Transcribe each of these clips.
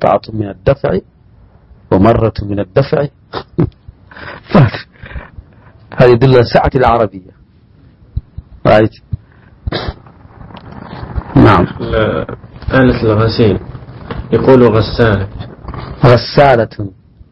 قطعة من الدفع ومرة من الدفع. هذا يدل على سعة العربية. رأيت؟ نعم. آلة الغسيل يقول غسالة. غسالة.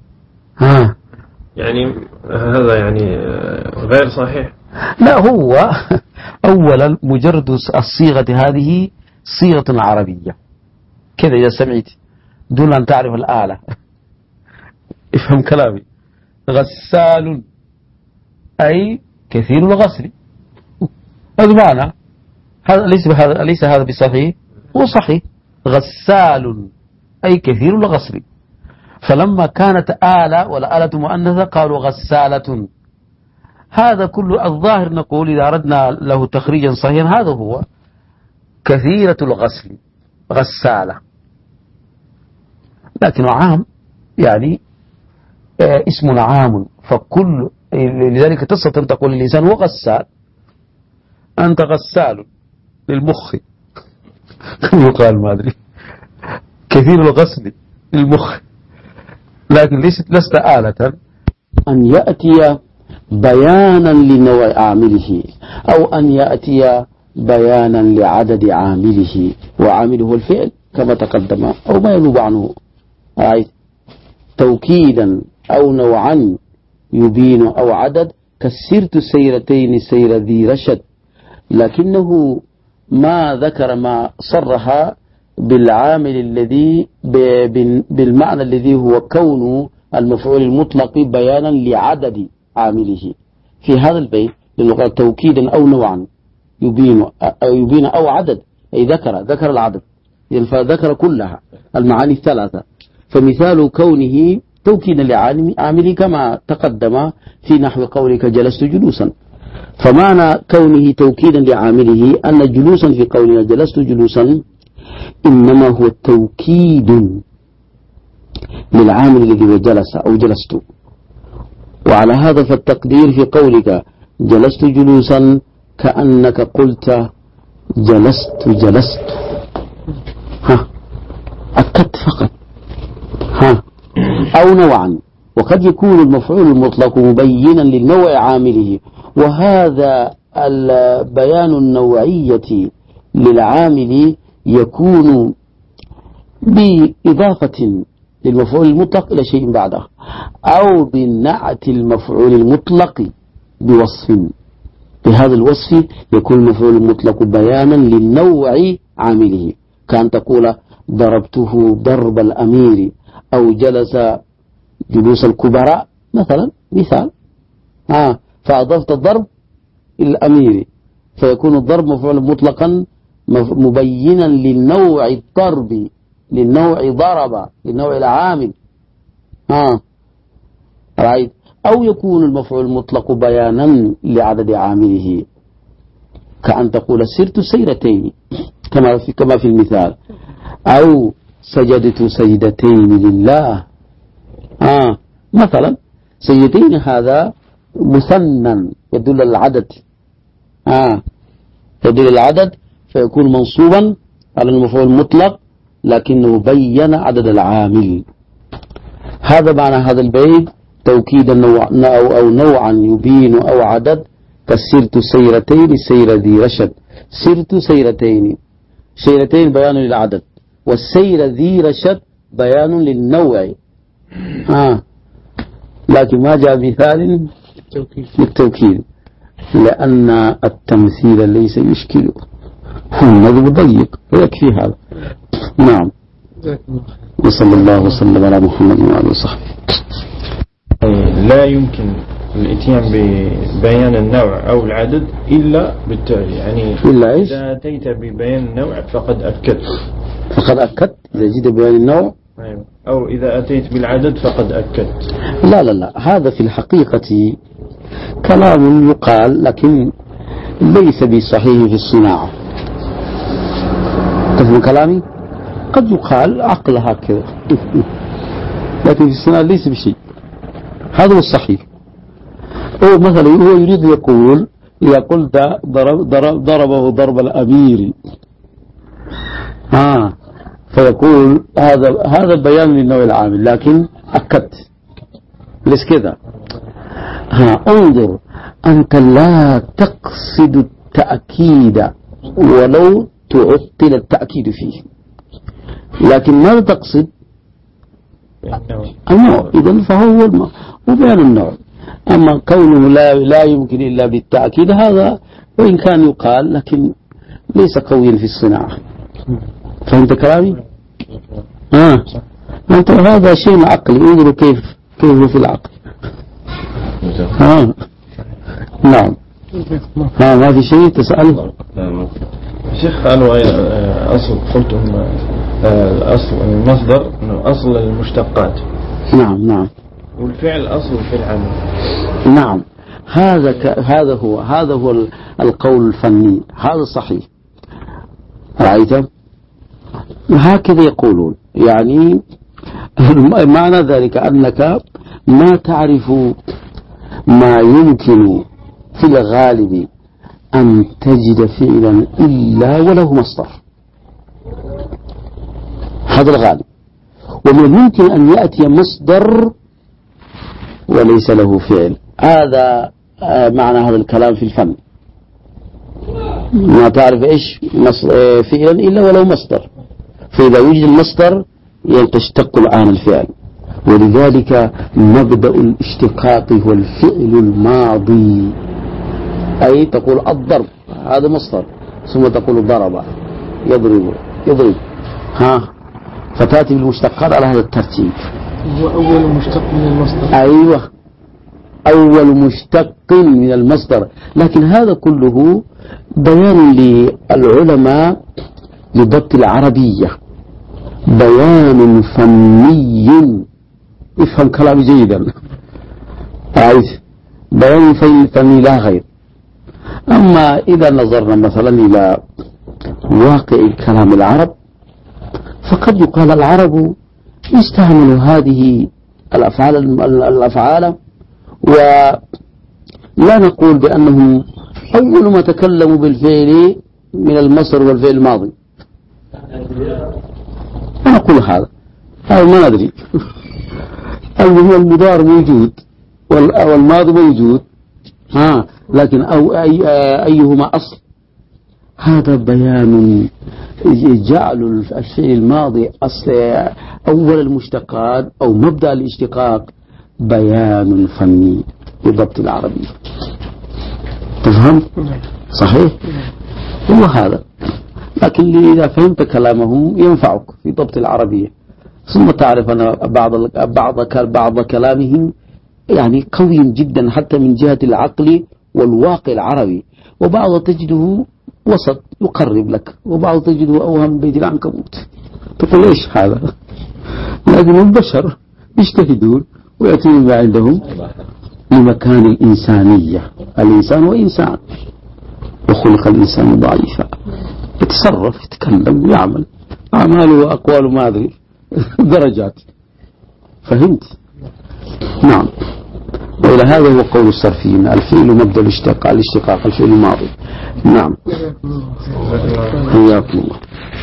يعني هذا يعني غير صحيح. لا، هو أولا مجرد الصيغة هذه صيغة عربية كذا إذا سمعت دون أن تعرف الآلة. افهم كلامي. غسال أي كثير الغسل، هذا معنى. هذا ليس هذا بصحيح، هو صحيح. غسال أي كثير الغسل. فلما كانت آلة ولا آلة مؤنثة قالوا غسالة. هذا كل الظاهر نقول إذا أردنا له تخريجا صحيحا هذا هو كثيرة الغسل غسالة. لكن عام يعني اسم عام، فكل لذلك تستطيع أن تقول للإنسان هو غسال، أنت غسال للمخ يقال ما أدري كثير الغسل للمخ، لكن لست آلة أن يأتي بيانا لنوع عامله أو أن يأتي بيانا لعدد عامله، وعامله هو الفعل كما تقدم أو ما ينوب عنه. توكيدا أو نوعا يبين أو عدد، كسرت سيرتين سير ذي رشد، لكنه ما ذكر ما صرها بالعامل الذي بالمعنى الذي هو كون المفعول المطلق بيانا لعدد عامله في هذا البيت، لأنه قال توكيدا أو نوعا يبين أو عدد، أي ذكر العدد، فذكر كلها المعاني الثلاثة. فمثال كونه توكيدا لعامله كما تقدم في نحو قولك جلست جلوسا. فمعنى كونه توكيدا لعامله أن جلوسا في قولنا جلست جلوسا إنما هو توكيد للعامل الذي هو جلس أو جلست. وعلى هذا فالتقدير في قولك جلست جلوسا كأنك قلت جلست أكدت فقط أو نوعا. وقد يكون المفعول المطلق مبينا للنوع عامله، وهذا البيان النوعية للعامل يكون بإضافة للمفعول المطلق إلى شيء بعده، أو بالنعت المفعول المطلق بوصف. بهذا الوصف يكون المفعول المطلق بيانا للنوع عامله، كأن تقول ضربته ضرب الأمير أو جلس جلوس الكبراء مثلا، مثال. فأضفت الضرب إلى الأمير فيكون الضرب مفعول مطلقا مبينا للنوع الضرب، للنوع ضرب، للنوع العامل. رأيت؟ أو يكون المفعول المطلق بيانا لعدد عامله، كأن تقول سرت سيرتين كما في المثال، أو سجدت سجدتين لله. مثلا سجدتين هذا مثنى يدل العدد، يدل العدد، فيكون منصوبا على المفعول المطلق لكنه بين عدد العامل. هذا معنى هذا البيت توكيدا أو نوعا يبين أو عدد، كسرت سيرتين سير ذي رشد. سرت سيرتين بيان للعدد، والسير ذي رشد بيان للنوع. لكن ما جاء مثال للتوكيد لأن التمثيل ليس يشكل، النظم ضيق ويكفي هذا. نعم. وصلى الله وسلم على محمد وعلى وصحبه. لا يمكن الاتيان ببيان النوع أو العدد إلا بالتالي، يعني إلا إيش؟ إذا أتيت ببيان النوع فقد أكدت إذا جيت ببيان النوع، أو إذا أتيت بالعدد فقد أكدت. لا هذا في الحقيقة كلام يقال لكن ليس بصحيح في الصناعة. تفهم كلامي؟ قد يقال عقل هكذا لكن في الصناعة ليس بشيء. هذا هو الصحيح. أو مثلا هو يريد يقول إذا قلت ضربه ضرب الأمير، فيقول هذا بيان للنوع العامل، لكن أكدت ليس كذا. انظر، أنت لا تقصد التأكيد ولو تعطل التأكيد فيه، لكن ماذا تقصد؟ النوع. إذن فهو بيان النوع. أما كونه لا يمكن إلا بالتأكيد هذا وإن كان يقال لكن ليس قويا في الصناعة. فهمت كلامي؟ أنت هذا شيء عقلي، انظروا كيف في العقل. نعم. ما في شيء تسأل؟ شيخ قالوا أصل، قلتم الأصل المصدر إنه أصل المشتقات. نعم. والفعل أصل في العمل. نعم، هذا هو القول الفني، هذا صحيح. رأيت؟ هكذا يقولون، يعني معنى ذلك أنك ما تعرف ما يمكن في الغالب أن تجد فعلا إلا وله مصدر، هذا الغالب. ومن الممكن أن يأتي مصدر وليس له فعل، هذا معنى هذا الكلام في الفن. ما تعرف إيش فعلا إلا وله مصدر، فإذا وجد المصدر تشتق الآن الفعل. ولذلك مبدأ الاشتقاق هو الفعل الماضي، أي تقول الضرب هذا مصدر، ثم تقول ضرب يضرب فتأتي بالمشتقات على هذا الترتيب. هو أول مشتق من المصدر. أيوة، أول مشتق من المصدر. لكن هذا كله بيان للعلماء لضبط العربية، بيان فني. افهم كلامي جيدا، بيان فني لا غير. أما إذا نظرنا مثلا إلى واقع كلام العرب، فقد يقال العرب استعملوا هذه الأفعال ولا نقول بأنهم أول ما تكلموا بالفعل من المصدر والفعل الماضي، لا نقول هذا ما ندري. المضارع موجود والماضي موجود، لكن أيهما أصل؟ هذا بيان جعل الفعل الماضي أصل أول المشتقات أو مبدأ الاشتقاق، بيان فني بضبط العربية. تفهم؟ صحيح؟ هو هذا. لكن إذا فهمت كلامهم ينفعك في ضبط العربية، ثم تعرف أن بعض كلامهم يعني قوي جدا حتى من جهة العقل والواقع العربي، وبعض تجده وسط يقرب لك، وبعض تجده أوهم بيت العنكبوت. تقول إيش هذا؟ لكن البشر يجتهدون ويأتون ما عندهم لمكان الإنسانية. الإنسان وإنسان، وخلق الإنسان ضعيفا، يتصرف يتكلم ويعمل، أعماله وأقواله ما أدري درجات. فهمت؟ نعم. وإلى هذا هو قول الصرفيين، الفعل مبدأ الاشتقاق الفعل الماضي. نعم. حياكم الله.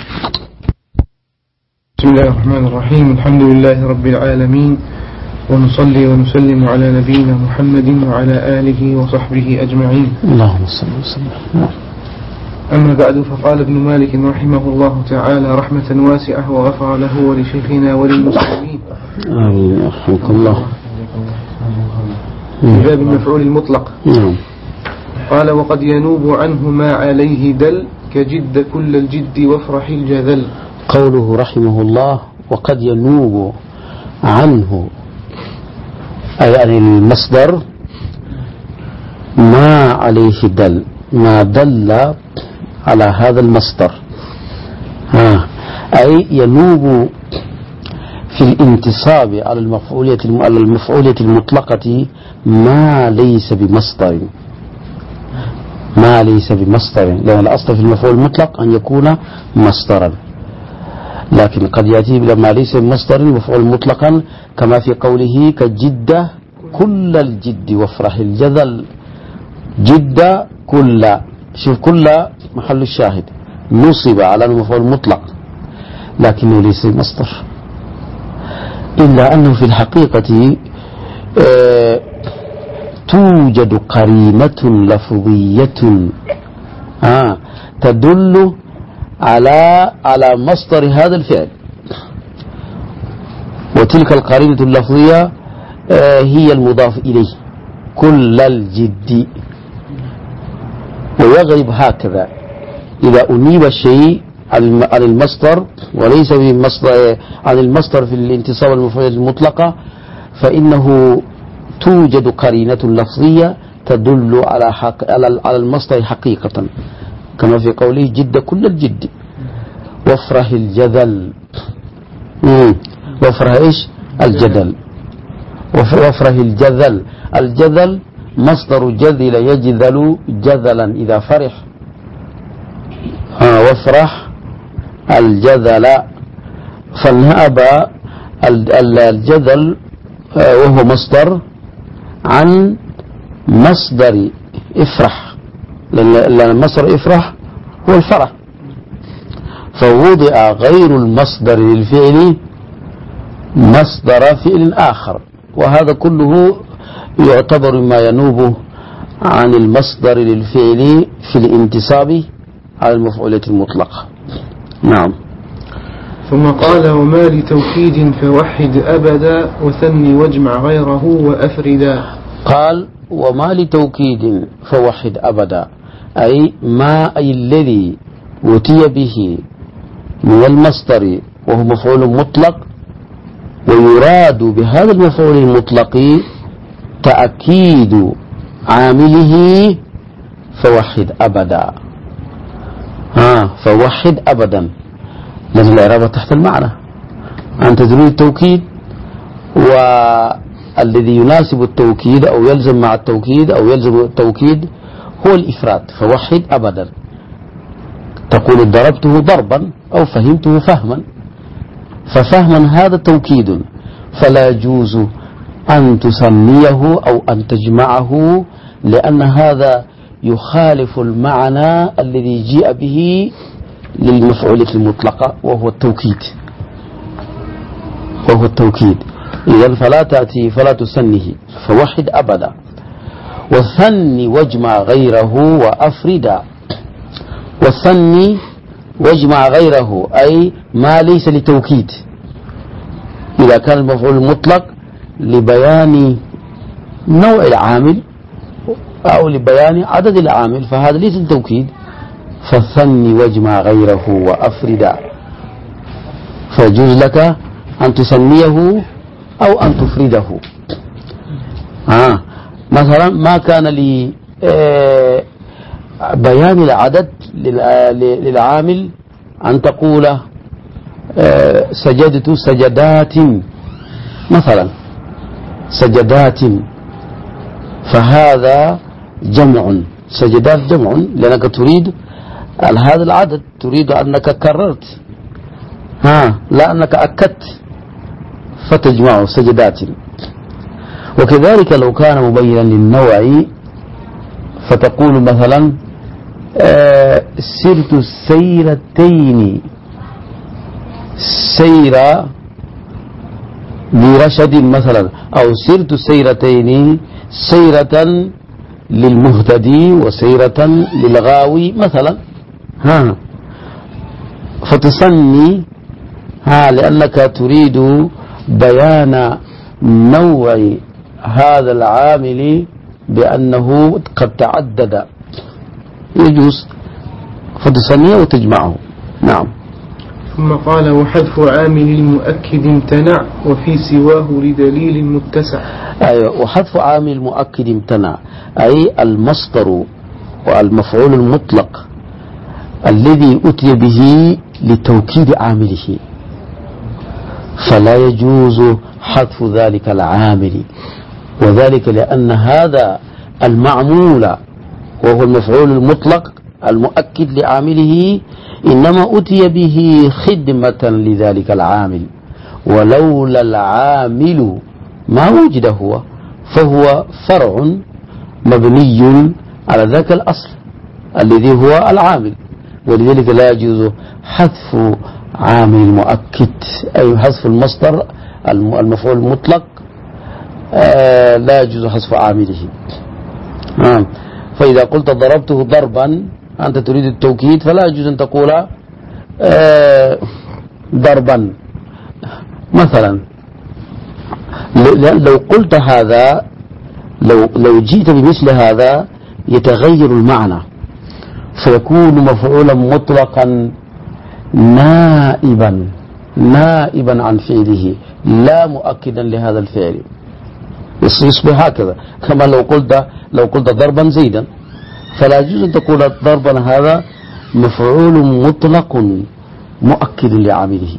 بسم الله الرحمن الرحيم، الحمد لله رب العالمين، ونصلي ونسلم على نبينا محمد وعلى آله وصحبه أجمعين. اللهم صل وسلم. أما بعد، فقال ابن مالك رحمه الله تعالى رحمة واسعة وغفر له ولشيخنا وللمسلمين. آمين. رحمك الله. في باب المفعول المطلق. قال وقد ينوب عنه ما عليه دل، كجد كل الجد وافرح الجذل. قوله رحمه الله وقد ينوب عنه، أي يعني المصدر ما عليه دل، ما دل على هذا المصدر، أي ينوب في الانتصاب على المفعولية المطلقة ما ليس بمصدر، لأن الأصل في المفعول المطلق أن يكون مصدرا، لكن قد يأتي لما ليس بمصدر مفعول مطلقا، كما في قوله كجد كل الجد وافرح الجذل. جد كل، شوف كل محل الشاهد نصب على المفعول المطلق، لكنه ليس مصدر، إلا أنه في الحقيقة توجد قرينة لفظية تدل على مصدر هذا الفعل، وتلك القرينة اللفظية هي المضاف إليه كل الجد. ويغلب هكذا إذا أنيب الشيء عن المصدر وليس عن المصدر في الانتصاب المفعول المطلقة، فإنه توجد قرينة لفظية تدل على المصدر حقيقة، كما في قوله جد كل الجد، وافرح الجدل. وافرح إيش؟ الجدل. وافرح الجذل. الجذل مصدر جذل يجذل جذلا إذا فرح. وافرح الجذل. فالنأب الجذل وهو مصدر عن مصدر افرح، لأن مصدر افرح هو الفرح، فوضع غير المصدر للفعل مصدر فعل آخر، وهذا كله يعتبر ما ينوب عن المصدر للفعل في الانتصاب على المفعولة المطلقة. نعم. ثم قال وما لتوكيد فوحد أبدا وثني واجمع غيره وأفردا. قال وما لتوكيد فوحد أبدا، أي ما أي الذي أتي به من المصدر وهو مفعول مطلق، ويراد بهذا المفعول المطلق تأكيد عامله فوحد أبدا. فوحد أبدا لازم الإعراب تحت المعنى، أنت تريد التوكيد، والذي يناسب التوكيد أو يلزم مع التوكيد أو يلزم التوكيد هو الإفراد. فوحد أبدا تقول ضربته ضربا أو فهمته فهما، ففهما هذا توكيد، فلا يجوز أن تسميه أو أن تجمعه، لأن هذا يخالف المعنى الذي جاء به للمفعولة المطلقة وهو التوكيد. إذن فلا تأتي فلا تسنه، فوحد أبدا. وثني واجمع غيره وأفردا. والثني واجمع غيره أي ما ليس لتوكيد، إذا كان المفعول المطلق لبيان نوع العامل أو لبيان عدد العامل فهذا ليس لتوكيد، فالثني واجمع غيره وأفردا، فيجوز لك أن تسميه أو أن تفرده. مثلا ما كان لبيان العدد للعامل أن تقول سجدت سجدات مثلا، سجدات، فهذا جمع، سجدات جمع لأنك تريد هذا العدد، تريد أنك كررت لا أنك أكدت، فتجمع سجدات. وكذلك لو كان مبينا للنوع فتقول مثلا سرت السيرتين سير لرشد مثلا، أو سرت السيرتين سيرة للمهتدي وسيرة للغاوي مثلا. فتسني لأنك تريد بيان نوع هذا العامل بأنه قد تعدد، يجوز فتسنيه وتجمعه. نعم. ثم قال وحذف عامل المؤكد امتنع وفي سواه لدليل متسع. أيوة، وحذف عامل المؤكد امتنع، أي المصدر والمفعول المطلق الذي أتي به لتوكيد عامله، فلا يجوز حذف ذلك العامل، وذلك لأن هذا المعمول وهو المفعول المطلق المؤكد لعامله إنما أتي به خدمة لذلك العامل، ولولا العامل ما وجد هو، فهو فرع مبني على ذاك الأصل الذي هو العامل، ولذلك لا يجوز حذف عامل مؤكد، أي حذف المصدر المفعول المطلق لا يجوز حذف عامله. فإذا قلت ضربته ضربا أنت تريد التوكيد فلا يجوز أن تقول ضربا مثلا. لو قلت هذا، لو جئت بمثل هذا يتغير المعنى فيكون مفعولا مطلقا نائبا عن فعله لا مؤكدا لهذا الفعل، يصبح هكذا. كما لو قلت ضربا زيدا فلا يجوز أن تقول ضربا هذا مفعول مطلق مؤكد لعامله.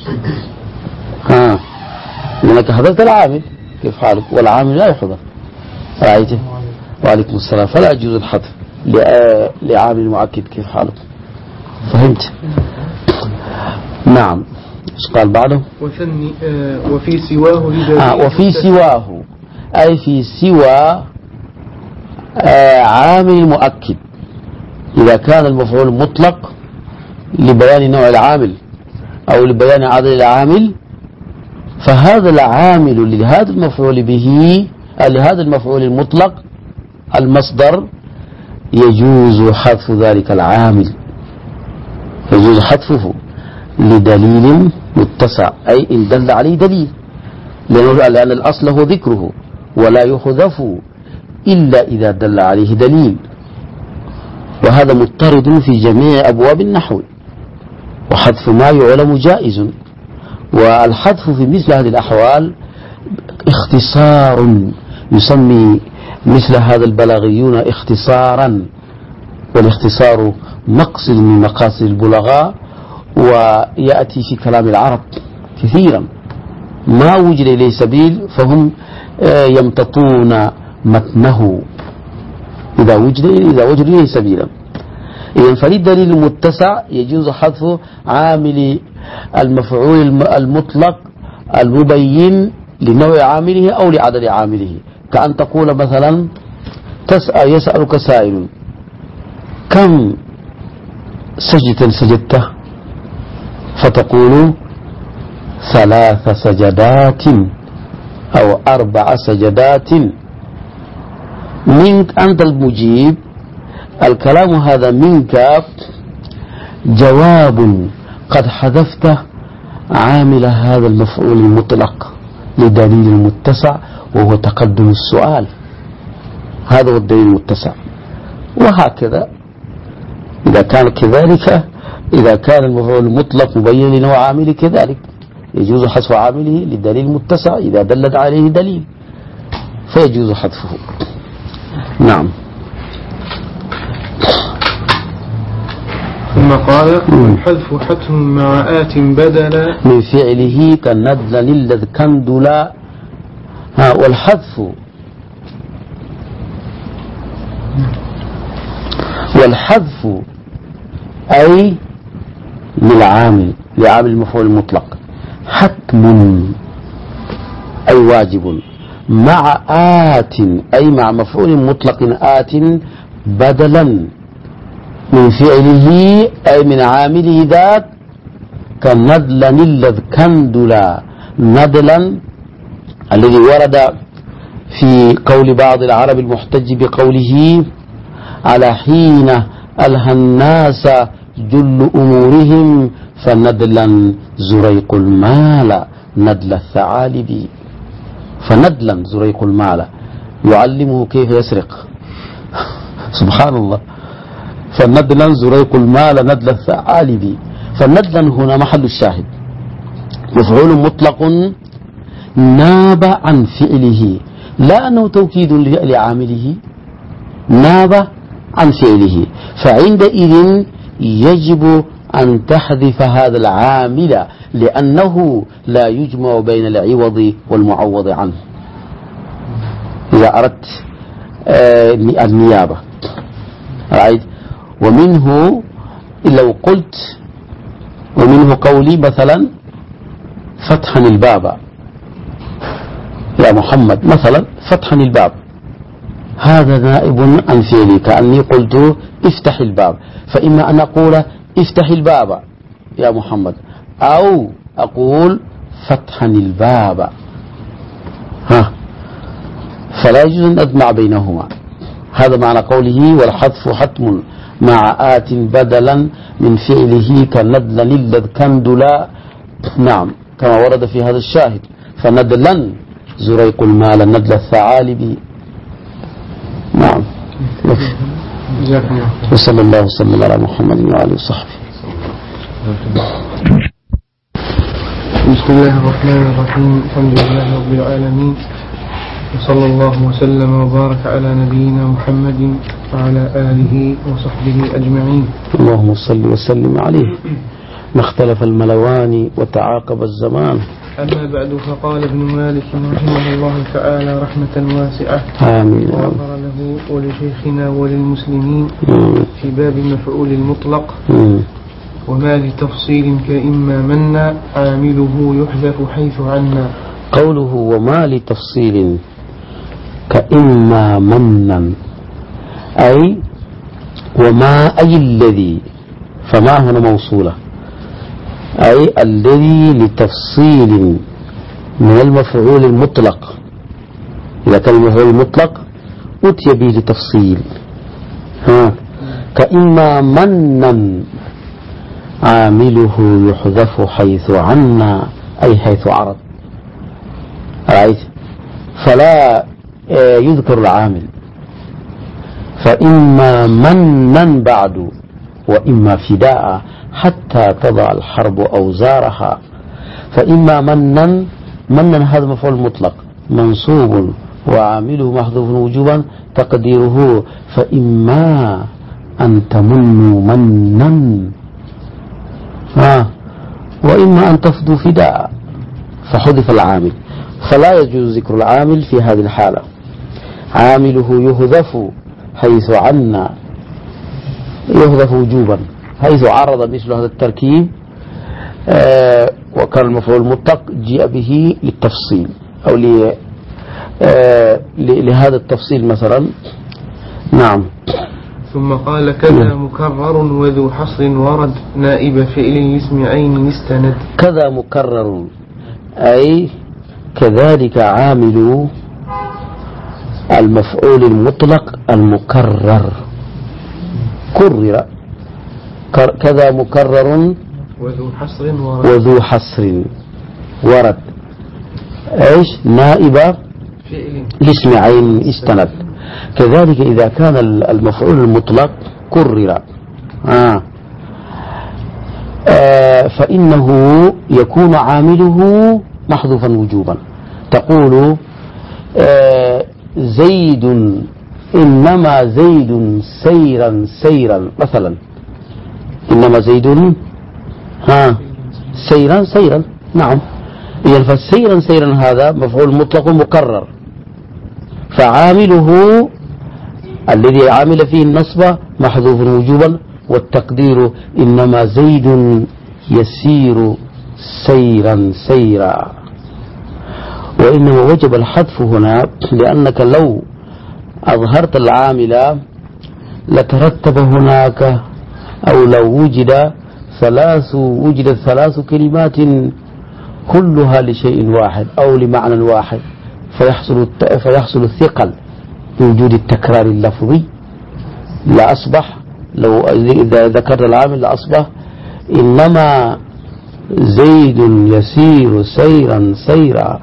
لأنك حذفت العامل، كيف حالك؟ والعامل لا يحذف، رأيته؟ وعليكم السلام. فلا يجوز الحذف لعامل مؤكد، كيف حالك؟ فهمت؟ نعم. ايش قال بعده؟ وفي سواه وفي سواه أي في سوى عامل مؤكد. إذا كان المفعول مطلق لبيان نوع العامل أو لبيان عدد العامل، فهذا العامل لهذا المفعول به، لهذا المفعول المطلق المصدر، يجوز حذف ذلك العامل، يجوز حذفه لدليل متسع، أي إن دل عليه دليل، لأن الأصل هو ذكره ولا يحذف إلا إذا دل عليه دليل، وهذا مضطرد في جميع أبواب النحو، وحذف ما يعلم جائز. والحذف في مثل هذه الأحوال اختصار، يسمي مثل هذا البلاغيون اختصارا، والاختصار مقصد من مقاصد البلغاء، ويأتي في كلام العرب كثيرا، ما وجد إليه سبيل فهم يمتطون متنه إذا وجد إليه سبيلا. إذن فللدليل المتسع يجوز حذف عامل المفعول المطلق المبين لنوع عامله أو لعدد عامله، كأن تقول مثلا يسألك سائل كم سجدة سجدته، فتقول 3 سجدات أو 4 سجدات. منك أنت المجيب، الكلام هذا منك جواب قد حذفت عامل هذا المفعول المطلق لدليل المتسع وهو تقدم السؤال، هذا هو الدليل المتسع. وهكذا إذا كان كذلك، إذا كان المفعول المطلق مبين لنوع عامله كذلك يجوز حذف عامله للدليل المتسع إذا دلت عليه دليل فيجوز حذفه. نعم. ثم قال الحذف حتم مع آت بدلا من فعله كالندل الذي كندلا. والحذف أي لعامل المفعول المطلق حتم أي واجب مع آت أي مع مفعول مطلق آت بدلا من فعله أي من عامله ذات كندلا الذي كندلا. ندلا الذي ورد في قول بعض العرب المحتج بقوله على حين ألهى الناس جل أمورهم فندلا زريق المال ندل الثعالب. فندلا زريق المال يعلمه كيف يسرق سبحان الله. فندلا زريق المال ندل الثعالب. فندلا هنا محل الشاهد مفعول مطلق ناب عن فعله، لا أنه توكيد لعامله، ناب عن فعله، فعندئذ يجب أن تحذف هذا العامل لأنه لا يجمع بين العوض والمعوض عنه إذا أردت النيابة. ومنه لو قلت ومنه قولي مثلا فتحا الباب يا محمد، مثلا فتحا الباب هذا نائب عن فعلي، كأني قلت افتح الباب، فإما أن أقول افتح الباب يا محمد، أو أقول فتحا الباب، فلا يجوز أن أجمع بينهما. هذا معنى قوله والحذف حتم مع آت بدلا من فعله كندلا إلا كندلا. نعم، كما ورد في هذا الشاهد، فندلا زريق المال ندل الثعالب. نعم. وصلى الله وسلم على محمد وعلى وصحبه. بسم الله الرحمن الرحيم. الحمد لله رب العالمين، وصلى الله وسلم وبارك على نبينا محمد وعلى آله وصحبه أجمعين. اللهم صل وسلم عليه. ما اختلف الملوان وتعاقب الزمان. أما بعد، فقال ابن مالك رحمه الله تعالى رحمة واسعة، آمين، وغفر له ولشيخنا وللمسلمين، في باب المفعول المطلق وما لتفصيل كإما منا عامله يحذف حيث عنا. قوله وما لتفصيل كإما منا، أي وما أي الذي، فما هنا موصولة، أي الذي لتفصيل من المفعول المطلق. إذا كان المفعول المطلق أتي به لتفصيل. كإما منا عامله يحذف حيث عنا، أي حيث عرض. رأيت؟ فلا يذكر العامل، فإما منا بعد وإما فداء حتى تضع الحرب أوزارها. فإما منا هذا مفعول مطلق منصوب وعامله محذوف وجوبا، تقديره فإما أن تمنوا منا وإما أن تفدوا فداء، فحذف العامل، فلا يجوز ذكر العامل في هذه الحالة. عامله يحذف حيث عنا، يحذف وجوبا حيث عرض مثل هذا التركيب، وكان المفعول المطلق جاء به للتفصيل أو لهذا التفصيل مثلا. نعم. ثم قال كذا مكرر وذو حصر ورد نائب فعل لاسم عين استند. كذا مكرر، أي كذلك عامل المفعول المطلق المكرر كرر. كذا مكرر وذو حصر ورد ايش؟ نائب لاسم عين استند. كذلك إذا كان المفعول المطلق كرر فإنه يكون عامله محذوفا وجوبا. تقول زيد، إنما زيد سيرا مثلا، إنما زيد سيرا. نعم، إذن فالسيرا هذا مفعول مطلق مكرر، فعامله الذي عامل فيه النصب محذوف وجوبا، والتقدير إنما زيد يسير سيرا. وإنما وجب الحذف هنا لأنك لو أظهرت العامل لترتب هناك، أو لو وجدت ثلاث كلمات كلها لشيء واحد أو لمعنى واحد، فيحصل الثقل بوجود التكرار اللفظي. لا أصبح لو إذا ذكرت العامل لأصبح إنما زيد يسير سيرا.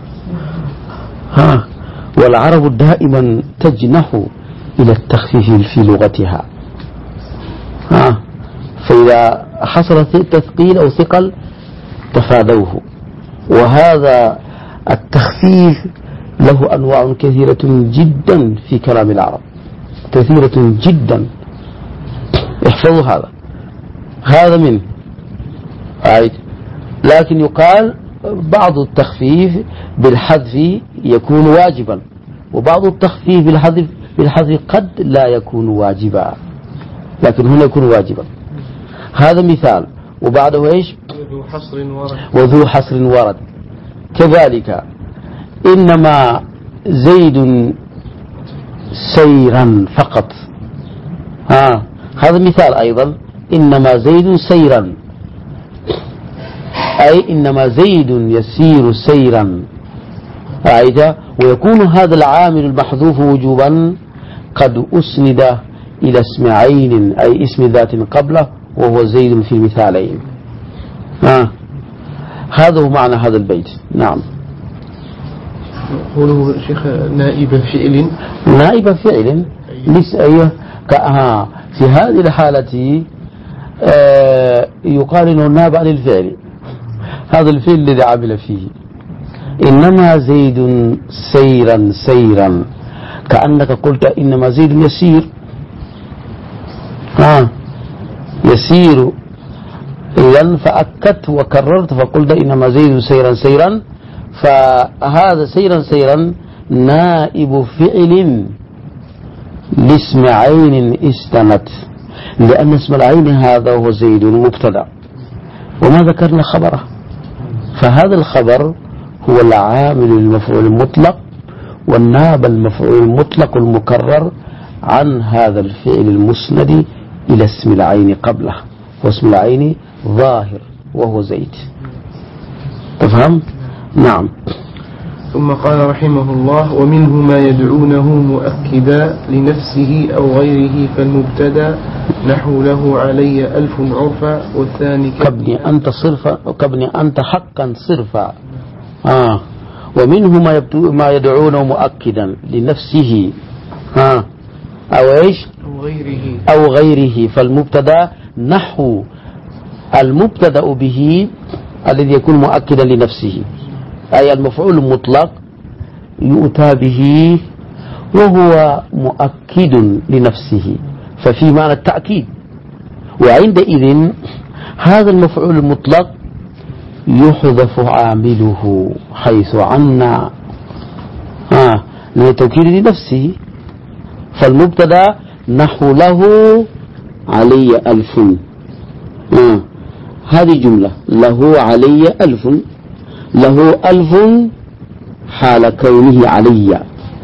والعرب دائما تجنح إلى التخفيف في لغتها، فإذا حصل تثقيل أو ثقل تفادوه. وهذا التخفيف له أنواع كثيرة جدا في كلام العرب، كثيرة جدا. احفظوا هذا منه. لكن يقال بعض التخفيف بالحذف يكون واجبا، وبعض التخفيف بالحذف قد لا يكون واجبا، لكن هنا يكون واجبا. هذا مثال. وبعده ايش؟ وذو حصر ورد. كذلك إنما زيد سيرا فقط، هذا مثال أيضا. إنما زيد سيرا أي إنما زيد يسير سيرا، رأيت؟ ويكون هذا العامل المحذوف وجوبا قد أسند إلى اسم عين أي اسم ذات قبله وهو زيد في المثالين. هذا هو معنى هذا البيت. نعم. قوله شيخ نائب فعل، نائب فعل أيوه. في هذه الحالة يقال انه ناب عن الفعل، هذا الفعل الذي عمل فيه. إنما زيد سيرا سيرا، كأنك قلت إنما زيد يسير، يسير، إذن فأكدت وكررت فقلت إنما زيد سيرا سيرا، فهذا سيرا سيرا نائب فعل لاسم عين استنت، لأن اسم العين هذا هو زيد مبتدأ وما ذكرنا خبره، فهذا الخبر هو العامل المفعول المطلق، والناب المفعول المطلق المكرر عن هذا الفعل المسند إلى اسم العين قبله، واسم العين ظاهر وهو زيد. تفهم؟ نعم. ثم قال رحمه الله: ومنه ما يدعونه مؤكدا لنفسه أو غيره فالمبتدا نحو له علي ألف عرفا، والثاني كابني أنت صرفا، كابني أنت حقا صرفا. ومنه ما يدعونه مؤكدا لنفسه أو إيش أو غيره فالمبتدا نحو المبتدا به الذي يكون مؤكدا لنفسه، أي المفعول المطلق يؤتى به وهو مؤكد لنفسه، ففي معنى التأكيد. وعندئذ هذا المفعول المطلق يحذف عامله حيث عنا لتوكيد لنفسه، فالمبتدا نحو له علي ألف، هذه جملة له علي ألف، له ألف حال كونه علي،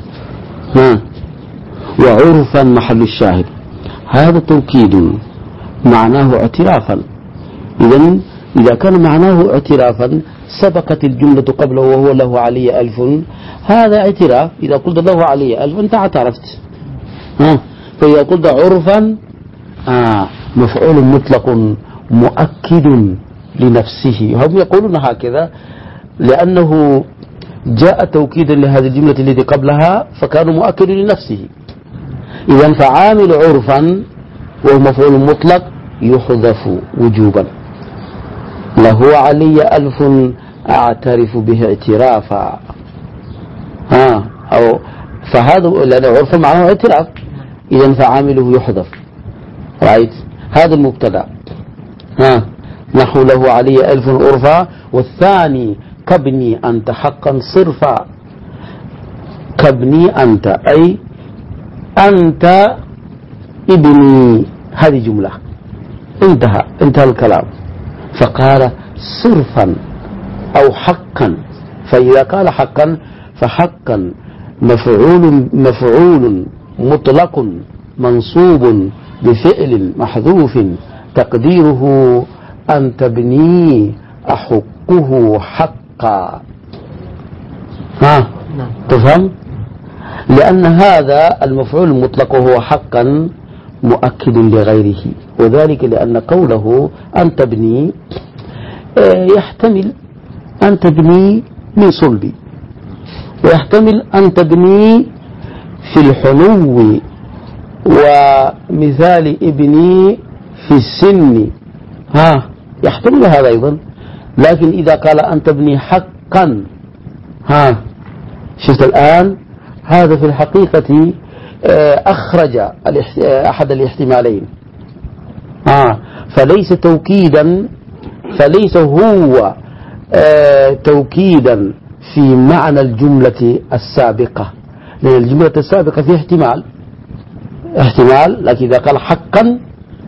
وعرفا محل الشاهد، هذا توكيد معناه اعترافا. إذا كان معناه اعترافا سبقت الجملة قبله وهو له علي ألف، هذا اعتراف. إذا قلت له علي ألف أنت اعترفت. فإذا قلت عرفا مفعول مطلق مؤكد لنفسه، هم يقولون هكذا لأنه جاء توكيدا لهذه الجملة التي قبلها فكان مؤكد لنفسه. إذن فعامل عرفا وهو مفعول مطلق يحذف وجوبا، له علي ألف أعترف به اعترافا، أو فهذا لأن عرفا معه اعتراف، إذن فعامله يحذف. رأيت؟ هذا المبتدأ نحو له علي ألف عرفا، والثاني كابني أنت حقا صرفا. كابني أنت أي أنت ابني، هذه جملة انتهى الكلام. فقال صرفا أو حقا، فإذا قال حقا فحقا مفعول مطلق منصوب بفعل محذوف تقديره أن تبني أحقه حقا. تفهم؟ لأن هذا المفعول المطلق هو حقا مؤكد لغيره، وذلك لأن قوله أن تبني يحتمل أن تبني من صلبي، ويحتمل أن تبني في الحنو، ومثال ابني في السن يحتمل هذا أيضا. لكن إذا قال أن تبني حقا شفت الآن هذا في الحقيقة أخرج أحد الاحتمالين، فليس توكيدا، فليس هو توكيدا في معنى الجملة السابقة، لأن الجملة السابقة فيها احتمال، لكن إذا قال حقا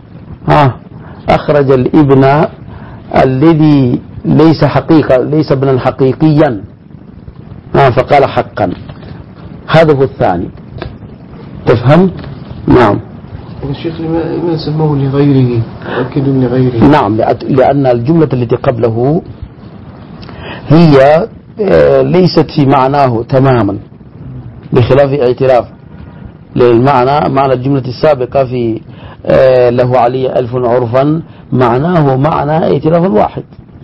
أخرج الابن الذي ليس حقيقة، ليس ابنا حقيقيا، فقال حقا. هذا هو الثاني. تفهم؟ نعم. الشيخ لما سموه لغيره، مؤكد لغيره؟ نعم، لأن الجملة التي قبله هي ليست في معناه تماما بخلاف اعتراف، للمعنى معنى الجملة السابقة في له علي 1000 عرفا معناه معنى اعتراف الواحد،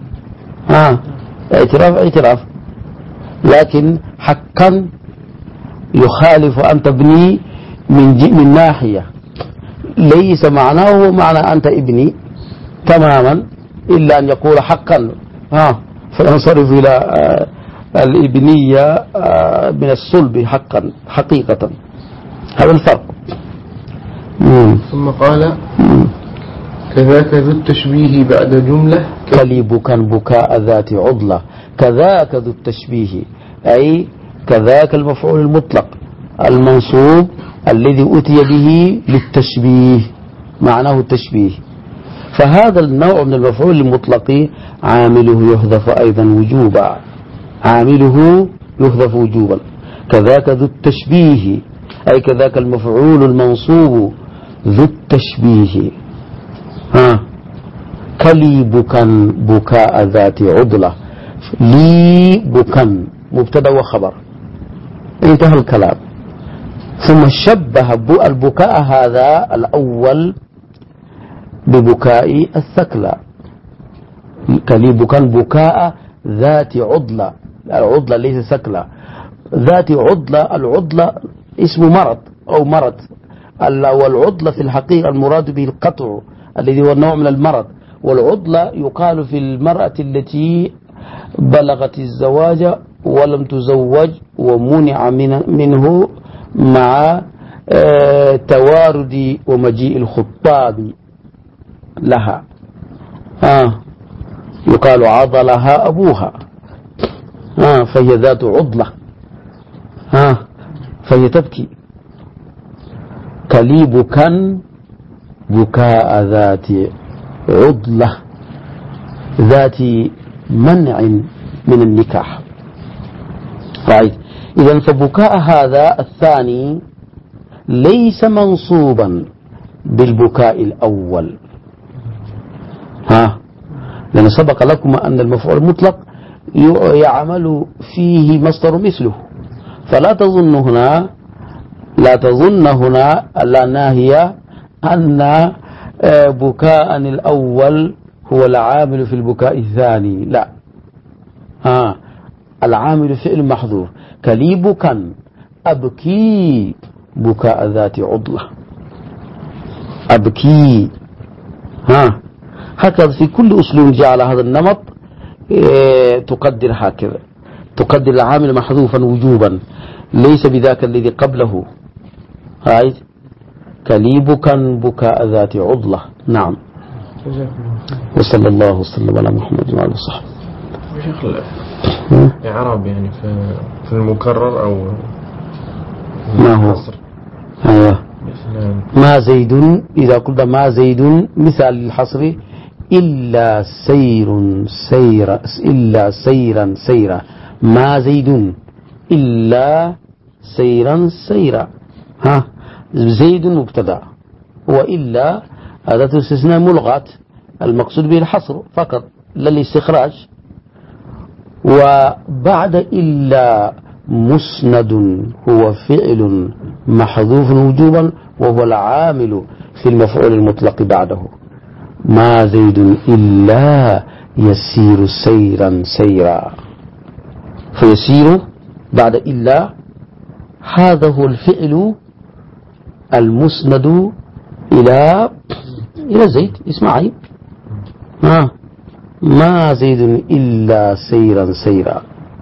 اعتراف، لكن حقا يخالف أن تبني من ناحية، ليس معناه معنى أنت ابني تماما إلا أن يقول حقا فينصرف إلى الابنية من الصلب حقيقة. هذا الفرق. ثم قال كذاك ذو التشبيه بعد جملة كليبكا بكاء ذات عضلة. كذاك ذو التشبيه أي كذاك المفعول المطلق المنصوب الذي أتي به للتشبيه، معناه التشبيه. فهذا النوع من المفعول المطلق عامله يحذف أيضا وجوبا، عامله يحذف وجوبا. كذاك ذو التشبيه أي كذاك المفعول المنصوب ذو التشبيه. كليبكا بكاء ذات عضلة. لي بكا مبتدا وخبر، انتهى الكلام. ثم شبه البكاء هذا الأول ببكاء الثكلى. كليبكا بكاء ذات عضلة، العضلة ليس ثكلى، ذات عضلة. العضلة اسم مرض أو مرض، والعضلة في الحقيقة المراد به القطع الذي هو نوع من المرض. والعضلة يقال في المرأة التي بلغت الزواج ولم تزوج ومنع منه مع توارد ومجيء الخطاب لها، يقال عضلها أبوها، فهي ذات عضلة، فهي تبكي. كليبكا بكاء ذات عضلة ذات منع من النكاح. إذن فبكاء هذا الثاني ليس منصوبا بالبكاء الأول، لأن سبق لكم أن المفعول المطلق يعمل فيه مصدر مثله، فلا تظن هنا لا ناهية أن بكاء الأول هو العامل في البكاء الثاني، لا، العامل فعل محذوف. كليبكا أبكي بكاء ذات عضلة، أبكي. هكذا في كل أسلوب جعل هذا النمط تقدر هكذا، تقدر العامل محذوفا وجوبا ليس بذاك الذي قبله. كليبكا بكاء ذات عضلة. نعم. وصلى الله وسلم على محمد وعلى صحبه. شيخ الإعراب يعني في المكرر أو ما هو؟ أيوه. ما زيد، إذا قلت ما زيد مثال للحصر إلا سيرا سيرا. ما زيد إلا سيرا سيرا. زيد مبتدا وإلا هذا استثناء ملغات، المقصود به الحصر فقط لا الاستخراج. وبعد إلا مسند هو فعل محذوف وجوبا وهو العامل في المفعول المطلق بعده. ما زيد إلا يسير سيرا سيرا، فيسير بعد إلا هذا هو الفعل المسند إلى زيد. اسمعي، ما زيد إلا سيرا سيرا،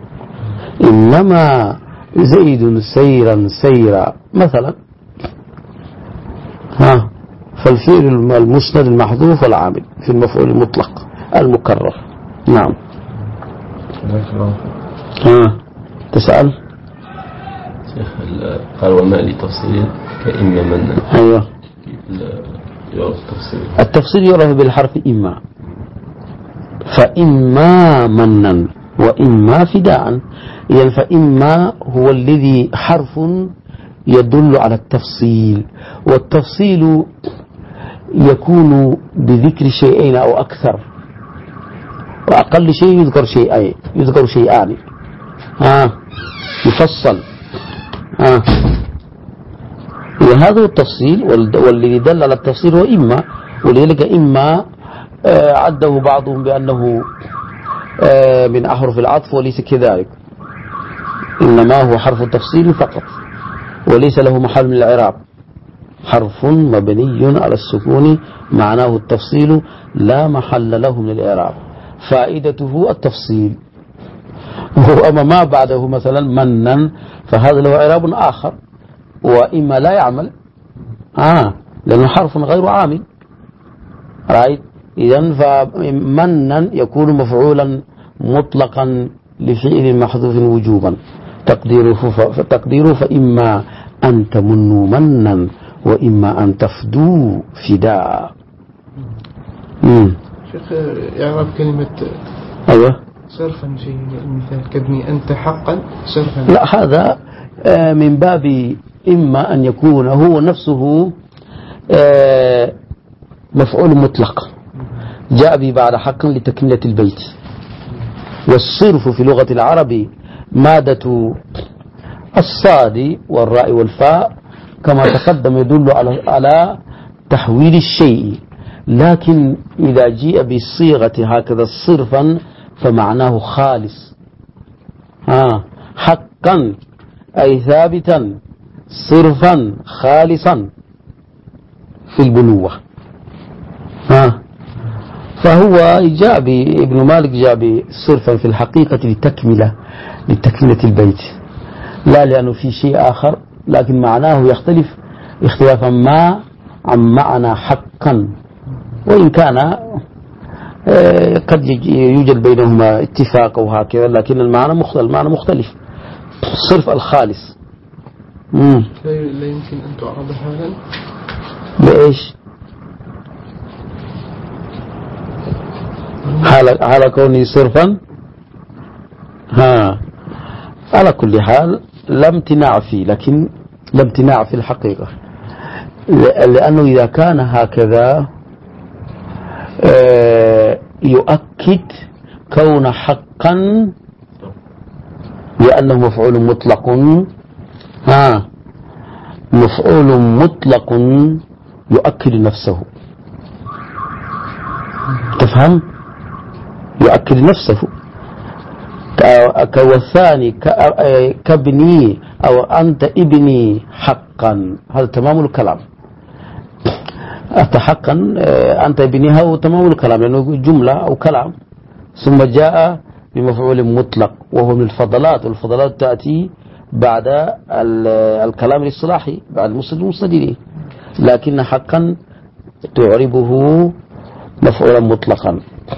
إنما زيد سيرا سيرا مثلا. فالفعل المسند المحذوف والعامل في المفعول المطلق المكرر. نعم. تسأل شيخ قال وما لتفصيل كإما منا. أيوه. يعرف التفصيل؟ التفصيل يعرف بالحرف إما، فإما منا وإما فداء. إذن فإما هو الذي حرف يدل على التفصيل، والتفصيل يكون بذكر شيئين أو أكثر، وأقل شيء يذكر شيئان يفصل وهذا التفصيل، والذي دل على التفصيل هو إما، ولذلك إما عده بعضهم بأنه من أحرف العطف وليس كذلك، إنما هو حرف التفصيل فقط وليس له محل من الإعراب، حرف مبني على السكون معناه التفصيل لا محل له من الإعراب، فائدته التفصيل. وأما ما بعده مثلا منا فهذا له إعراب آخر، وإما لا يعمل لأنه حرف غير عامل، إذن فمنا يكون مفعولا مطلقا لفعل محذوف وجوبا، تقديره فإما أن تمنوا منا وإما أن تفدوا فداء. شيخ إعراب كلمة أيوة صرفا في المثال كابني أنت حقا صرفا، لا هذا من باب إما أن يكون هو نفسه مفعول مطلق جاء به بعد حقا لتكملة البيت. والصرف في لغة العرب مادة الصاد والراء والفاء كما تقدم يدل على تحويل الشيء، لكن إذا جيء بالصيغة هكذا صرفا فمعناه خالص، حقا أي ثابتا، صرفا خالصا في البنوة. فهو جاء ابن مالك جاء بصرفا في الحقيقة لتكملة البيت، لا لأنه في شيء آخر، لكن معناه يختلف اختلافا ما عن معنى حقا، وإن كان قد يوجد بينهما اتفاق وهكذا، لكن المعنى مختلف. الصرف الخالص لا يمكن أن تعرض هذا بإيش؟ على كونه صرفا على كل حال لا امتناع فيه، لكن لا امتناع في الحقيقة، لأنه إذا كان هكذا يؤكد كون حقا لأنه مفعول مطلق، مفعول مطلق يؤكد نفسه، تفهم؟ يؤكد نفسه. كالثاني كابني أو أنت ابني حقا، هذا تمام الكلام. أنت حقا أنت ابني هو تمام الكلام لأنه جملة أو كلام، ثم جاء بمفعول مطلق وهو من الفضلات، والفضلات تأتي بعد الكلام الاصطلاحي بعد المسند إليه، لكن حقا تعربه مفعولا مطلقا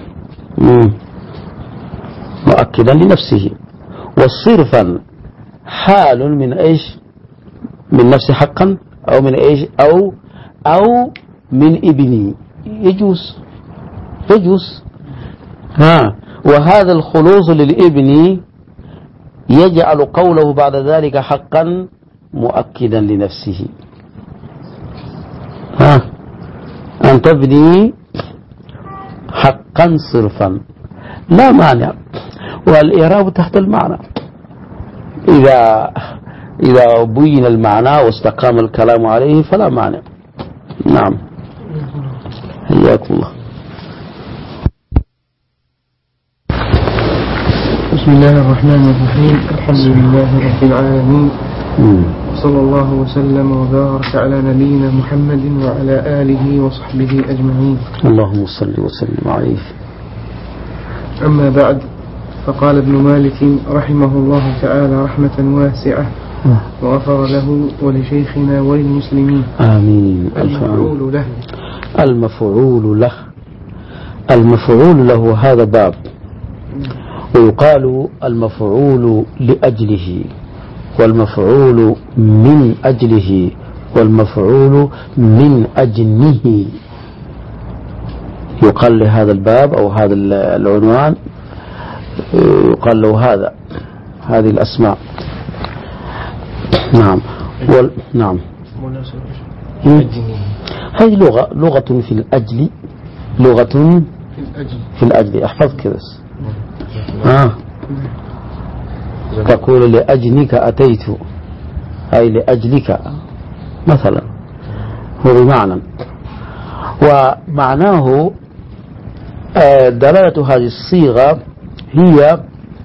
مؤكدا لنفسه. والصرفا حال من ايش؟ من نفس حقا او من ايش او من ابني، يجوز وهذا الخلوص للابن يجعل قوله بعد ذلك حقا مؤكدا لنفسه. أن تبني حقا صرفا لا مانع، والإعراب تحت المعنى إذا بين المعنى واستقام الكلام عليه فلا مانع. نعم حياكم الله. بسم الله الرحمن الرحيم، الحمد لله رب العالمين، صلى الله وسلم وبارك على نبينا محمد وعلى آله وصحبه أجمعين. اللهم صل وسلم عليه. أما بعد، فقال ابن مالك رحمه الله تعالى رحمة واسعة وغفر له ولشيخنا وللمسلمين آمين. المفعول له هذا باب، ويقال المفعول لأجله، والمفعول من أجله، والمفعول من أجنه. يقال لهذا الباب أو هذا العنوان يقال له هذه الأسماء. نعم نعم. هذه لغة في الأجل، لغة في الأجل. احفظ كذا تقول لأجلك أتيت، أي لأجلك مثلا، هو بمعنى. ومعناه دلالة هذه الصيغة هي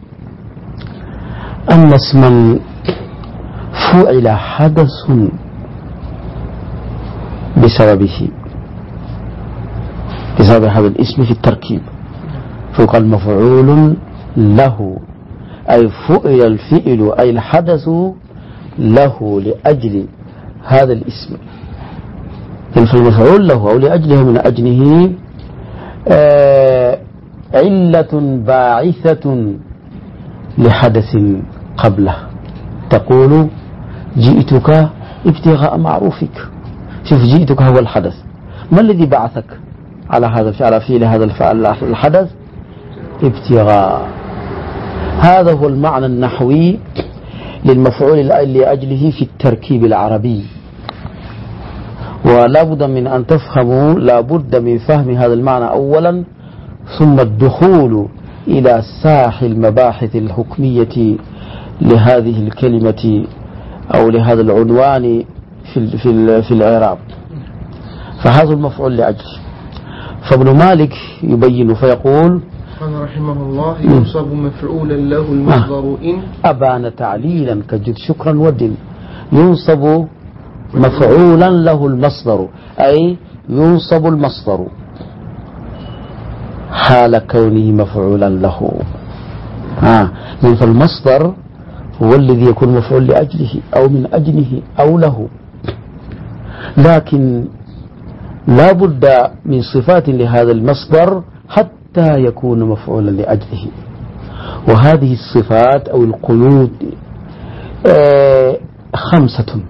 أن اسما فعل حدث بسبب هذا الاسم في التركيب، فيقال مفعول له، أي فعل الفعل أي الحدث له لأجل هذا الاسم. فالمفعول له أو لأجله من أجله علة باعثة لحدث قبله. تقول جئتك ابتغاء معروفك، شوف جئتك هو الحدث، ما الذي بعثك على هذا الفعل، فعل هذا الحدث؟ ابتغاء. هذا هو المعنى النحوي للمفعول لأجله في التركيب العربي. ولا بد من أن تفهموا، لا بد من فهم هذا المعنى أولا، ثم الدخول إلى ساحل المباحث الحكمية لهذه الكلمة أو لهذا العنوان في الإعراب. فهذا المفعول لأجل. فابن مالك يبين فيقول قال رحمه الله ينصب مفعولا له المصدر إن أبان تعليلا كجد شكرا ودن. ينصب مفعولا له المصدر، أي ينصب المصدر حال كونه مفعولا له. فالمصدر هو الذي يكون مفعول لأجله أو من أجله أو له، لكن لا بد من صفات لهذا المصدر حتى يكون مفعولا لأجله. وهذه الصفات أو القيود 5.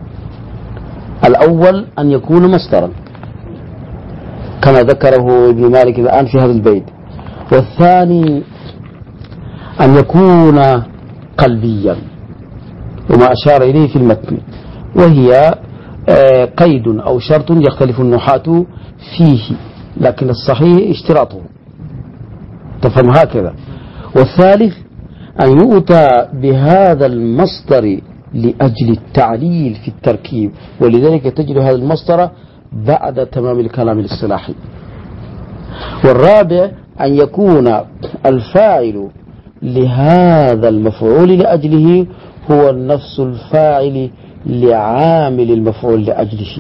الأول أن يكون مصدرا كما ذكره ابن مالك الآن في هذا البيت. والثاني أن يكون قلبيا، وما أشار إليه في المتن، وهي قيد أو شرط يختلف النحاة فيه، لكن الصحيح اشتراطه، تفهم هكذا. والثالث أن يؤتى بهذا المصدر لأجل التعليل في التركيب، ولذلك تجد هذا المصدر بعد تمام الكلام الاصطلاحي. والرابع أن يكون الفاعل لهذا المفعول لأجله هو نفس الفاعل لعامل المفعول لأجله،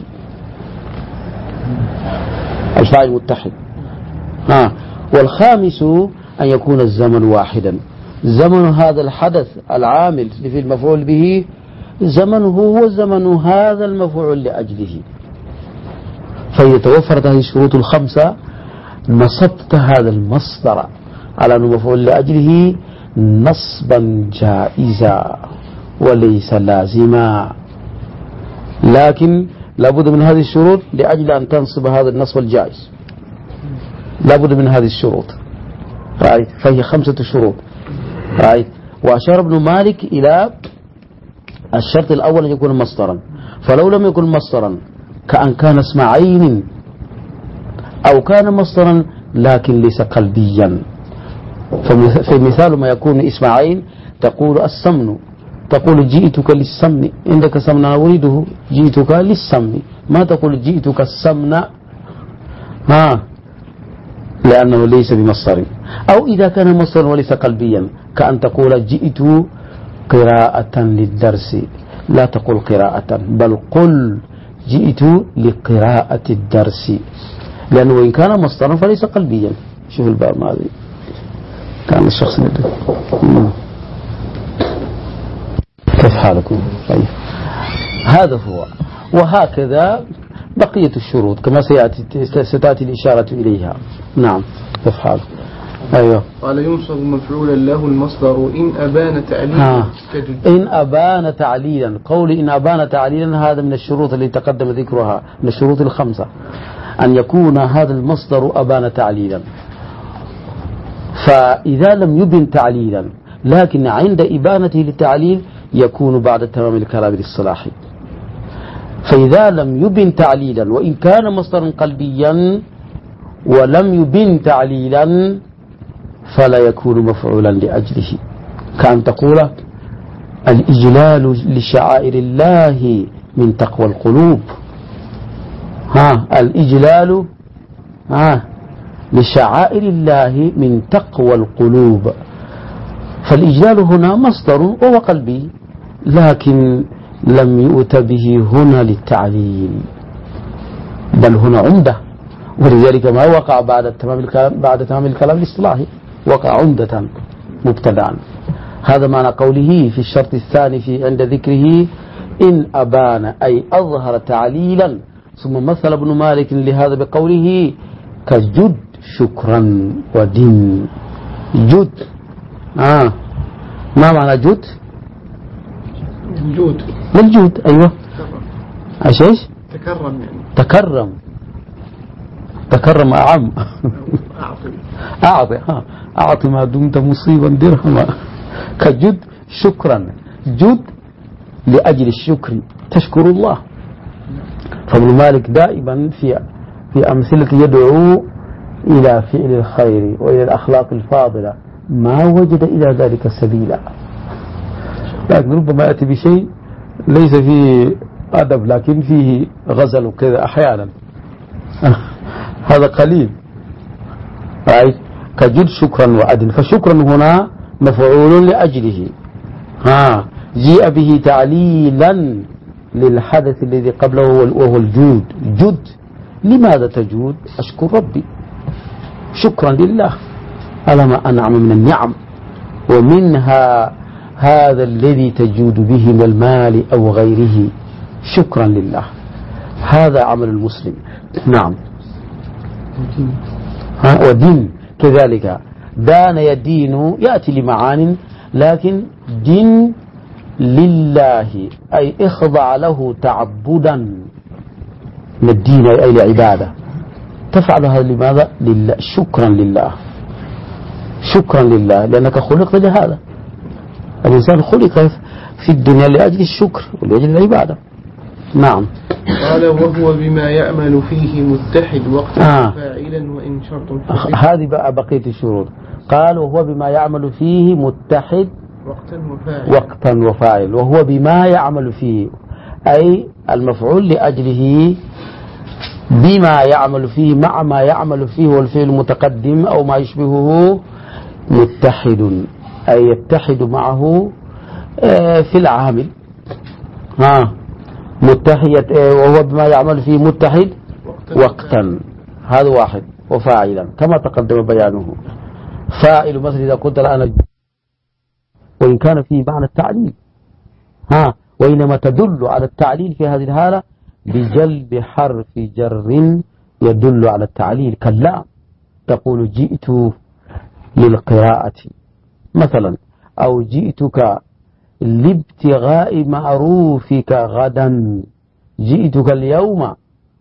الفاعل متحد. والخامس أن يكون الزمن واحدا، زمن هذا الحدث العامل في المفعول به زمنه هو زمن هذا المفعول لأجله. فإذا توفرت هذه الشروط 5 نصبت هذا المصدر على أنه مفعول لأجله نصبا جائزا وليس لازما، لكن لابد من هذه الشروط لأجل أن تنصب هذا النصب الجائز، لابد من هذه الشروط. فهي 5 شروط. وأشار ابن مالك إلى الشرط الأول أن يكون مصدرا، فلو لم يكن مصدرا كأن كان اسم عين أو كان مصدرا لكن ليس قلبيا. فمثال ما يكون اسم عين تقول السمن، تقول جئتك للسمن، عندك سمن أريده، جئتك للسمن، ما تقول جئتك السمن لأنه ليس بمصدر. أو إذا كان مصدرا وليس قلبيا كأن تقول جئت قراءة للدرس، لا تقول قراءة بل قل جئت لقراءة الدرس، لأنه إن كان مصدرا فليس قلبيا. شوف الباب ماذا كان الشخص كيف حالكم؟ طيب هذا هو. وهكذا بقية الشروط كما ستأتي الإشارة إليها. نعم كيف حالكم؟ أيوه. قال ينصب مفعولا له المصدر إن أبان تعليلا. إن أبان تعليلا، قول إن أبان تعليلا هذا من الشروط التي تقدم ذكرها، من الشروط 5 أن يكون هذا المصدر أبان تعليلا. فإذا لم يبن تعليلا لكن عند إبانته للتعليل يكون بعد تمام الكلام الاصطلاحي. فإذا لم يبن تعليلا وإن كان مصدرا قلبيا ولم يبن تعليلا فلا يكون مفعولا لأجله، كأن تقول الإجلال لشعائر الله من تقوى القلوب. الإجلال لشعائر الله من تقوى القلوب، فالإجلال هنا مصدر وهو قلبي، لكن لم يؤت به هنا للتعليل، بل هنا عمدة، ولذلك ما وقع بعد تمام الكلام الاصطلاحي، وقع عمدة مبتدعا. هذا معنى قوله في الشرط الثاني في عند ذكره إن أبان أي أظهر تعليلا، ثم مثل ابن مالك لهذا بقوله كجد شكرا ودين. جد ما معنى جد؟ الجود للجود، أيوة. ايش؟ تكرم يعني. تكرم أعم. أعطي ما دمت مصيبا درهما. كجد شكرا، جد لأجل الشكر، تشكر الله. فابن مالك دائما في أمثلة يدعو إلى فعل الخير وإلى الأخلاق الفاضلة، ما وجد إلى ذلك سبيلا، لكن ربما يأتي بشيء ليس فيه أدب لكن فيه غزل كذا أحيانا. هذا قليل. كجد شكرا وعدل، فشكرا هنا مفعول لأجله، جيء به تعليلا للحدث الذي قبله وهو الجود. جد، لماذا تجود؟ أشكر ربي، شكرا لله على ما أنعم من النعم، ومنها هذا الذي تجود به من المال أو غيره، شكرا لله. هذا عمل المسلم. نعم. ودين كذلك، دان يدين يأتي لمعان، لكن دين لله أي اخضع له تعبدا من الدين أي لعبادة. تفعل هذا لماذا؟ لله، شكرا لله، شكرا لله، لأنك خلقت لهذا. الإنسان خلق في الدنيا لأجل الشكر ولأجل العبادة. نعم. قال وهو بما يعمل فيه متحد وقتا فاعلا وإن شرط. هذه بقية الشروط. قال وهو بما يعمل فيه متحد وقتا وفاعل. وهو بما يعمل فيه أي المفعول لأجله، بما يعمل فيه مع ما يعمل فيه والفعل المتقدم أو ما يشبهه، متحد أي يتحد معه في العامل. متحد، وهو بما يعمل فيه متحد وقتا، هذا واحد، وفاعلا كما تقدم بيانه. فاعل مثل إذا قلت الآن، وإن كان فيه معنى التعليل، وإنما تدل على التعليل في هذه الحالة بجلب حرف جر يدل على التعليل، كاللام، تقول جئت للقراءة مثلا، أو جئتك لابتغاء معروفك غدا، جئتك اليوم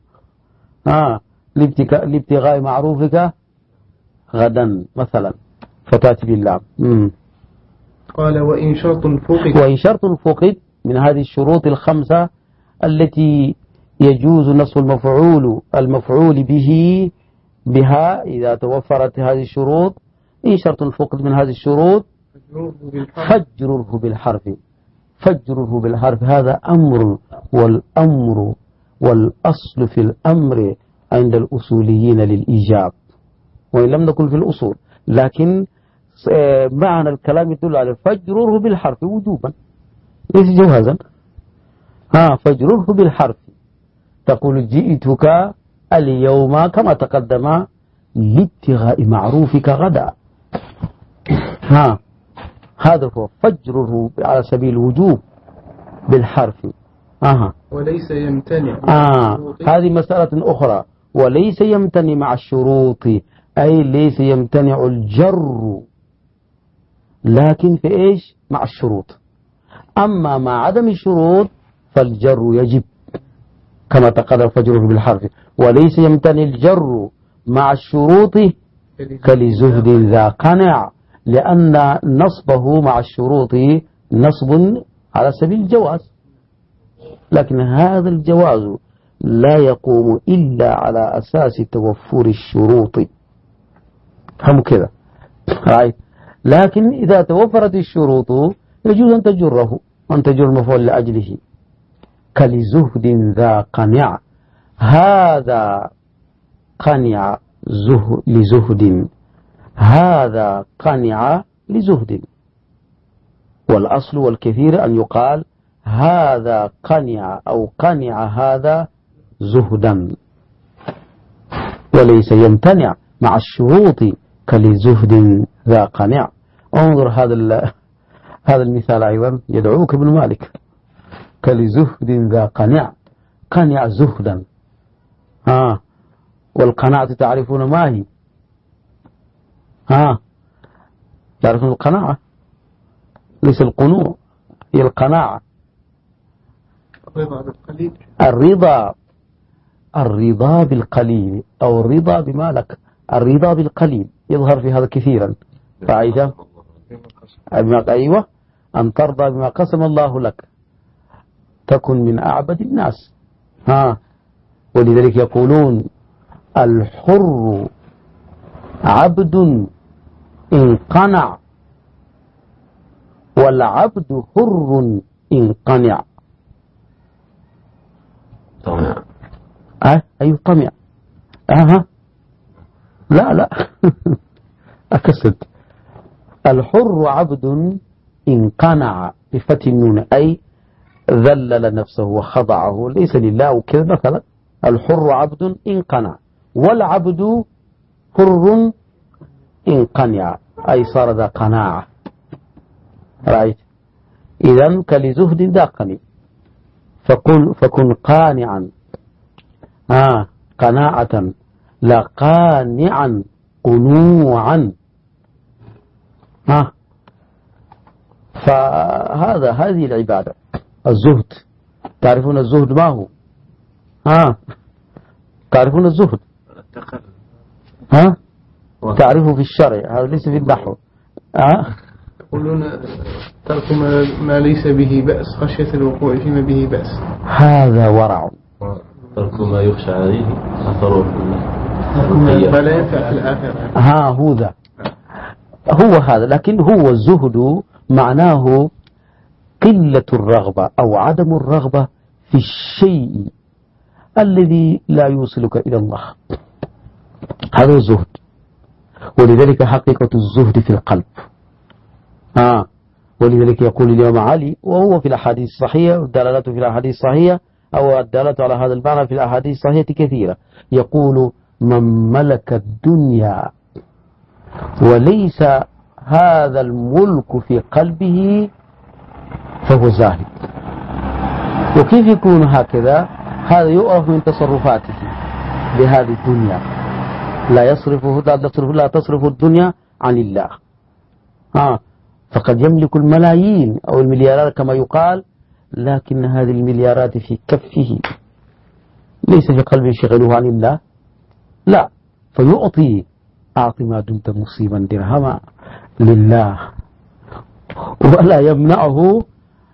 لابتغاء معروفك غدا مثلا، فتأتي باللام. قال وإن شرط فقد. وإن شرط فقد من هذه الشروط الخمسة التي يجوز نصب المفعول به بها إذا توفرت هذه الشروط. إن شرط الفقد من هذه الشروط فجره بالحرف. فجره بالحرف هذا أمر، والأمر والأصل في الأمر عند الأصوليين للإيجاب، وإن لم نكن في الأصول، لكن معنى الكلام يدل على فجره بالحرف وجوبا ليس جوازا. فجره بالحرف، تقول جئتك اليوم كما تقدم لابتغاء معروفك غدا. هذا هو فجره على سبيل الوجوب بالحرف. وليس يمتنع. هذه مسألة أخرى. وليس يمتنع مع الشروط، أي ليس يمتنع الجر، لكن في إيش؟ مع الشروط. أما مع عدم الشروط فالجر يجب كما تقدم فجره بالحرف. وليس يمتنع الجر مع الشروط كلزهد ذا قنع، لأن نصبه مع الشروط نصب على سبيل الجواز، لكن هذا الجواز لا يقوم إلا على أساس توفر الشروط. فهم كذا. لكن إذا توفرت الشروط يجوز أن تجره وأن تجر المفعول لأجله، كلزهد ذا قنع، هذا قنع لزهد، هذا قنع لزهد. والأصل والكثير أن يقال هذا قنع أو قنع هذا زهدا، وليس يمتنع مع الشروط كلزهد ذا قنع. انظر هذا المثال أيضا يدعوك ابن مالك، كلزهد ذا قنع، قنع زهدا. والقناعة تعرفون ما هي؟ تعرفون القناعة؟ ليس القنوع، هي القناعة. الرضا بالقليل أو الرضا بما لك، الرضا بالقليل يظهر في هذا كثيرا. فعيدا أيوة، أن ترضى بما قسم الله لك تكن من أعبد الناس. ولذلك يقولون الحر عبد إن قنع، والعبد حر إن قنع. طمع. أي طمع. لا أكسد. الحر عبد إن قنع بفتح النون، أي ذلل نفسه وخضعه ليس لله وكذا مثلا. الحر عبد إن قنع، والعبد حر إن قنع، أي صار ذا قناعة. رأيت؟ إذن كلزهد ذا قنع، فكن قانعا، قناعة، لا قانعا قنوعا. هذه العبادة الزهد. تعرفون الزهد ما هو؟ تعرفون الزهد؟ تعرفه في الشرع، هذا ليس في النحو. يقولون ترك ما ليس به بأس خشية الوقوع فيما به بأس. هذا ورع. ترك ما يخشى عليه أثره فلا ينفع في الآخرة. هو هذا. لكن هو الزهد معناه قلة الرغبة أو عدم الرغبة في الشيء الذي لا يوصلك إلى الله، هذا الزهد. ولذلك حقيقة الزهد في القلب. ولذلك يقول الإمام علي، وهو في الأحاديث الصحيحة، والدلالات في الأحاديث الصحيحة أو الدلالة على هذا المعنى في الأحاديث الصحيحة كثيرة، يقول من ملك الدنيا وليس هذا الملك في قلبه فهو زاهد. وكيف يكون هكذا؟ هذا يؤرف من تصرفاته بهذه الدنيا، لا تصرف الدنيا عن الله. فقد يملك الملايين أو المليارات كما يقال، لكن هذه المليارات في كفه، ليس في قلبه شغله عن الله. لا، فيعطي أعطي ما دمت مصيبا درهما لله، ولا يمنعه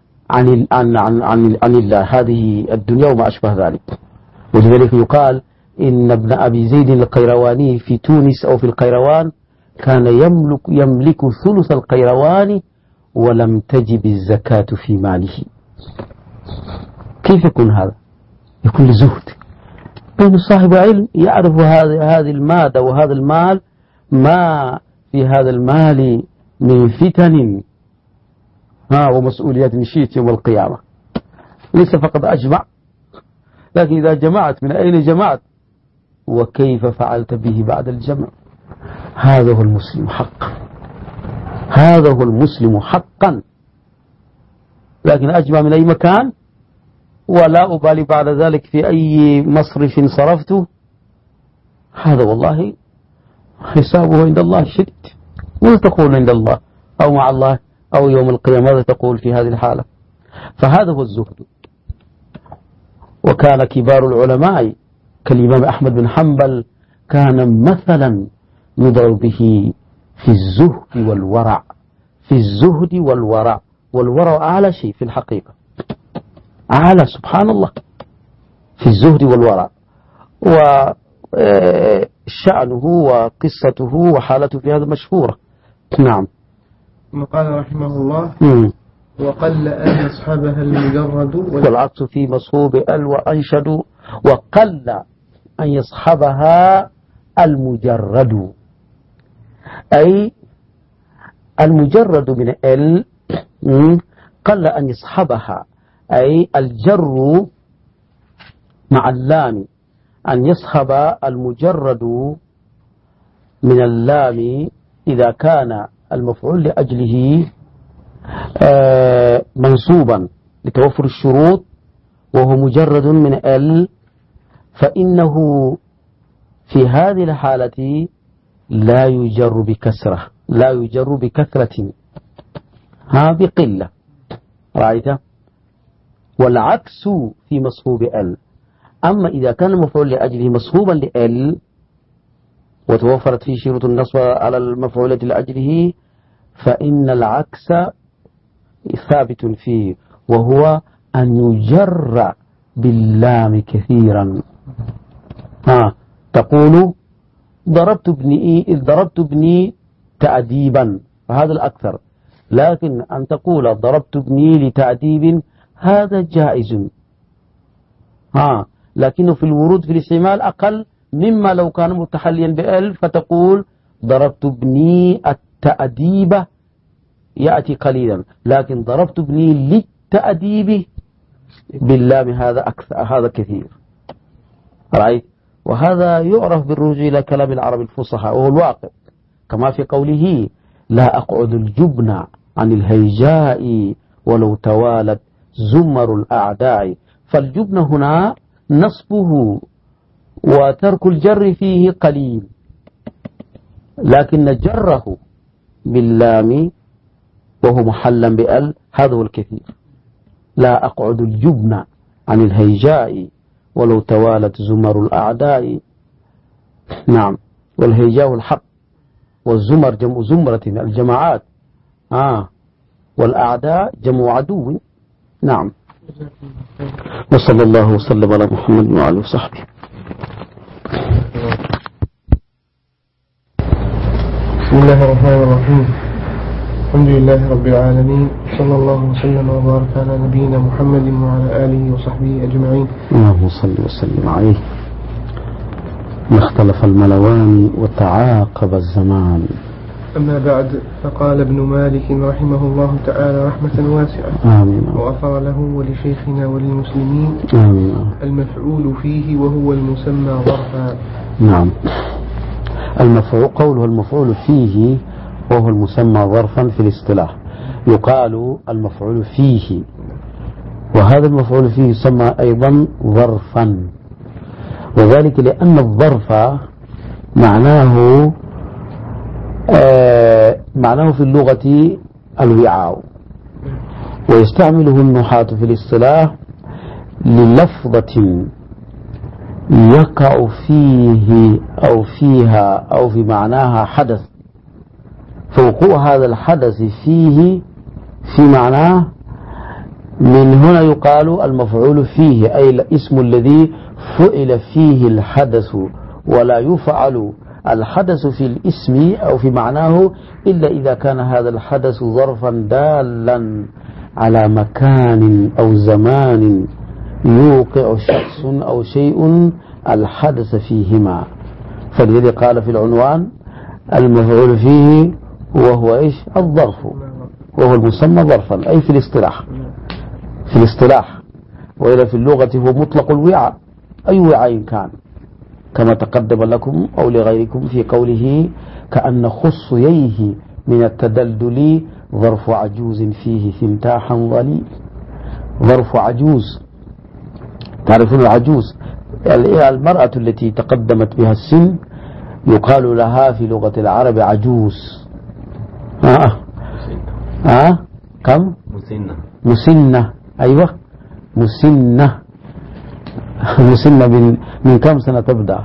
عن الله هذه الدنيا وما أشبه ذلك. ولذلك يقال إن ابن أبي زيد القيرواني في تونس أو في القيروان كان يملك ثلث القيروان ولم تجب الزكاة في ماله. كيف يكون هذا؟ يكون لزهد. بين صاحب علم يعرف هذه المادة وهذا المال، ما في هذا المال من فتن ومسؤوليات نشيت يوم القيامة. ليس فقط أجمع، لكن إذا جمعت من أين جمعت وكيف فعلت به بعد الجمع. هذا هو المسلم حقا، هذا هو المسلم حقا. لكن أجمع من أي مكان ولا أبالي بعد ذلك في أي مصرف صرفته، هذا والله حسابه عند الله شديد. ماذا تقول عند الله أو مع الله أو يوم القيامة؟ ماذا تقول في هذه الحالة؟ فهذا هو الزهد. وكان كبار العلماء كالإمام أحمد بن حنبل كان مثلا يضرب به في الزهد والورع، في الزهد والورع. والورع أعلى شيء في الحقيقة، أعلى سبحان الله في الزهد والورع. وشأنه وقصته وحالته في هذا مشهورة، نعم. ثم قال رحمه الله وقل أن يصحبها المجرد والعكس في مصحوب ال وأنشد وقل أن يصحبها المجرد، أي المجرد من ال قل أن يصحبها، أي الجر مع اللام، أن يصحب المجرد من اللام إذا كان المفعول لأجله منصوبا لتوفر الشروط وهو مجرد من ال، فإنه في هذه الحالة لا يجر بكسرة، لا يجر بكثرة، بقلة. رأيت؟ والعكس في مصحوب ال. أما إذا كان المفعول لأجله مصحوبا لال وتوفرت فيه شروط النصب على المفعولة لأجله، فإن العكس ثابت فيه، وهو أن يجر باللام كثيرا. تقول ضربت ابني تأديبا، فهذا الأكثر، لكن أن تقول ضربت ابني لتأديب هذا جائز، لكنه في الورود في الاستعمال أقل مما لو كان متحليا بأل، فتقول ضربت ابني التأديب يأتي قليلا، لكن ضربت ابني للتأديب باللام هذا كثير. رأيت؟ وهذا يعرف بالرجوع إلى كلام العرب الفصحى وهو الواقع، كما في قوله لا أقعد الجبن عن الهيجاء ولو توالت زمر الأعداء، فالجبن هنا نصبه وترك الجر فيه قليل، لكن جره باللام وهو محلا بأل هذا هو الكثير. لا أقعد الجبن عن الهيجاء ولو توالت زمر الأعداء. نعم. والهيجاء الحق، والزمر جمع زمرة الجماعات، والأعداء جمع عدو. نعم. وصلى الله وسلم على محمد وعلى وصحبه. بسم الله الرحمن الرحيم. الحمد لله رب العالمين، صلى الله وسلم وبارك على نبينا محمد وعلى آله وصحبه أجمعين. اللهم صل وسلم عليه. ما اختلف الملوان وتعاقب الزمان. أما بعد، فقال ابن مالك رحمه الله تعالى رحمة واسعة، آمين، وغفر له ولشيخنا وللمسلمين، آمين، المفعول فيه وهو المسمى ظرفا. نعم. قوله المفعول فيه وهو المسمى ظرفا في الاصطلاح، يقال المفعول فيه، وهذا المفعول فيه يسمى أيضا ظرفا، وذلك لأن الظرف معناه في اللغة الوعاء، ويستعمله النحاة في الاصطلاح للفظة يقع فيه أو فيها أو في معناها حدث، فوقوع هذا الحدث فيه في معناه، من هنا يقال المفعول فيه، أي الاسم الذي فعل فيه الحدث، ولا يفعل الحدث في الاسم أو في معناه إلا إذا كان هذا الحدث ظرفا دالا على مكان أو زمان يوقع شخص أو شيء الحدث فيهما. فالذي قال في العنوان المفعول فيه وهو إيش؟ الظرف، وهو المسمى ظرفا، أي في الاصطلاح، وإلا في اللغة هو مطلق الوعاء، أي وعاء كان، كما تقدم لكم أو لغيركم في قوله كأن خصييه من التدلدل ظرف عجوز فيه ثمتاحا ظليل. ظرف عجوز، تعرفون العجوز المرأة التي تقدمت بها السن يقال لها في لغة العرب عجوز. كم؟ مسنة. أيوة، مسنة. مسنة من كم سنة تبدأ؟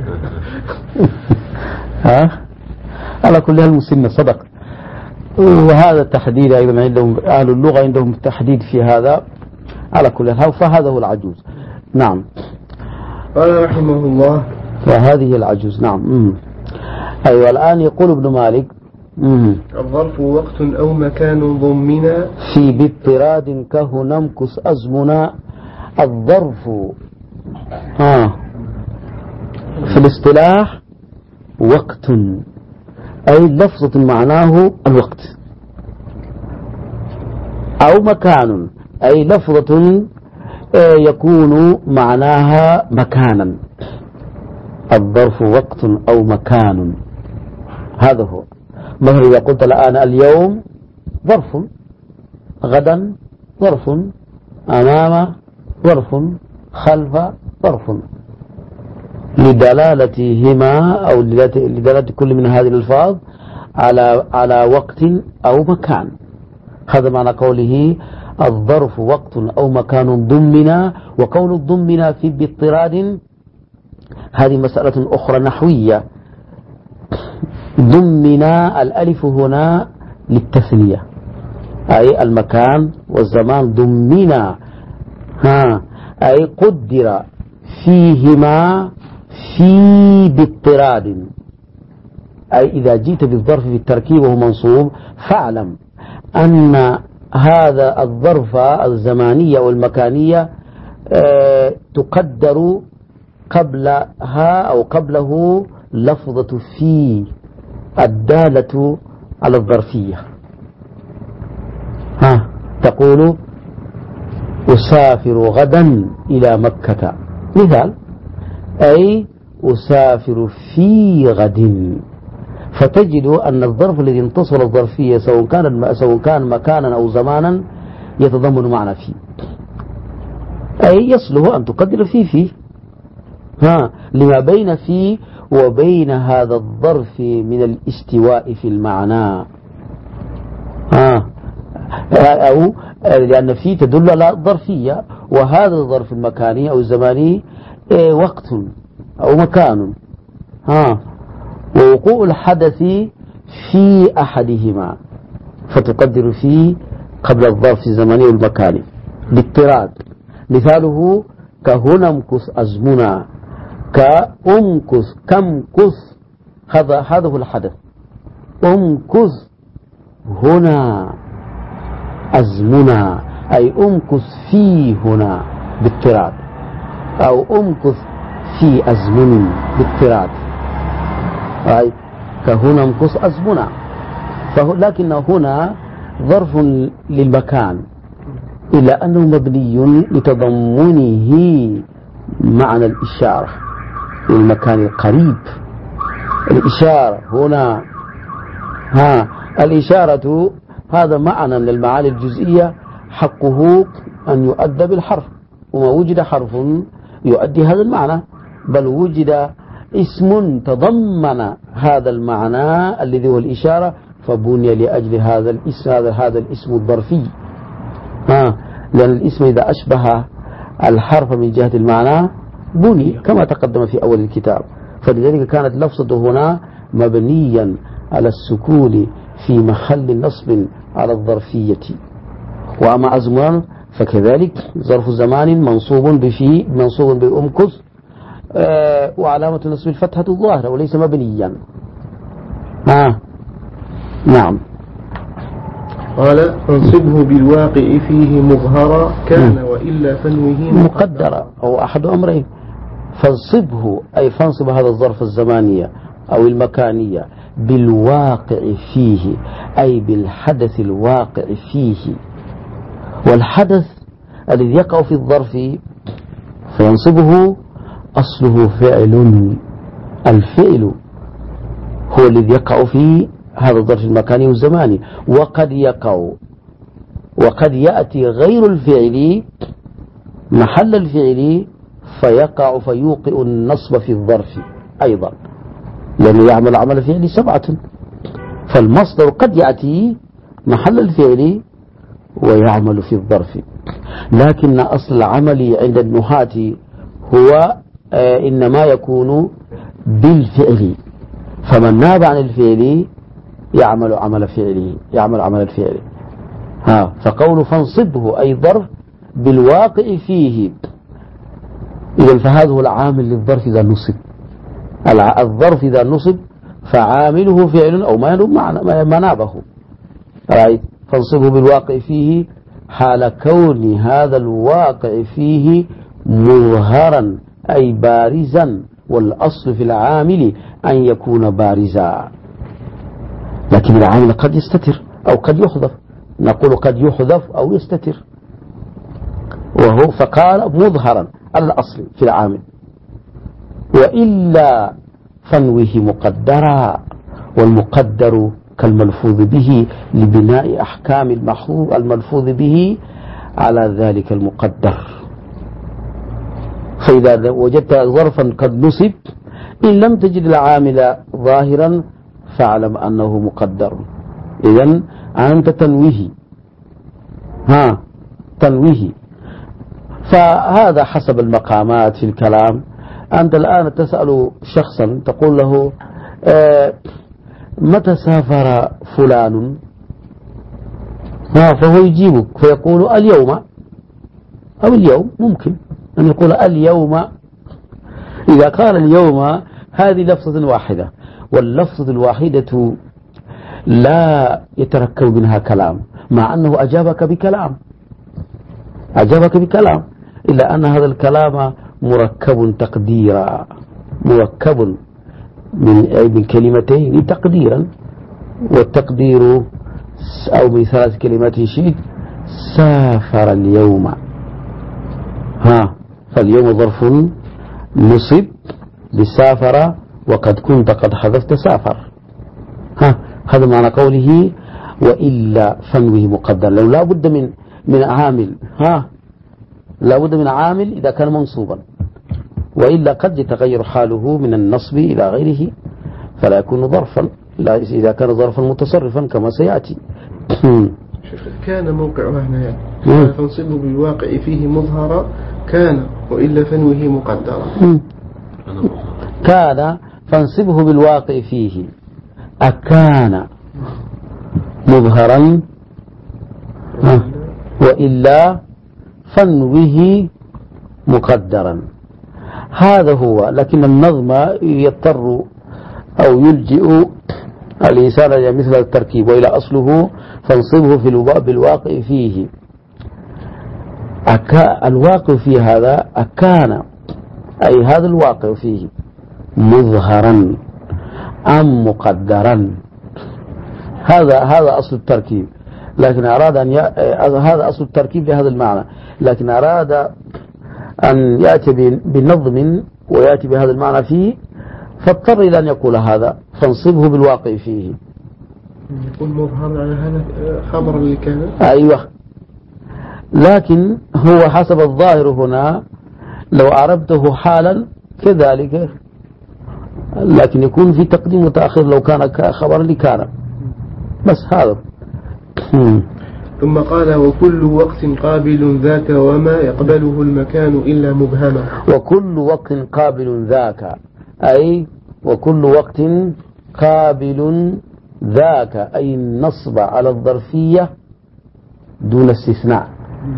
على كل حال مسنة، صدق. وهذا التحديد أيضا عندهم أهل اللغة، عندهم تحديد في هذا. على كل حال فهذا هو العجوز. نعم. قال رحمه الله فهذه العجوز. نعم. أيوة. الآن يقول ابن مالك الظرف وقت أو مكان ضمنا في باضطراد كهنا امكث أزمنا. الظرف في الاصطلاح وقت، أي لفظة معناه الوقت، أو مكان أي لفظة يكون معناها مكانا. الظرف وقت أو مكان، هذا هو. مثلا إذا قلت الآن اليوم ظرف، غدا ظرف، أمام ظرف، خلف ظرف، لدلالتهما أو لدلالة كل من هذه الألفاظ على وقت أو مكان. هذا معنى قوله الظرف وقت أو مكان ضمنا. وقول الضمنا في باضطراد هذه مسألة أخرى نحوية. ضمنا الألف هنا للتثنية، أي المكان والزمان ضمنا، أي قدر فيهما في باضطراد. أي إذا جئت بالظرف في التركيب وهو منصوب فاعلم أن هذا الظرف الزمانية والمكانية تقدر قبلها أو قبله لفظة في الدالة على الظرفية. تقول أسافر غدا إلى مكة مثال، أي أسافر في غد. فتجد أن الظرف الذي انتصر الظرفية سواء كان مكانا أو زمانا يتضمن معنى فيه، أي يصله أن تقدر فيه لما بين فيه وبين هذا الظرف من الاستواء في المعنى، أو لأن فيه تدل على الظرفية، وهذا الظرف المكاني أو الزماني وقت أو مكان، ووقوع الحدث في أحدهما فتقدر فيه قبل الظرف الزماني والمكاني باضطراد. مثاله كهنا امكث أزمنا، كأمكث كمكث، هذا هو الحدث. أمكث هنا أزمنا، أي أمكث في هنا باضطراد، أو أمكث في أزمن باضطراد، أي كهنا امكث أزمنا. لكن هنا ظرف للمكان إلا أنه مبني لتضمنه معنى الإشارة للمكان القريب. الإشارة هنا الإشارة هذا معنى من المعاني الجزئية حقه أن يؤدى بالحرف، وما وجد حرف يؤدي هذا المعنى، بل وجد اسم تضمن هذا المعنى الذي هو الإشارة فبني لأجل هذا الاسم هذا الاسم الظرفي. لأن الاسم إذا أشبه الحرف من جهة المعنى بني كما تقدم في أول الكتاب، فلذلك كانت لفظة هنا مبنيا على السكون في محل نصب على الظرفية. وأما أزمان فكذلك ظرف زمان منصوب بأمكث، وعلامة نصب الفتحة الظاهرة وليس مبنيا. نعم. قال فانصبه بالواقع فيه مظهرا كان وإلا فنوه مقدرا، أو أحد أمرين. فانصبه أي فانصب هذا الظرف الزمانية أو المكانية بالواقع فيه، أي بالحدث الواقع فيه. والحدث الذي يقع في الظرف فينصبه أصله فعل. الفعل هو الذي يقع في هذا الظرف المكاني والزماني، وقد يأتي غير الفعل محل الفعل فيوقع النصب في الظرف أيضا، لأنه يعمل عمل فعل 7. فالمصدر قد يأتي محل الفعل ويعمل في الظرف، لكن أصل العمل عند النحاة هو إنما يكون بالفعل، فمن ناب عن الفعل يعمل عمل الفعل. فقول فانصبه أي ظرف بالواقع فيه. إذن فهذا هو العامل للظرف إذا نصب. الظرف إذا نصب فعامله فعل أو مال منابه. رأيت؟ فانصبه بالواقع فيه حال كون هذا الواقع فيه مظهرا أي بارزا، والأصل في العامل أن يكون بارزا، لكن العامل قد يستتر أو قد يحذف، نقول قد يحذف أو يستتر، وهو فقال مظهرا على الأصل في العامل، وإلا فنوه مقدرا، والمقدر كالملفوظ به لبناء أحكام الملفوظ به على ذلك المقدر. فإذا وجدت ظرفا قد نصب إن لم تجد العامل ظاهرا فاعلم أنه مقدر. إذن أنت تنويه. فهذا حسب المقامات في الكلام. أنت الآن تسأل شخصا تقول له متى سافر فلان؟ فهو يجيبك فيقول اليوم، أو اليوم، ممكن أن يقول اليوم. إذا قال اليوم هذه لفظة واحدة، واللفظة الواحدة لا يتركب منها كلام، مع أنه أجابك بكلام، إلا أن هذا الكلام مركب تقديرا، مركب من كلمتين تقديرا، والتقدير أو من 3 كلمات شيء سافر اليوم. فاليوم ظرف نصب لسافر، وقد كنت قد حذفت سافر. هذا معنى قوله وإلا فنوه مقدر. لو لا بد من عامل، لا بد من عامل إذا كان منصوبا، وإلا قد يتغير حاله من النصب إلى غيره فلا يكون ظرفا، إذا كان ظرفا متصرفا كما سيأتي. كان موقعها هنا يعني فانصبه بالواقع فيه مظهرا كان، وإلا فنوه مقدرا. كان فانصبه بالواقع فيه أكان مظهرا، وإلا فنوه مقدرا. هذا هو. لكن النظم يضطر أو يلجئ الإنسان إلى مثل التركيب، وإلى أصله فانصبه بالواقع فيه. الواقع في هذا أكان، أي هذا الواقع فيه مظهرا أم مقدرا. هذا أصل التركيب، لكن أراد هذا أصل التركيب لهذا المعنى، لكن أراد أن يأتي بنظم ويأتي بهذا المعنى فيه، فاضطر إلى أن يقول هذا فانصبه بالواقع فيه. يكون مظهر على هذا خبر اللي كان. أيوة، لكن هو حسب الظاهر هنا لو أعربته حالا كذلك، لكن يكون في تقديم وتأخير لو كان خبر لكان، بس هذا. ثم قال وكل وقت قابل ذاك وما يقبله المكان إلا مبهما. وكل وقت قابل ذاك، أي وكل وقت قابل ذاك، أي النصب على الظرفية دون استثناء.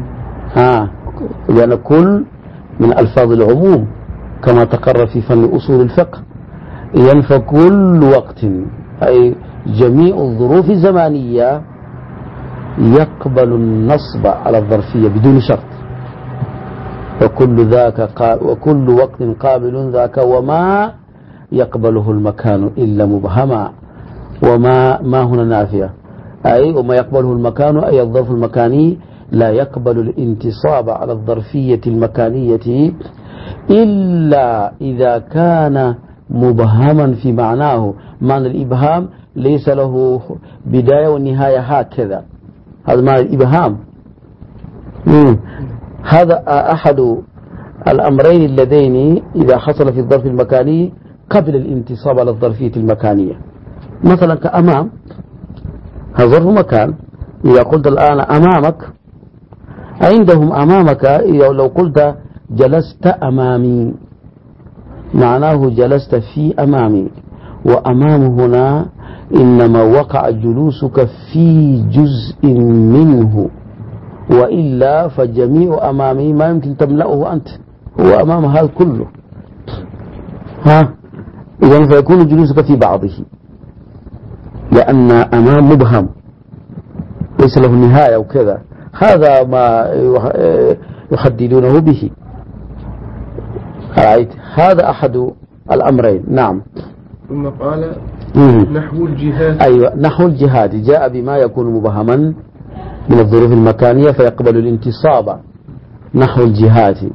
لأن كل من ألفاظ العموم كما تقرر في فن أصول الفقه، ينفى كل وقت أي جميع الظروف الزمانية يقبل النصب على الظرفية بدون شرط. وكل وقت قابل ذاك وما يقبله المكان إلا مبهما. وما هنا نافية، أي وما يقبله المكان أي الظرف المكاني لا يقبل الانتصاب على الظرفية المكانية إلا إذا كان مبهما في معناه. معنى الإبهام ليس له بداية والنهاية هكذا، هذا معنى الإبهام. هذا أحد الأمرين اللذين إذا حصل في الظرف المكاني قبل الانتصاب على الظرفية المكانية. مثلا كأمام، هذا ظرف مكان. إذا قلت الآن أمامك، عندهم أمامك لو قلت جلست أمامي معناه جلست في أمامي، وأمام هنا إنما وقع جلوسك في جزء منه، وإلا فجميع أمامي ما يمكن تملأه أنت، هو أمام هذا كله. إذن فيكون جلوسك في بعضه لأن أمام مبهم ليس له نهاية وكذا، هذا ما يحددونه به. رأيت هذا أحد الأمرين. نعم. ثم قال نحو الجهاد. أيوة، نحو الجهاد جاء بما يكون مبهما من الظروف المكانية فيقبل الانتصاب. نحو الجهاد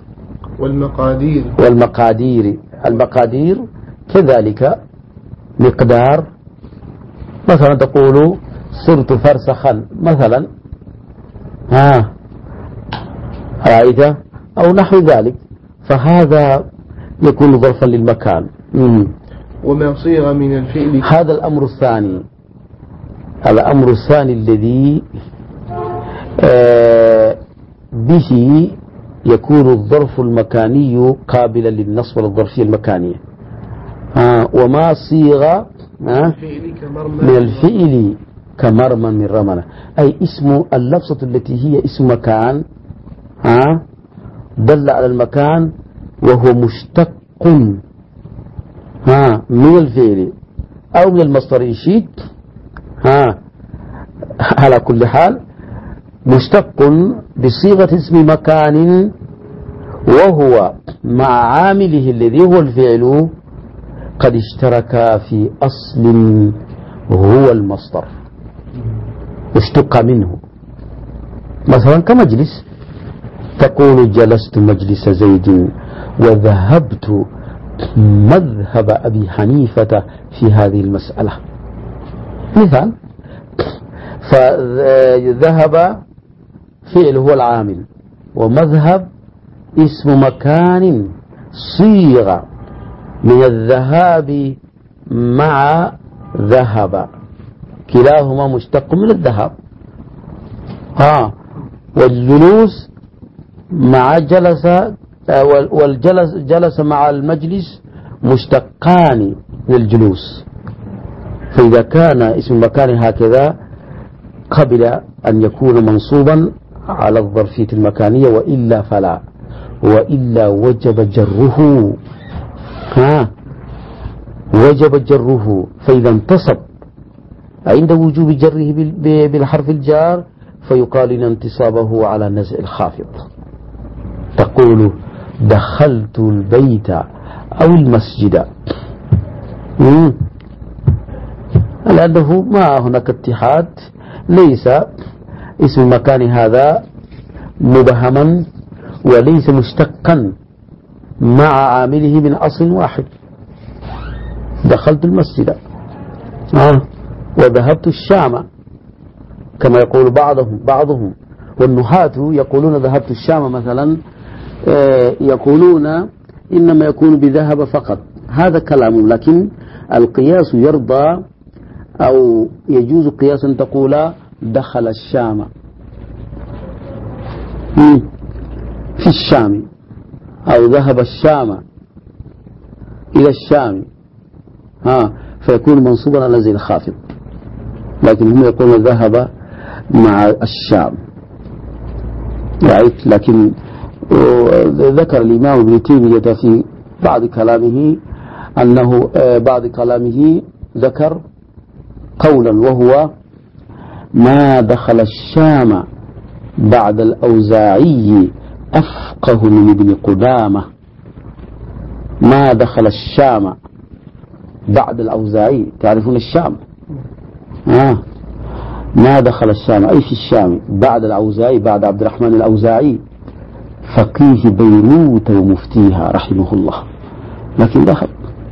والمقادير المقادير كذلك مقدار، مثلا تقول صرت فرسخا مثلا، رأيت، أو نحو ذلك، فهذا يكون ظرفا للمكان. وما صيغ من الفعل. هذا الأمر الثاني، الأمر الثاني الذي به يكون الظرف المكاني قابلا للنصب والظرفية المكانية. وما صيغ من الفعل كمرمى من رملة، أي اسم اللفظة التي هي اسم مكان دل على المكان وهو مشتق من الفعل أو من المصدر يشيد. على كل حال مشتق بصيغة اسم مكان، وهو مع عامله الذي هو الفعل قد اشترك في أصل هو المصدر، اشتق منه. مثلا كمجلس، تقول جلست مجلس زيد وذهبت مذهب أبي حنيفة في هذه المسألة، مثال. فذهب فعل هو العامل، ومذهب اسم مكان صيغ من الذهاب مع ذهب، كلاهما مشتق من الذهب. والجلوس مع جلس، جلس مع المجلس مشتقان من الجلوس. فإذا كان اسم المكان هكذا قبل أن يكون منصوبا على الظرفية المكانية، وإلا فلا، وإلا وجب جره. وجب جره، فإذا انتصب عند وجوب جره بالحرف الجار فيقال إن انتصابه على نزع الخافض. تقول دخلت البيت أو المسجد، لأنه ما هناك اتحاد، ليس اسم المكان هذا مبهما وليس مشتقا مع عامله من أصل واحد. دخلت المسجد وذهبت الشام كما يقول بعضهم، والنحاة يقولون ذهبت الشام مثلا، يقولون إنما يكون بذهب فقط، هذا كلام. لكن القياس يرضى أو يجوز قياس أن تقول دخل الشام في الشام، أو ذهب الشام إلى الشام، فيكون منصوبا على زي الخافض. لكن هم يقولون ذهب مع الشام، رأيت. لكن ذكر الإمام ابن تيمية في بعض كلامه أنه بعض كلامه ذكر قولا، وهو ما دخل الشام بعد الأوزاعي أفقه من ابن قدامة. ما دخل الشام بعد الأوزاعي، تعرفون الشام؟ ما دخل الشام أي في الشام بعد الأوزاعي، بعد عبد الرحمن الأوزاعي فقيه بيروت ومفتيها رحمه الله، لكن دخل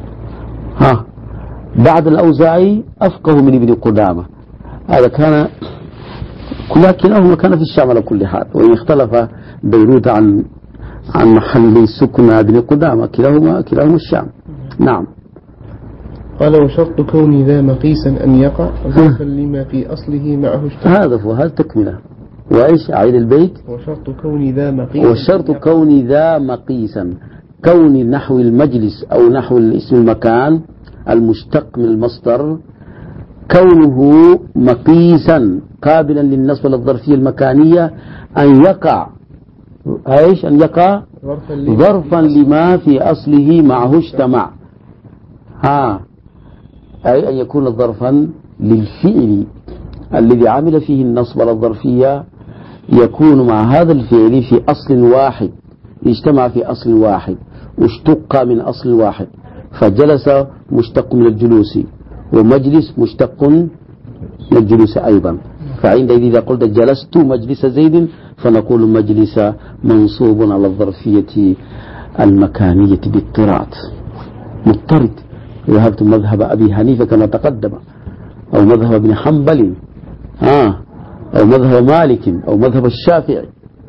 بعد الأوزاعي أفقه من ابن قدامة. هذا كان، لكنهما كان في الشام على كل حال، وإن اختلف بيروت عن محل سكن ابن قدامة، كلاهما الشام. نعم. قال وشرط كون ذا مقيسا أن يقع ظرفا لما في أصله معه اشتراك. هذا تكملة. وإيش أعيد البيت؟ وشرط كون ذا مقيسا، وشرط كون ذا مقيسا، كون نحو المجلس أو نحو الاسم المكان المشتق من المصدر، كونه مقيسا قابلا للنصب للظرفية المكانية، أن يقع إيش؟ أن يقع ظرفا لما في أصله معه اجتمع. أي أن يكون ظرفا للفعل الذي عمل فيه النصب على الظرفية يكون مع هذا الفعل في أصل واحد، اجتمع في أصل واحد واشتق من أصل واحد، فجلس مشتق من الجلوس، ومجلس مشتق من الجلوس أيضا. فعندئذ إذا قلت جلست مجلس زيد فنقول مجلس منصوب على الظرفية المكانية باضطراد مضطرد. ذهبت مذهب أبي حنيفة كما تقدم، أو مذهب ابن حنبل، أو مذهب مالك، أو مذهب الشافعي،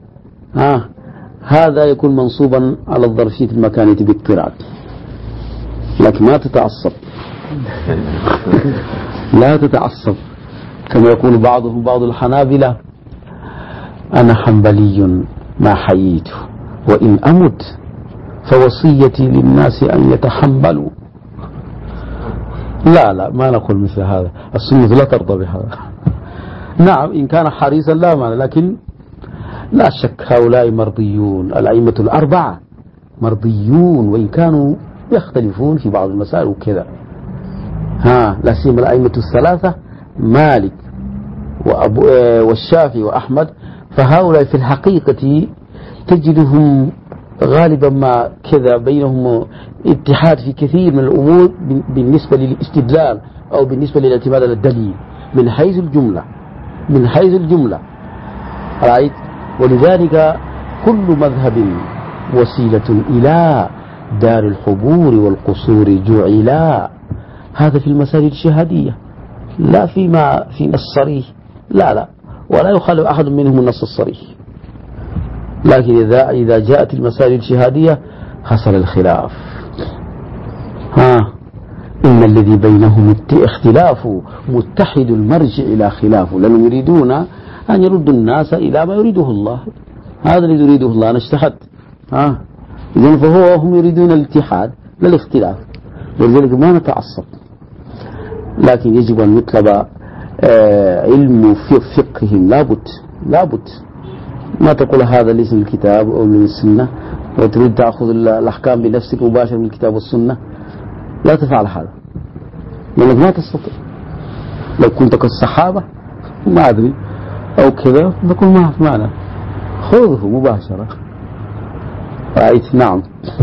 هذا يكون منصوبا على الظرفية المكانية باضطراد. لكن ما تتعصب لا تتعصب كما يقول بعض الحنابلة: أنا حنبلي ما حييت، وإن أمت فوصيتي للناس أن يتحنبلوا. لا ما نقول مثل هذا، السنة لا ترضى بهذا. نعم إن كان حريصا لا معنى، لكن لا شك هؤلاء مرضيون، الأئمة الأربعة مرضيون، وإن كانوا يختلفون في بعض المسائل وكذا. لا سيما الأئمة الثلاثة مالك والشافعي وأحمد، فهؤلاء في الحقيقة تجدهم غالبا ما كذا بينهم اتحاد في كثير من الأمور بالنسبة للاستدلال أو بالنسبة للاعتماد على الدليل من حيث الجملة رأيت. ولذلك كل مذهب وسيلة إلى دار الحبور والقصور جعلا. هذا في المسائل الاجتهادية، لا فيما في نص صريح، لا ولا يخالف أحد منهم النص الصريح. لكن إذا جاءت المسائل الاجتهادية حصل الخلاف. إن الذي بينهم اختلاف متحد المرجع إلى خلاف، لأنهم يريدون أن يردوا الناس إلى ما يريده الله. هذا الذي يريده الله، أنا اجتهدت. إذن هم يريدون الاتحاد لا الاختلاف، ولذلك ما نتعصب. لكن يجب أن يطلب علم فقههم، لابد ما تقول هذا ليس من الكتاب أو من السنة وتريد تأخذ الأحكام بنفسك مباشرة من الكتاب والسنة. لا تفعل هذا، لأنك ما تستطيع. لو كنت كالصحابة ما أدري أو كذا نقول ما في معنى، خذه مباشرة. رأيت؟ نعم.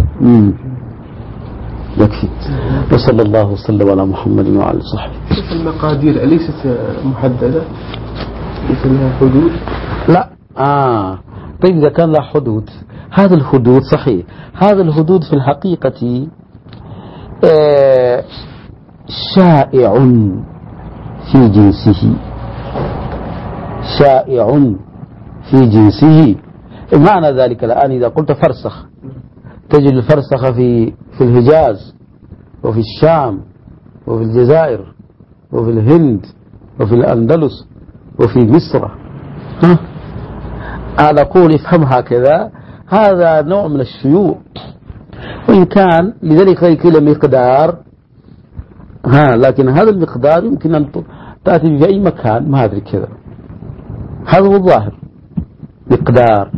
يكفي. وصلى الله وسلم على محمد وعلى صحبه. المقادير أليست محددة؟ ليس لها حدود؟ لا. طيب إذا كان لها حدود، هذا الحدود صحيح، هذا الحدود في الحقيقة شائع في جنسه. معنى ذلك الآن إذا قلت فرسخ تجد الفرسخ في الحجاز وفي الشام وفي الجزائر وفي الهند وفي الأندلس وفي مصر. أنا أقول افهم هكذا، هذا نوع من الشيوع، وإن كان لذلك يكون مقدار، لكن هذا المقدار يمكن أن تأتي في أي مكان، ما أدري كذا. هذا هو الظاهر، مقدار،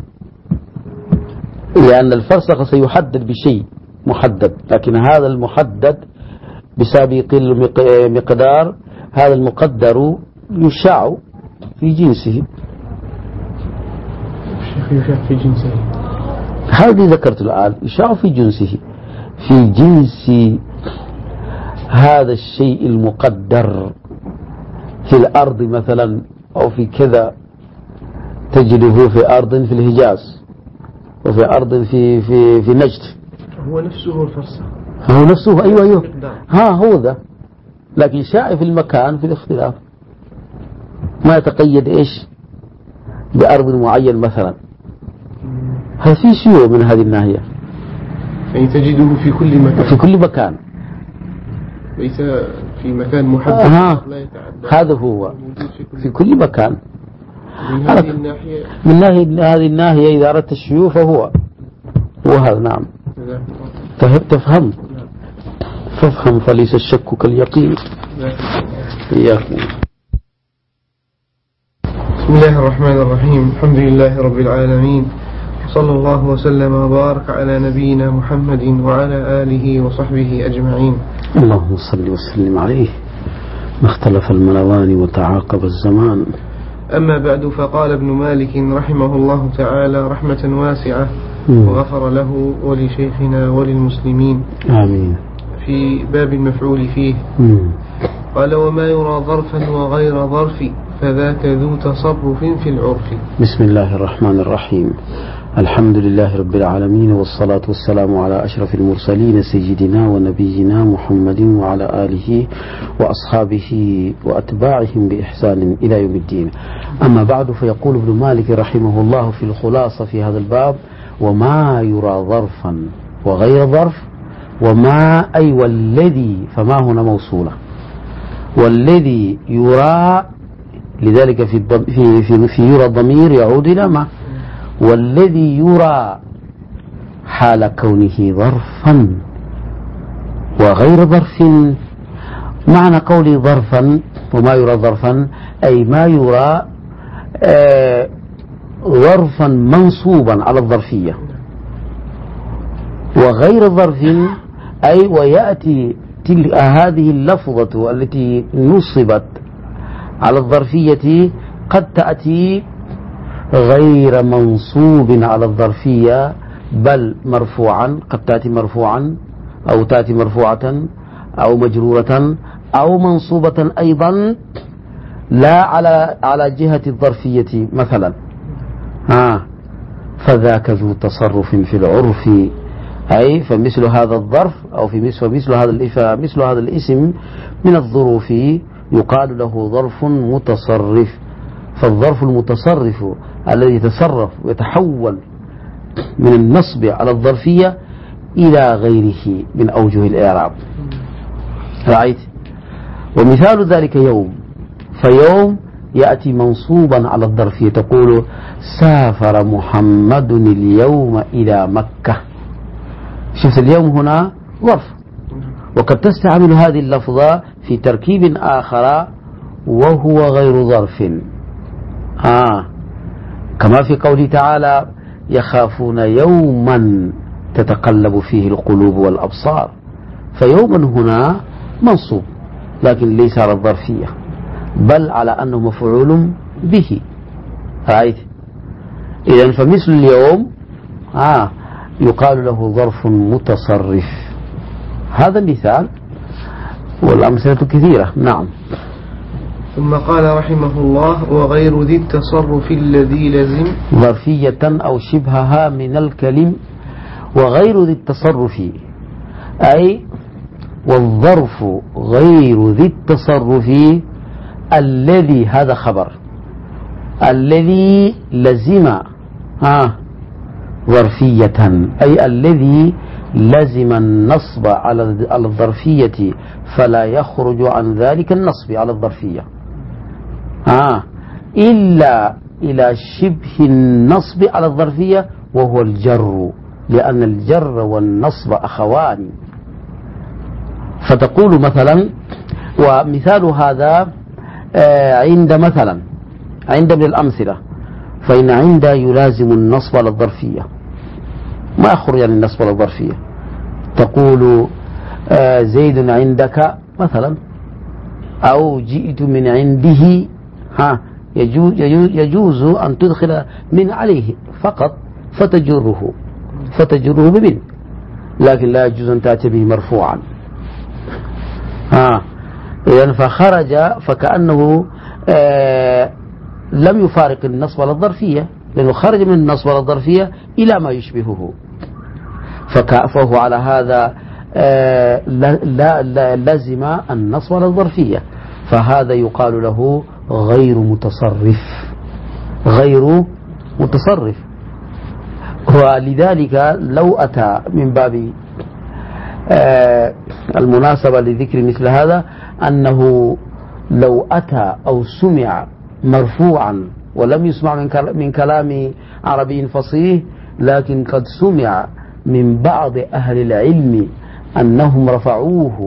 لأن الفرسخ سيحدد بشيء محدد، لكن هذا المحدد بسبب قل مقدار، هذا المقدر يشاع في جنسه. يشاع في جنسه، هذه ذكرت الآن، يشاع في جنسه، في جنس هذا الشيء المقدر في الأرض مثلا، أو في كذا تجده في أرض في الحجاز، وفي أرض في نجد. هو نفسه الفرسخ، هو نفسه. أيوة هو ذا، لكن شائع في المكان في الاختلاف، ما يتقيد إيش بأرض معين مثلا. هل في شيوع من هذه الناحية؟ يعني تجده في كل مكان، ليس في مكان محدد. لا يتعدى. هذا هو في كل مكان. من هذه الناحية، هذه الناحية إذا أردت الشيوع فهو هذا. نعم. تفهم فليس الشك كاليقين. إياكم. بسم الله الرحمن الرحيم. الحمد لله رب العالمين، صلى الله وسلم وبارك على نبينا محمد وعلى آله وصحبه أجمعين. اللهم صل وسلم عليه اختلف الملوان وتعاقب الزمان. أما بعد، فقال ابن مالك رحمه الله تعالى رحمة واسعة وغفر له ولشيخنا وللمسلمين آمين في باب المفعول فيه. قال: وما يرى ظرفا وغير ظرف فذاك ذو تصرف في العرف. بسم الله الرحمن الرحيم. الحمد لله رب العالمين، والصلاة والسلام على أشرف المرسلين سيدنا ونبينا محمد وعلى آله وأصحابه وأتباعهم بإحسان إلى يوم الدين. أما بعد، فيقول ابن مالك رحمه الله في الخلاصة في هذا الباب: وما يرى ظرفا وغير ظرف. وما أي والذي، فما هنا موصولة، والذي يرى، لذلك في يرى الضمير يعود إلى ما، والذي يرى حال كونه ظرفا وغير ظرف. معنى قولي ظرفا وما يرى ظرفا أي ما يرى ظرفا منصوبا على الظرفية، وغير ظرف أي ويأتي هذه اللفظة التي نصبت على الظرفية قد تأتي غير منصوب على الظرفية، بل مرفوعا، قد تأتي مرفوعا أو تأتي مرفوعة أو مجرورة أو منصوبة أيضا لا على جهة الظرفية مثلا. فذاك ذو تصرف في العرف، أي فمثل هذا الظرف أو مثل هذا الاسم من الظروف يقال له ظرف متصرف. فالظرف المتصرف الذي يتصرف ويتحول من النصب على الظرفية إلى غيره من أوجه الإعراب. رأيت؟ ومثال ذلك يوم، فيوم يأتي منصوبا على الظرفية، تقول: سافر محمد اليوم إلى مكة. شفت اليوم هنا ظرف، وقد تستعمل هذه اللفظة في تركيب آخر وهو غير ظرف، كما في قوله تعالى: يخافون يوما تتقلب فيه القلوب والأبصار. فيوما هنا منصوب لكن ليس على الظرفية، بل على أنه مفعول به. رأيت؟ إذن فمثل اليوم يقال له ظرف متصرف. هذا مثال، والأمثلة كثيرة. نعم. ثم قال رحمه الله: وغير ذي التصرف الذي لزم، ظرفية أو شبهها من الكلم. وغير ذي التصرف أي والظرف غير ذي التصرف الذي، هذا خبر، الذي لزم ظرفية، أي الذي لزم النصب على الظرفية فلا يخرج عن ذلك النصب على الظرفية إلا إلى شبه النصب على الظرفية، وهو الجر، لأن الجر والنصب أخوان. فتقول مثلا، ومثال هذا عند من الأمثلة، فإن عند يلازم النصب على الظرفية، ما يخرج عن النصب على الظرفية. تقول: زيد عندك مثلا، أو جئت من عنده. يجوز أن تدخل من عليه فقط فتجره بمن، لكن لا يجوز أن تأتي به مرفوعا. إذن فخرج، فكأنه لم يفارق النصب على الظرفية، لأنه خرج من النصب على الظرفية إلى ما يشبهه، فهو على هذا لزم النصب على الظرفية، فهذا يقال له غير متصرف. ولذلك لو أتى من باب المناسبة لذكر مثل هذا، أنه لو أتى أو سمع مرفوعا ولم يسمع من كلام عربي فصيح، لكن قد سمع من بعض أهل العلم أنهم رفعوه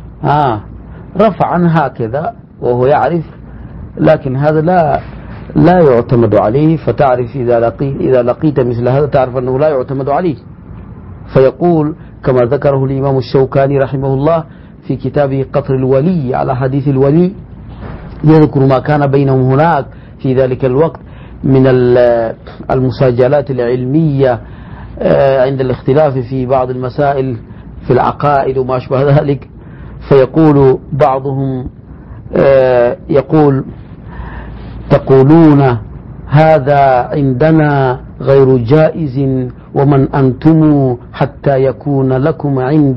رفعا هكذا وهو يعرف، لكن هذا لا يعتمد عليه. فتعرف إذا لقيت مثل هذا تعرف أنه لا يعتمد عليه. فيقول كما ذكره الإمام الشوكاني رحمه الله: في كتابه قطر الولي على حديث الولي يذكر ما كان بينهم هناك في ذلك الوقت من المساجلات العلمية عند الاختلاف في بعض المسائل في العقائد وما أشبه ذلك. فيقول بعضهم يقول تقولون هذا عندنا غير جائز ومن أنتم حتى يكون لكم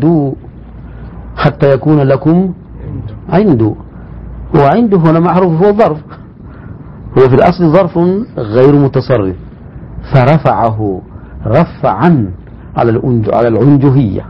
عنده وعنده هنا معروف هو ظرف، هو في الأصل ظرف غير متصرف، فرفعه رفعا على العنجهية،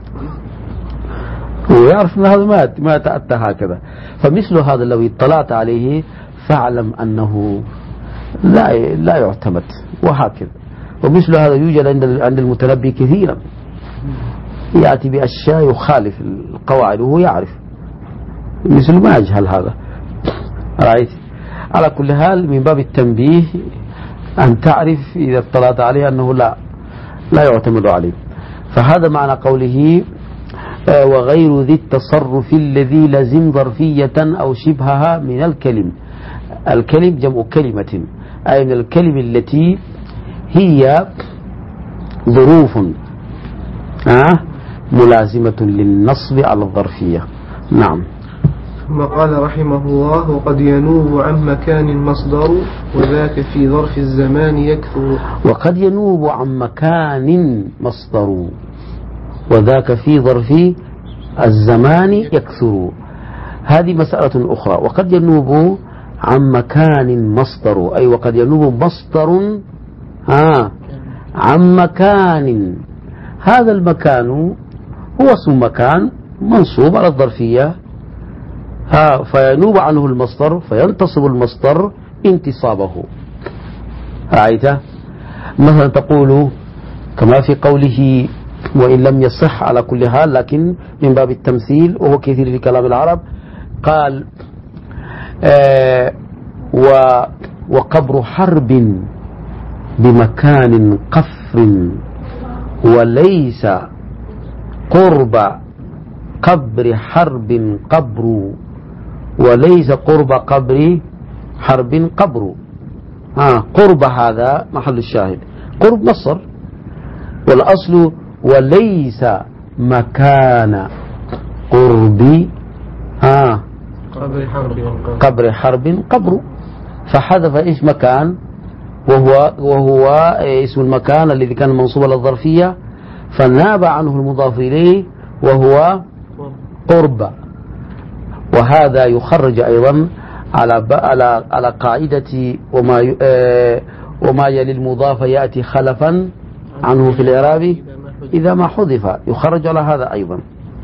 ويعرف أن هذا ما تأتى هكذا. فمثل هذا لو اطلعت عليه فاعلم أنه لا يعتمد، وهكذا. ومثل هذا يوجد عند المتنبي كثيرا، يأتي بأشياء يخالف القواعد وهو يعرف، مثل ما يجهل هذا. رأيت؟ على كل حال من باب التنبيه أن تعرف إذا اطلعت عليه أنه لا يعتمد عليه. فهذا معنى قوله وغير ذي التصرف الذي لزم ظرفية أو شبهها من الكلم. الكلم جمع كلمة، أي من الكلم التي هي ظروف ملازمة للنصب على الظرفية. نعم. ثم قال رحمه الله وقد ينوب عن مكان مصدر وذاك في ظرف الزمان يكثر. وقد ينوب عن مكان مصدر وذاك في ظرف الزمان يكثر. هذه مسألة أخرى. وقد ينوب عن مكان مصدر، أي وقد ينوب مصدر عن مكان. هذا المكان هو اسم مكان منصوب على الظرفية، فينوب عنه المصدر فينتصب المصدر انتصابه. رأيت؟ مثلا تقول كما في قوله وإن لم يصح على كل حال لكن من باب التمثيل وهو كثير في كلام العرب، قال وقبر حرب بمكان قفر وليس قرب قبر حرب قبر، وليس قرب قبر حرب قبر. قرب هذا محل الشاهد، قرب مصر، والأصل وليس مكان قرب قبر حرب قبر، فحذف إيش مكان وهو اسم المكان الذي كان منصوبا للظرفية، فناب عنه المضاف إليه وهو قرب. وهذا يخرج أيضا على قاعدة وما يلي المضاف يأتي خلفا عنه في الإعراب إذا ما حذف، يخرج على هذا أيضا.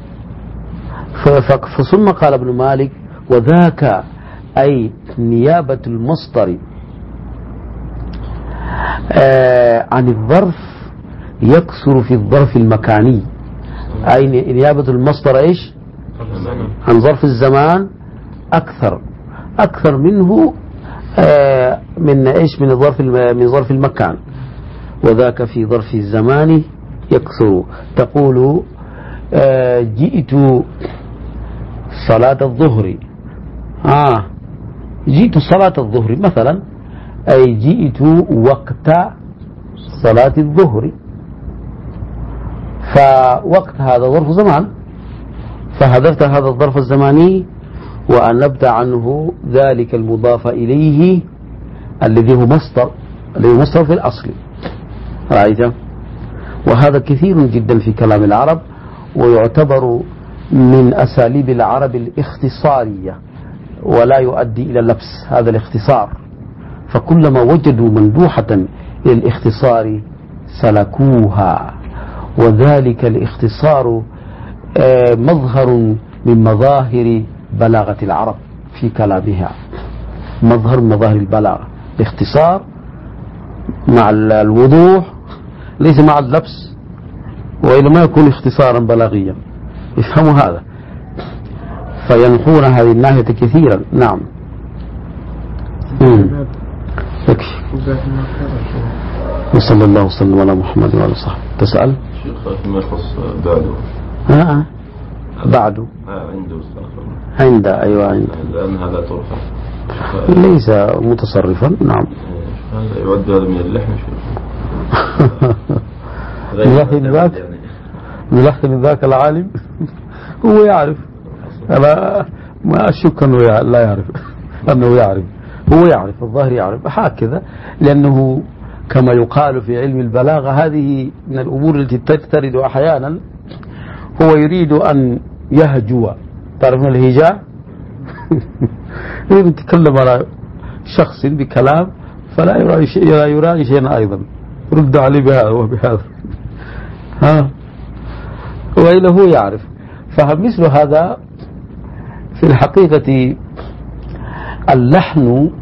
ثم قال ابن مالك وذاك أي نيابة المصدر عن الظرف يكثر في الظرف المكاني، أي نيابة المصدر إيش عن ظرف الزمان أكثر منه من إيش من ظرف المكان. وذاك في ظرف الزمان يكثر. تقول جئت صلاة الظهر، جئت صلاة الظهر مثلا، أي جئت وقت صلاة الظهر، فوقت هذا ظرف زمان، فحذفت هذا الظرف الزماني وأنبت عنه ذلك المضاف إليه الذي هو مصدر في الأصل. رأيت؟ وهذا كثير جدا في كلام العرب، ويعتبر من أساليب العرب الاختصارية، ولا يؤدي إلى اللبس هذا الاختصار، فكلما وجدوا مندوحة إلى الاختصار سلكوها. وذلك الاختصار مظهر من مظاهر بلاغة العرب في كلامها، مظهر من مظاهر البلاغة، الاختصار مع الوضوح ليس مع اللبس، وإلا ما يكون اختصارا بلاغيا. افهموا هذا، فينحون هذه الناحية كثيرا. نعم. يكفي. وصلى الله وسلم على محمد وعلى صحبه. تسأل؟ شيخ فيما يخص بعده بعده عنده استغفر عند أيوة عند لأن هذا ترفع ليس متصرفا. نعم. هذا يعد هذا من اللحن ملحن ذاك العالم هو يعرف. أنا ما أشك أنه لا يعرف أنه يعرف. هو يعرف الظاهر يعرف هكذا، لأنه كما يقال في علم البلاغة هذه من الأمور التي ترد أحيانا. هو يريد أن يهجو، تعرفون الهجاء؟ يتكلم على شخص بكلام فلا يراني شيئا أيضا، رد عليه بهذا وبهذا وإلا هو يعرف. فمثل هذا في الحقيقة اللحن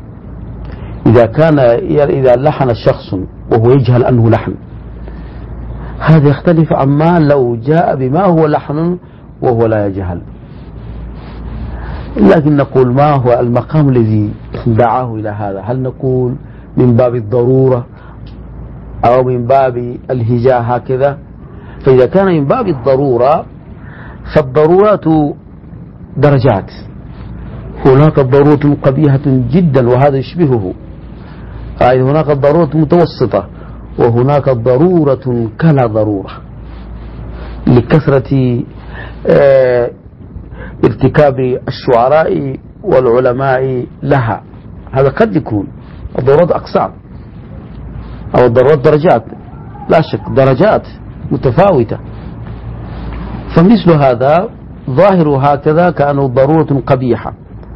إذا لحن الشخص وهو يجهل أنه لحن، هذا يختلف عما لو جاء بما هو لحن وهو لا يجهل. لكن نقول ما هو المقام الذي دعاه إلى هذا؟ هل نقول من باب الضرورة أو من باب الهجاء هكذا؟ فإذا كان من باب الضرورة فالضرورات درجات. هناك ضرورة قبيحة جدا وهذا يشبهه، هناك ضرورة متوسطة، وهناك ضرورة كلا ضرورة لكثرة ارتكاب الشعراء والعلماء لها. هذا قد يكون الضرورات أقسام أو الضرورات درجات، لا شك درجات متفاوتة. فمثل هذا ظاهر هكذا كأنه ضرورة قبيحة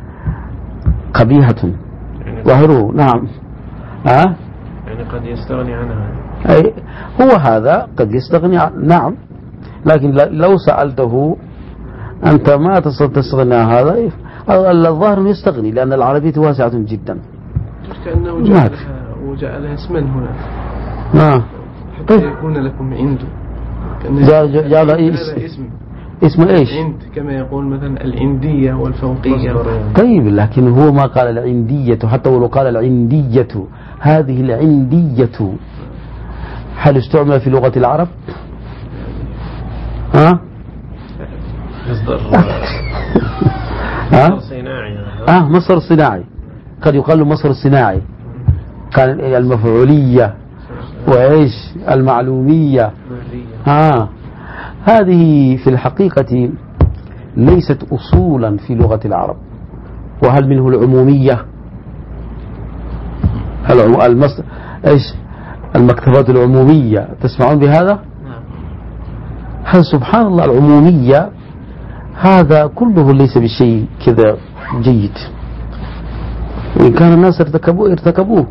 ظاهره. نعم. يعني قد يستغني عنها. أي هو هذا قد يستغني نعم. لكن لو سألته أنت ما تستغني عن هذا، الظاهر يستغني، لأن العربية واسعة جدا. كأنه جعلها اسما هنا حتى يكون لكم عنده. جعل اسم ايش؟ عند، كما يقول مثلا العندية والفوقية. طيب لكن هو ما قال العندية، حتى ولو قال العندية، هذه العندية هل استعمل في لغة العرب؟ مصدر صناعي. قد يقال مصدر صناعي، كان المفعولية وإيش المعلومية. هذه في الحقيقة ليست أصولا في لغة العرب. وهل منه العمومية؟ إيش المكتبات العمومية، تسمعون بهذا؟ هل سبحان الله العمومية هذا كله ليس بشيء كذا جيد، وإن كان الناس ارتكبوه.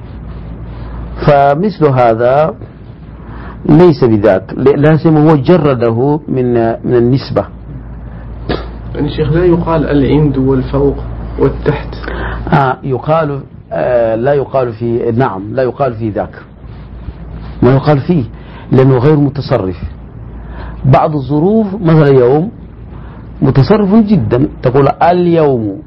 فمثل هذا ليس بذاك، لازم هو جرده من النسبة. يعني شيخ لا يقال العند والفوق والتحت. يقال لا يقال في نعم لا يقال في ذاك، ما يقال فيه لأنه غير متصرف. بعض الظروف مثلا اليوم متصرف جدا، تقول اليوم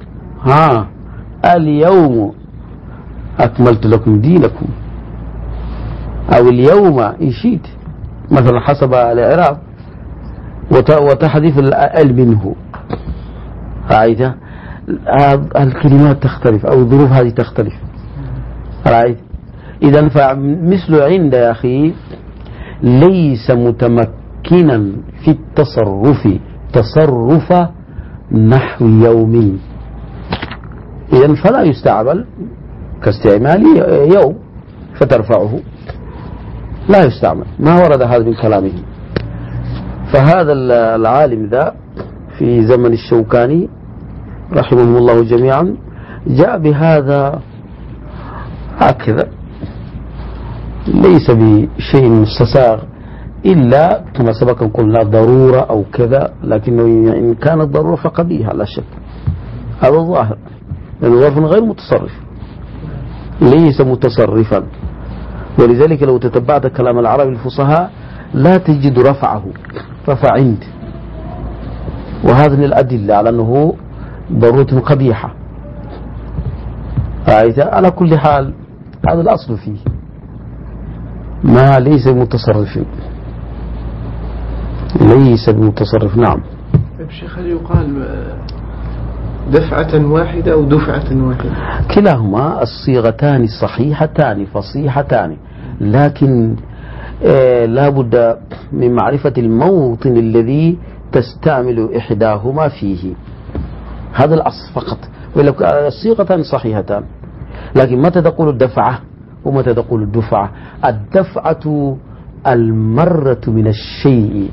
اليوم أكملت لكم دينكم، أو اليوم إن شئت مثلا حسب الإعراب، وتحذف ال منه. رأيت الكلمات تختلف أو الظروف هذه تختلف. رأيت إذا فمثل عند يا أخي ليس متمكنا في التصرف تصرف نحو يومي، إذن فلا يستعمل كاستعمال يوم فترفعه، لا يستعمل، ما ورد هذا من كلامه. فهذا العالم ذا في زمن الشوكاني رحمهم الله جميعا جاء بهذا هكذا، ليس بشيء مستساغ إلا كما سبق قلنا ضرورة أو كذا، لكنه إن كانت ضرورة فقبيحة لا شك، هذا الظاهر، لأنه ظرف غير متصرف ليس متصرفا. ولذلك لو تتبعت كلام العرب الفصحاء لا تجد رفعه رفع عند، وهذا من الأدلة على أنه ضرورة قبيحة. على كل حال هذا الأصل فيه ما ليس متصرف، ليس بمتصرف. نعم. شيخ هل يقال دفعة واحدة أو دفعة واحدة؟ كلاهما الصيغتان صحيحتان فصيحتان، لكن لا بد من معرفة الموطن الذي تستعمل إحداهما فيه، هذا الأصل فقط. الصيغتان صحيحتان، لكن متى تقول الدفعة ومتى تقول الدفعة؟ الدفعة المرة من الشيء،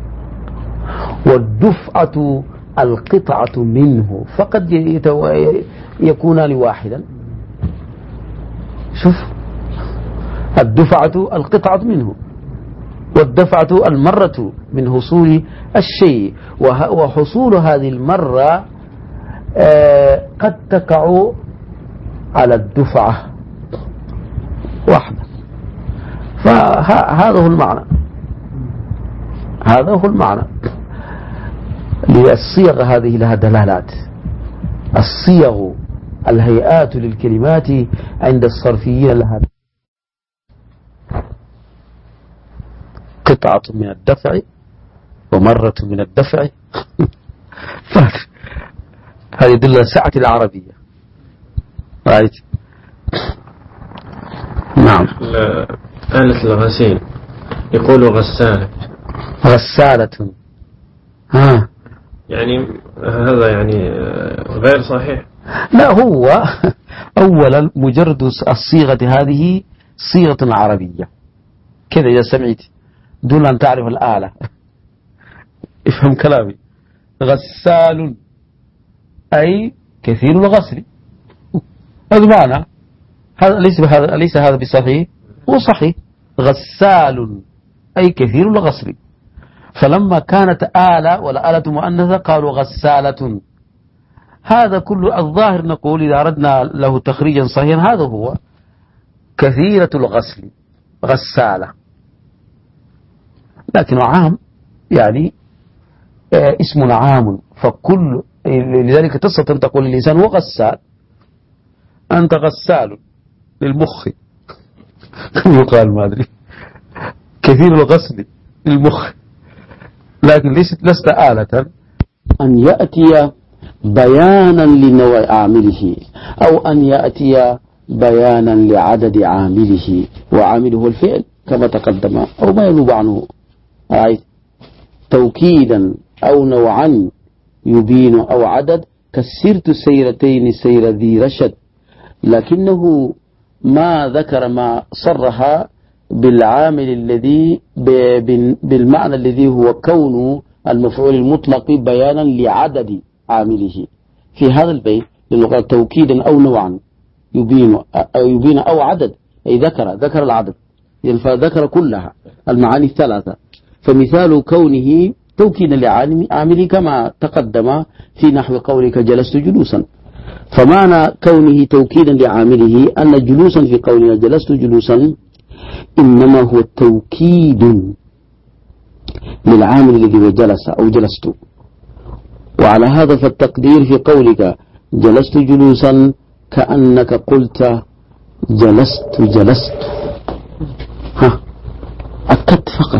والدفعة القطعة منه، فقد يكونان واحدا. شوف، الدفعة القطعة منه، والدفعة المرة من حصول الشيء، وحصول هذه المرة قد تقع على الدفعة واحدة. فهذا هو المعنى، هذا هو المعنى. للصيغ هذه لها دلالات، الصيغ الهيئات للكلمات عند الصرفيين لها قطعة من الدفع ومرة من الدفع. هذا يدل على سعة العربية. رأيت؟ نعم. آلة الغسيل يقول غسالة. غسالة. ها. يعني هذا يعني غير صحيح. لا، هو أولا مجرد الصيغة هذه صيغة عربية كذا إذا سمعت دون أن تعرف الآلة. افهم كلامي. غسال أي كثير الغسل، هذا معنى. هذا ليس هذا بصحيح، هو صحيح. غسال أي كثير الغسل، فلما كانت آلة ولا آلة مؤنثة قالوا غسالة. هذا كل الظاهر نقول إذا أردنا له تخريجا صحيحا هذا هو كثيرة الغسل غسالة، لكن عام يعني اسم عام، فكل لذلك تستطيع تقول للإنسان هو غسال، أنت غسال للمخ. يقال ما أدري كثير الغسل للمخ، لكن لست آلة. أن يأتي بيانا لنوع عامله، أو أن يأتي بيانا لعدد عامله، وعامله هو الفعل كما تقدم أو ما ينوب عنه. رأيت؟ توكيدا أو نوعا يبين أو عدد، كسرت سيرتين سير ذي رشد، لكنه ما ذكر ما صرها بالعامل الذي بالمعنى الذي هو كون المفعول المطلق بيانا لعدد عامله في هذا البيت، لأنه قال توكيدا أو نوعا يبين أو عدد، أي ذكر العدد، فذكر كلها المعاني الثلاثة. فمثال كونه توكيدا لعامله كما تقدم في نحو قولك جلست جلوسا، فمعنى كونه توكيدا لعامله أن جلوسا في قولنا جلست جلوسا إنما هو توكيد للعامل الذي هو جلس أو جلست. وعلى هذا فالتقدير في قولك جلست جلوسا كأنك قلت جلست أكدت فقط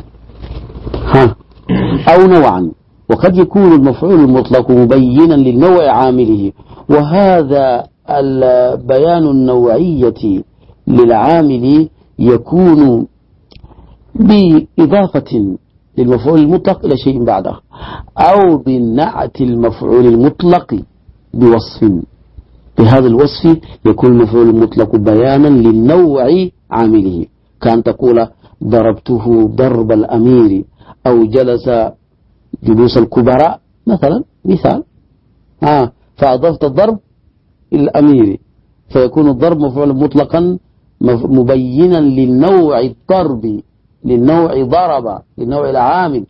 أو نوعا. وقد يكون المفعول المطلق مبينا للنوع عامله، وهذا البيان النوعية للعامل يكون بإضافة للمفعول المطلق إلى شيء بعده، أو بالنعت المفعول المطلق بوصف، بهذا الوصف يكون المفعول المطلق بيانا للنوع عامله، كان تقول ضربته ضرب الأمير، أو جلس جلوس الكبراء مثلا، مثال. فأضفت الضرب إلى الأمير، فيكون الضرب مفعول مطلقا مبينا للنوع الضرب، للنوع ضرب، للنوع العامل.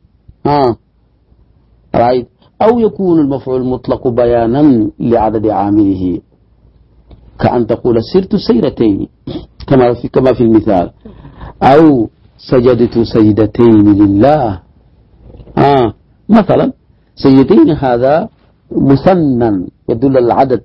رأيت؟ أو يكون المفعول المطلق بيانا لعدد عامله، كأن تقول سرت سيرتين كما في المثال، أو سجدت سجدتين لله. مثلا سجدتين هذا مثنى يدل العدد،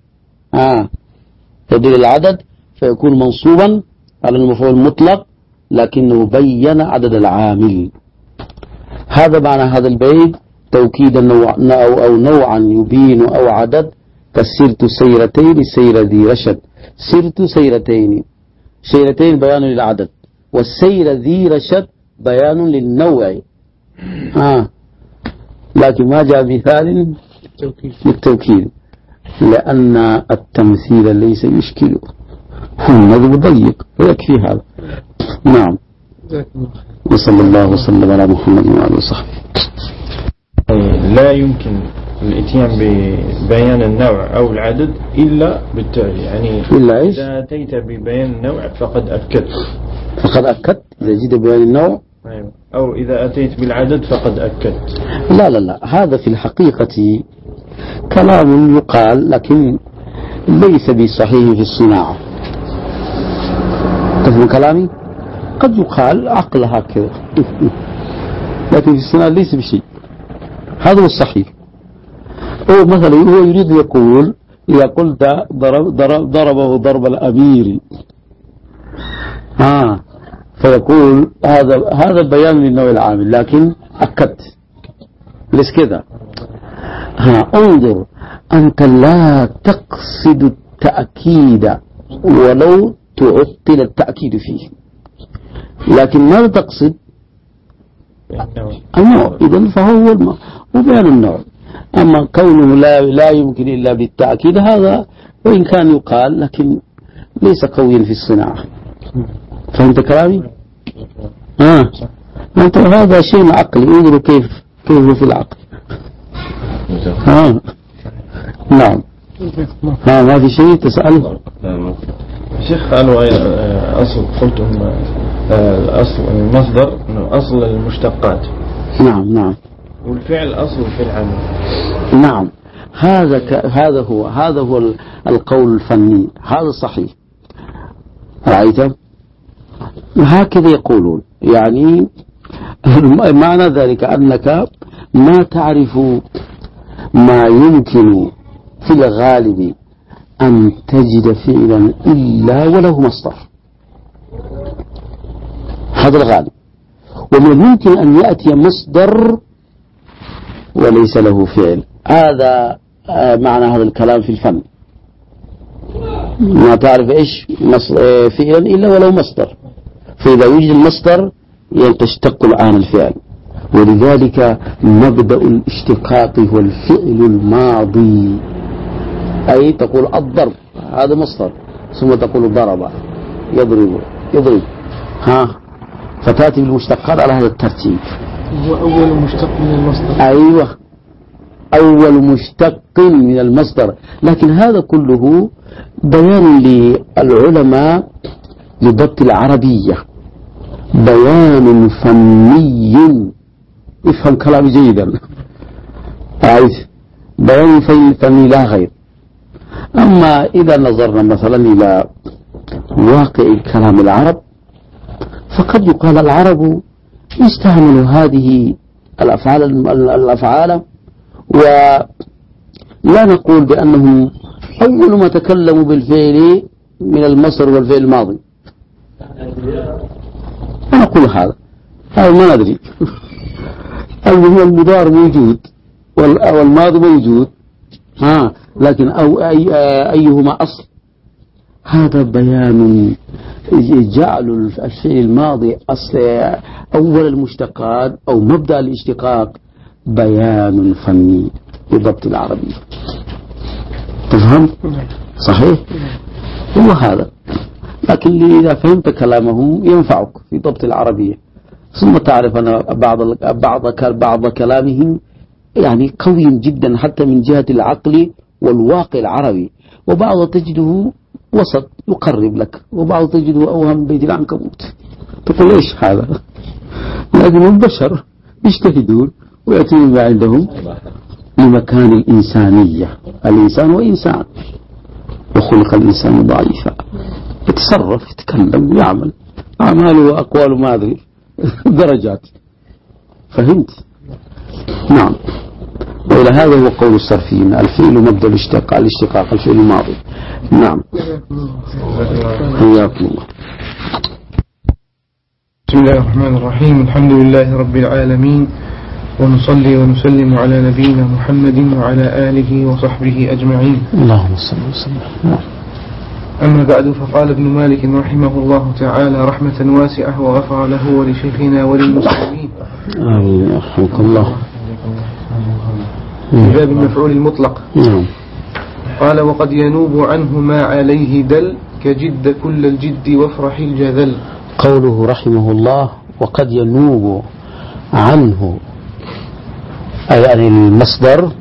يدل العدد، فيكون منصوبا على المفعول المطلق لكنه بين عدد العامل. هذا معنى هذا البيت توكيدا أو نوعا يبين أو عدد كسرت سيرتين سير ذي رشد. سرت سيرتين، سيرتين بيان للعدد، والسير ذي رشد بيان للنوع. لكن ما جاء مثال للتوكيد لأن التمثيل ليس يشكل، النظم ضيق ويكفي هذا. نعم. وصلى الله وسلم على محمد وعلى وصحبه. لا يمكن الاتيان ببيان النوع أو العدد إلا بالتالي، يعني إلا إيش؟ إذا أتيت ببيان النوع فقد أكدت. فقد أكدت إذا جئت ببيان النوع، أو إذا أتيت بالعدد فقد أكدت. لا، هذا في الحقيقة كلام يقال لكن ليس بصحيح في الصناعة. تفهم كلامي؟ قد يقال عقل هكذا لكن في الصناعة ليس بشيء. هذا هو الصحيح. أو مثلا هو يريد يقول إذا قلت ضربه ضرب الأمير، فيقول هذا بيان للنوع العامل لكن أكدت ليس كذا. انظر، أنت لا تقصد التأكيد ولو تعطل التأكيد فيه، لكن ماذا تقصد؟ النوع. إذن فهو بيان النوع. أما كونه لا يمكن إلا بالتأكيد هذا وإن كان يقال لكن ليس قويا في الصناعة. فهمت كلامي؟ أنت هذا شيء عقلي، انظروا كيف في العقل. نعم. ما في شيء تسأل؟ شيخ قالوا أصل، قلتم الأصل المصدر أصل المشتقات. نعم. والفعل أصل في العمل. نعم. هذا هو القول الفني، هذا صحيح. رأيت؟ هكذا يقولون، يعني معنى ذلك أنك ما تعرف ما يمكن في الغالب أن تجد فعلا إلا وله مصدر، هذا الغالب. ومن الممكن أن يأتي مصدر وليس له فعل. هذا معنى هذا الكلام في الفن، ما تعرف إيش فعلا إلا وله مصدر، فإذا وجد المصدر تشتق الآن الفعل. ولذلك مبدأ الاشتقاق هو الفعل الماضي، أي تقول الضرب هذا مصدر، ثم تقول ضرب يضرب فتأتي بالمشتقات على هذا الترتيب. هو أول مشتق من المصدر. أيوة، أول مشتق من المصدر. لكن هذا كله بيان للعلماء لضبط العربية، بيان فني. افهم كلامي جيدا، بيان فني لا غير. أما إذا نظرنا مثلا إلى واقع كلام العرب فقد يقال العرب استعملوا هذه الأفعال ولا نقول بأنهم أول ما تكلموا بالفعل من المصدر والفعل الماضي، ونقول هذا ما ندري. المضارع موجود والماضي موجود، لكن أيهما أصل؟ هذا بيان جعل الشيء الماضي أصل أول المشتقات أو مبدأ الاشتقاق، بيان فني بضبط العربية. تفهم؟ صحيح؟ هو هذا. لكن إذا فهمت كلامهم ينفعك في ضبط العربية، ثم تعرف أن بعض كلامهم يعني قوي جدا حتى من جهة العقل والواقع العربي، وبعض تجده وسط يقرب لك، وبعض تجده أوهم بيت العنكبوت. تقول إيش هذا؟ لكن البشر يجتهدون ويأتون ما عندهم لمكان الإنسانية. الإنسان وإنسان، وخلق الإنسان ضعيفا، يتصرف يتكلم يعمل، أعماله وأقواله ما أدري درجات. فهمت؟ نعم. وإلى هذا هو قول الصرفيين، الفعل مبدأ الاشتقاق الفعل الماضي. نعم. حياكم الله. بسم الله الرحمن الرحيم. الحمد لله رب العالمين، ونصلي ونسلم على نبينا محمد وعلى آله وصحبه أجمعين. اللهم صل وسلم. أما بعد، فقال ابن مالك رحمه الله تعالى رحمة واسعة وغفر له ولشيخنا وللمسلمين. آمين يرحمك الله. في باب المفعول المطلق. قال: وقد ينوب عنه ما عليه دل كجد كل الجد وافرح الجذل. قوله رحمه الله وقد ينوب عنه أي عن المصدر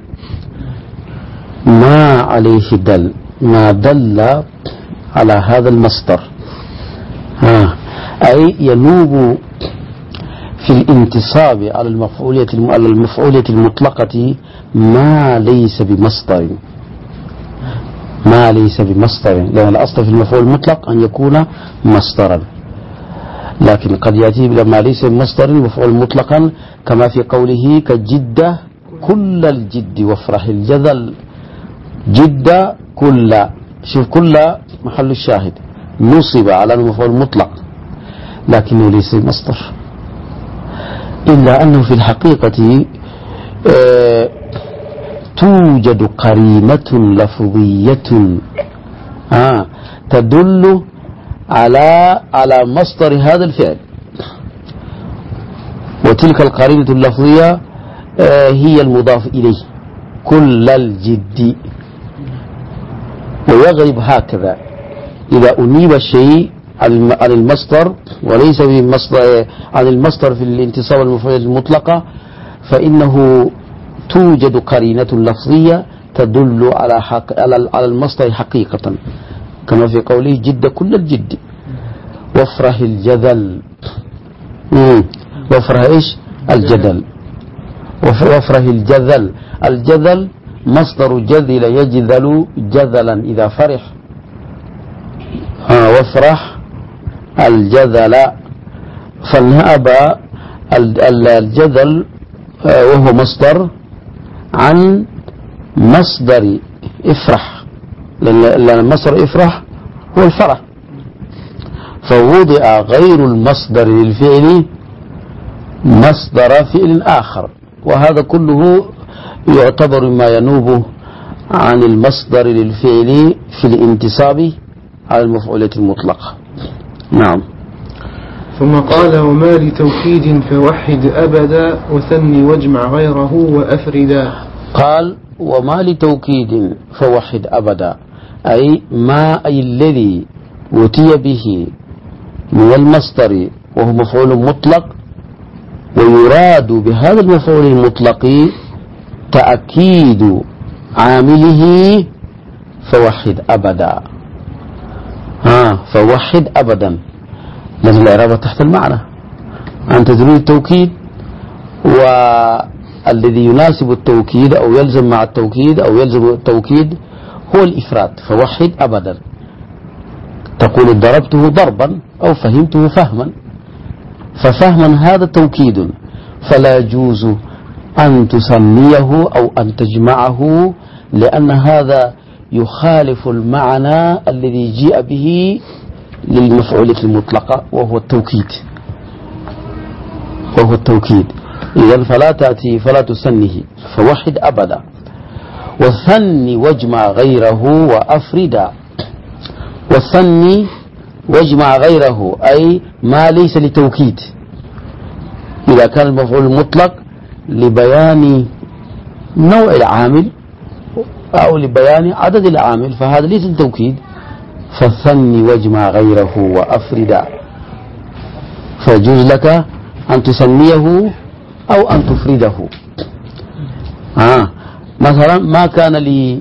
ما عليه دل، ما دل على هذا المصدر، أي ينوب في الانتصاب على المفعولية المطلقة ما ليس بمصدر، ما ليس بمصدر، لأن الأصل في المفعول المطلق أن يكون مصدرا، لكن قد يأتي لما ليس بمصدر مفعول مطلقا، كما في قوله كجد كل الجد وافرح الجذل. جد كل، شوف كل محل الشاهد نصب على المفعول المطلق لكنه ليس مصدر، إلا أنه في الحقيقة توجد قرينة لفظية تدل على مصدر هذا الفعل، وتلك القرينة اللفظية هي المضاف إليه كل الجد. ويغرب هكذا إذا أنيب الشيء عن المصدر وليس بمصدر، عن المصدر في الانتصاب المفعول المطلقة، فإنه توجد قرينة لفظية تدل على المصدر حقيقة، كما في قوله جد كل الجد وافرح الجذل. وافرح إيش؟ الجدل. وافرح الجذل. الجذل مصدر جذل يجذل جذلا إذا فرح. وافرح الجذل. فالنأب الجذل وهو مصدر عن مصدر افرح، لأن مصدر افرح هو الفرح، فوضع غير المصدر للفعل مصدر فعل آخر، وهذا كله يعتبر ما ينوب عن المصدر للفعل في الانتصاب على المفعولة المطلقة. نعم. ثم قال: وما لتوكيد فوحد أبدا وثني واجمع غيره وأفردا. قال: وما لتوكيد فوحد أبدا، أي ما أي الذي أتي به من المصدر وهو مفعول مطلق، ويراد بهذا المفعول المطلق تأكيد عامله، فوحد أبدا. فوحد أبدا، لأن الإعراب تحت المعنى، أنت تريد التوكيد، والذي يناسب التوكيد أو يلزم مع التوكيد أو يلزم التوكيد هو الإفراد، فوحد أبدا. تقول ضربته ضربا أو فهمته فهما، ففهما هذا توكيد، فلا يجوز أن تسميه أو أن تجمعه، لأن هذا يخالف المعنى الذي جاء به للمفعولة المطلقة وهو التوكيد. إذن فلا تأتي فلا تسنه، فوحد أبدا. والثني واجمع غيره وأفردا. والثني واجمع غيره أي ما ليس لتوكيد، إذا كان المفعول المطلق لبيان نوع العامل أو لبيان عدد العامل، فهذا ليس لتوكيد، فالثني واجمع غيره وأفردا، فيجوز لك أن تسميه أو أن تفرده. مثلا ما كان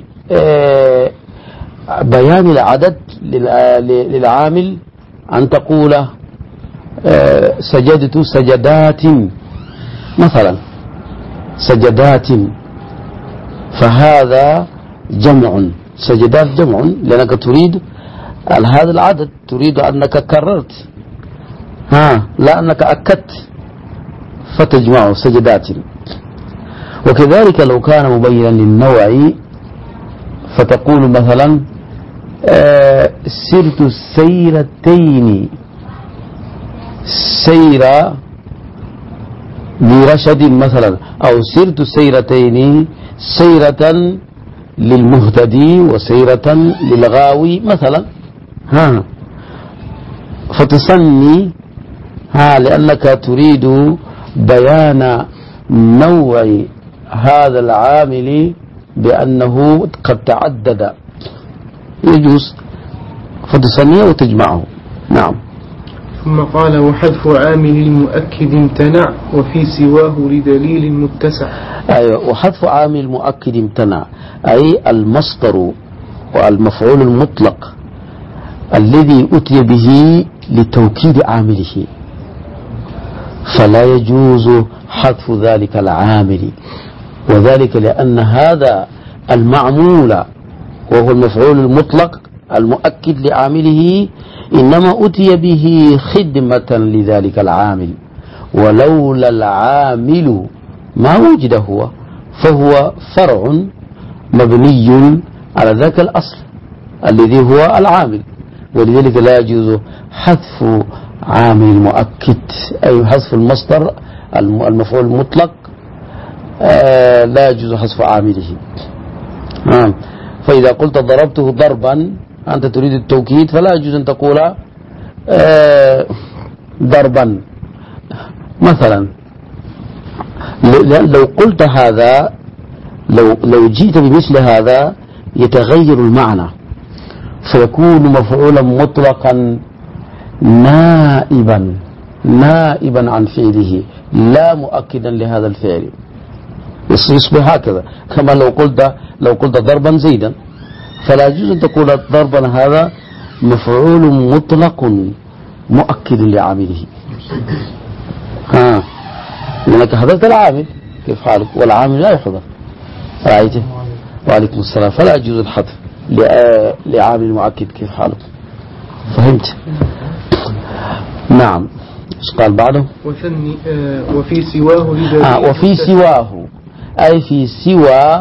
لبيان العدد للعامل أن تقول سجدت سجدات مثلا، سجدات، فهذا جمع، سجدات جمع، لأنك تريد هذا العدد، تريد أنك كررت لا أنك أكدت، فتجمع سجدات. وكذلك لو كان مبينا للنوع فتقول مثلا سرت السيرتين، سير برشد مثلا، أو سرت سيرتين، سيرة للمهتدي وسيرة للغاوي مثلا. فتصني لأنك تريد بيان نوع هذا العامل بأنه قد تعدد، يجوز فتصنيه وتجمعه. نعم. ثم قال: وحذف عامل المؤكد امتنع وفي سواه لدليل متسع. أيوة، وحذف عامل المؤكد امتنع، أي المصدر والمفعول المطلق الذي أتي به لتوكيد عامله، فلا يجوز حذف ذلك العامل، وذلك لأن هذا المعمول وهو المفعول المطلق المؤكد لعامله إنما أتي به خدمة لذلك العامل، ولولا العامل ما وجد هو، فهو فرع مبني على ذاك الأصل الذي هو العامل، ولذلك لا يجوز حذف عامل مؤكد، أي حذف المصدر المفعول المطلق، لا يجوز حذف عامله. فإذا قلت ضربته ضربا أنت تريد التوكيد، فلا يجوز أن تقول ضربا مثلا. لو قلت هذا، لو جئت بمثل هذا يتغير المعنى، فيكون مفعولا مطلقا نائبا عن فعله، لا مؤكدا لهذا الفعل، يصبح هكذا. كما لو قلت ضربا زيدا، فلا يجوز أن تقول ضربا هذا مفعول مطلق مؤكد لعامله، لأنك حذفت العامل، كيف حالك؟ والعامل لا يحذف، رأيته؟ وعليكم السلام. فلا يجوز الحذف لعامل مؤكد، كيف حالك؟ فهمت؟ نعم. ايش قال بعده؟ وفي سواه لدليل وفي سواه، أي في سوى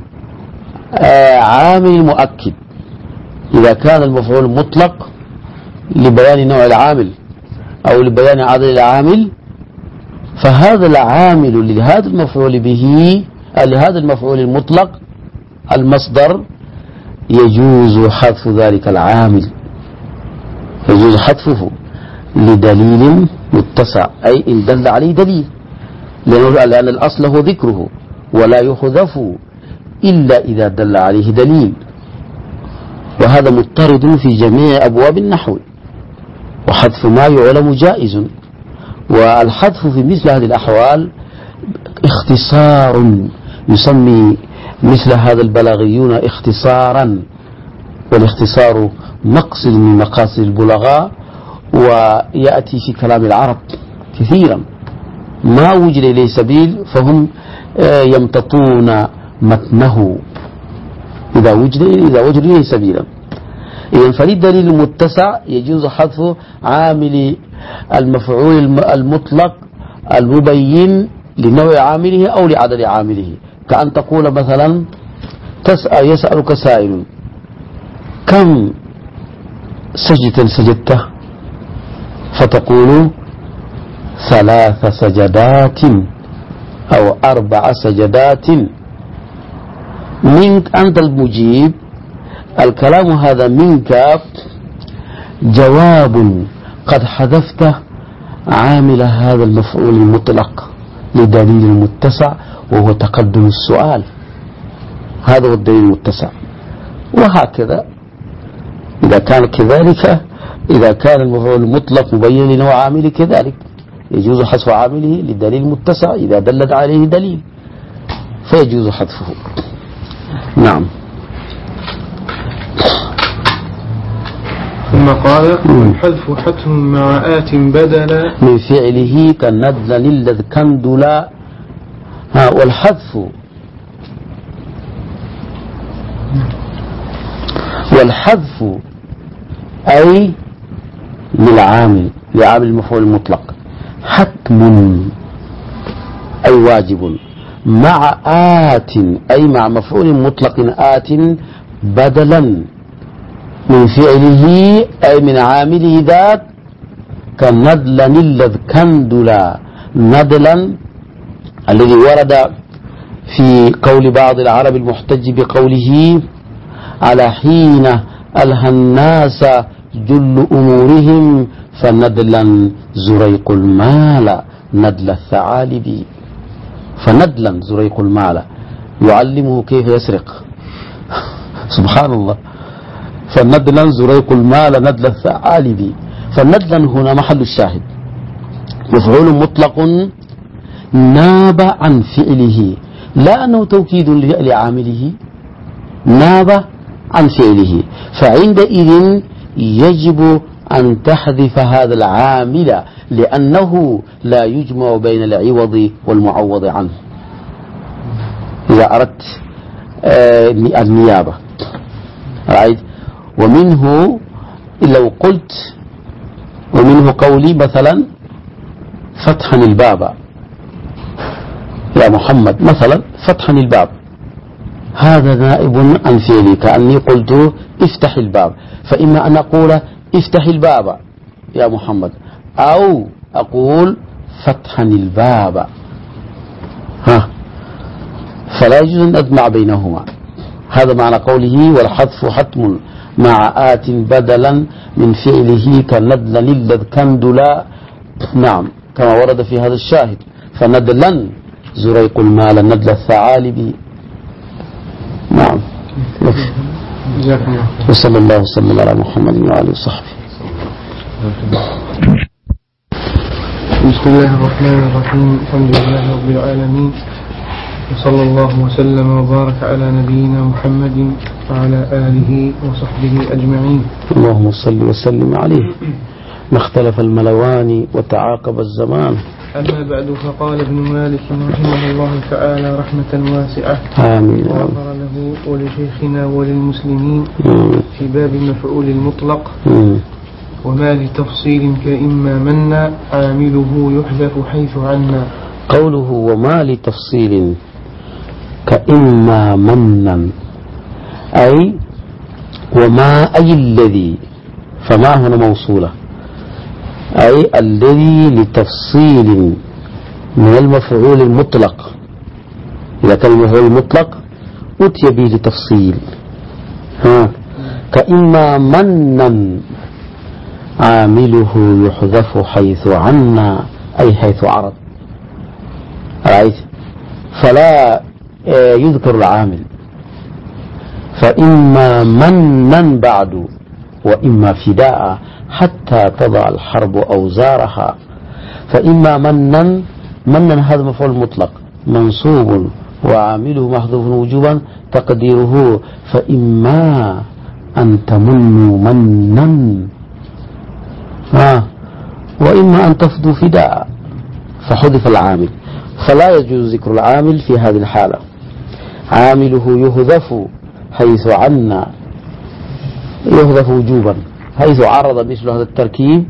عامل مؤكد، إذا كان المفعول مطلق لبيان نوع العامل أو لبيان عدد العامل، فهذا العامل لهذا المفعول به، لهذا المفعول المطلق المصدر، يجوز حذف ذلك العامل، يجوز حذفه لدليل متسع، أي إن دل عليه دليل، لأن الأصل هو ذكره، ولا يحذف إلا إذا دل عليه دليل، وهذا مضطرد في جميع أبواب النحو، وحذف ما يعلم جائز، والحذف في مثل هذه الأحوال اختصار، يسمي مثل هذا البلاغيون اختصارا، والاختصار مقصد من مقاصد البلغاء، ويأتي في كلام العرب كثيرا، ما وجد إليه سبيل فهم يمتطون متنه إذا وجد إليه سبيلا. إذن فللدليل المتسع يجوز حذف عامل المفعول المطلق المبين لنوع عامله أو لعدد عامله، كأن تقول مثلا يسألك سائل: كم سجدة سجدته؟ فتقول 3 سجدات أو 4 سجدات. منك أنت المجيب، الكلام هذا منك جواب قد حذفت عامل هذا المفعول المطلق لدليل المتسع، وهو تقدم السؤال، هذا هو الدليل المتسع. وهكذا إذا كان كذلك، إذا كان المفعول المطلق مبين لنوع عامله كذلك يجوز حذف عامله للدليل المتسع إذا دلت عليه دليل، فيجوز حذفه. نعم. ثم قال: والحذف حتم مع آت بدلا من فعله كالندل الذي كندلا. والحذف أي لعامل المفعول المطلق حتم أي واجب، مع آت أي مع مفعول مطلق آت بدلا من فعله أي من عامله ذات، كندلا الذ كندلا، ندلا الذي ورد في قول بعض العرب المحتج بقوله على حين ألهى الناس جل أمورهم فندلا زريق المال ندل الثعالب. فندلا زريق المال يعلمه كيف يسرق. سبحان الله. فندلا زريق المال ندل الثعالب. فندلا هنا محل الشاهد، مفعول مطلق ناب عن فعله، لا أنه توكيد لعامله، ناب عن فعله، فعندئذ يجب أن تحذف هذا العامل لأنه لا يجمع بين العوض والمعوض عنه إذا أردت النيابة. ومنه لو قلت، ومنه قولي مثلا فتحا الباب يا محمد، مثلا فتحا الباب، هذا نائب عن فعلي، كأني قلت افتح الباب، فإما أن أقول افتح الباب يا محمد أو أقول فتحا الباب، فلا يجوز أن أجمع بينهما. هذا معنى قوله والحذف حتم مع آت بدلا من فعله كندلا للذ كندلا. نعم كما ورد في هذا الشاهد فندلا زريق المال ندل الثعالب. نعم. وصلى الله وسلم على محمد وآله وصحبه. بسم الله الرحمن الرحيم. الحمد لله رب العالمين، وصلى الله وسلم وبارك على نبينا محمد وعلى آله وصحبه أجمعين. اللهم صل وسلم عليه. ما اختلف الملوان وتعاقب الزمان. أما بعد، فقال ابن مالك رحمه الله تعالى رحمة واسعة آمين وغفر له ولشيخنا وللمسلمين في باب المفعول المطلق وما لتفصيل كإما منا عامله يحذف حيث عنا. قوله وما لتفصيل كإما منا أي وما أي الذي، فما هنا موصولة، أي الذي لتفصيل من المفعول المطلق. إذا كان المفعول المطلق أتي به لتفصيل. كإما منا عامله يحذف حيث عنا أي حيث عرض، رأيت؟ فلا يذكر العامل. فإما منا بعد وإما فداء حتى تضع الحرب أوزارها. فإما منا هذا مفعول مطلق منصوب وعامله محذوف وجوبا تقديره فإما أن تمنوا منا وإما أن تفدوا فداء، فحذف العامل، فلا يجوز ذكر العامل في هذه الحالة. عامله يحذف حيث عنا، يحذف وجوبا حيث عرض مثل هذا التركيب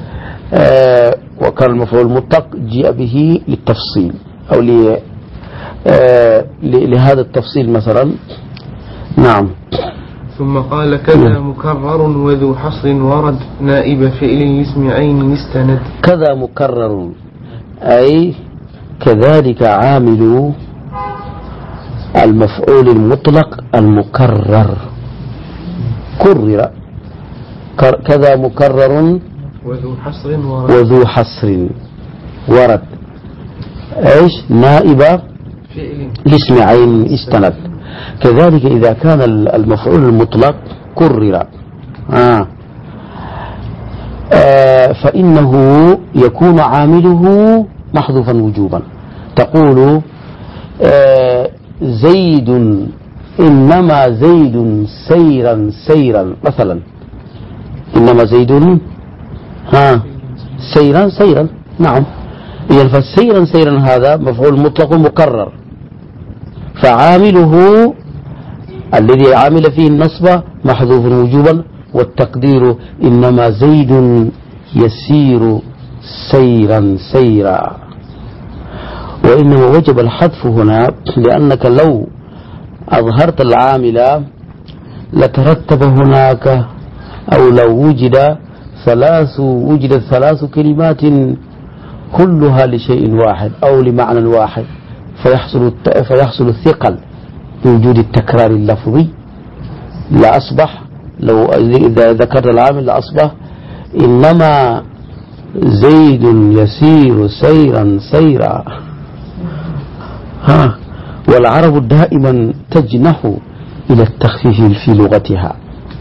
وكان المفعول المطلق جاء به للتفصيل أو لهذا التفصيل مثلا. نعم. ثم قال كذا مكرر وذو حصر ورد نائب فعل لاسم عين استند. كذا مكرر أي كذلك عامل المفعول المطلق المكرر كرر. كذا مكرر وذو حصر ورد ايش نائب لاسم عين استند. كذلك إذا كان المفعول المطلق كرر فإنه يكون عامله محذوفا وجوبا. تقول زيد إنما زيد سيرا مثلا، إنما زيد سيرا. نعم. إذن فسيرا هذا مفعول مطلق مكرر، فعامله الذي عامل فيه النصب محذوف وجوبا، والتقدير إنما زيد يسير سيرا. وإنما وجب الحذف هنا لأنك لو أظهرت العامل لترتب هناك، أو لو وجدت ثلاث كلمات كلها لشيء واحد أو لمعنى واحد فيحصل الثقل بوجود التكرار اللفظي، لأصبح لو إذا ذكرت العامل لأصبح إنما زيد يسير سيرا سيرا. والعرب دائما تجنح إلى التخفيف في لغتها.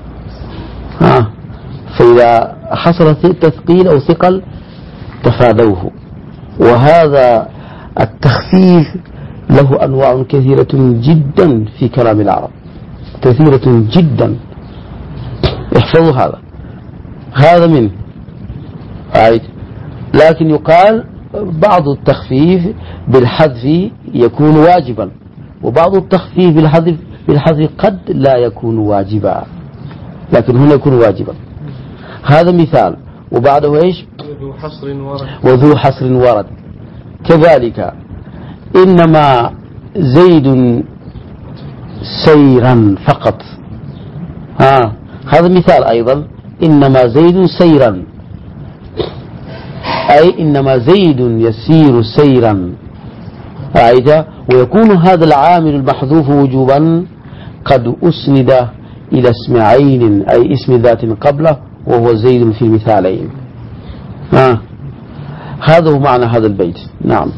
فإذا حصل تثقيل أو ثقل تفادوه. وهذا التخفيف له أنواع كثيرة جدا في كلام العرب، كثيرة جدا. احفظوا هذا منه. لكن يقال بعض التخفيف بالحذف يكون واجبا، وبعض التخفيف بالحذف قد لا يكون واجبا، لكن هنا يكون واجبا. هذا مثال. وبعده ايش؟ وذو حصر ورد. كذلك إنما زيد سيرا فقط. هذا مثال أيضا. إنما زيد سيرا، أي إنما زيد يسير سيرا. ويكون هذا العامل المحذوف وجوبا قد أسند إلى اسم عين، أي اسم ذات قبله، وهو زيد في المثالين. هذا هو معنى هذا البيت. نعم.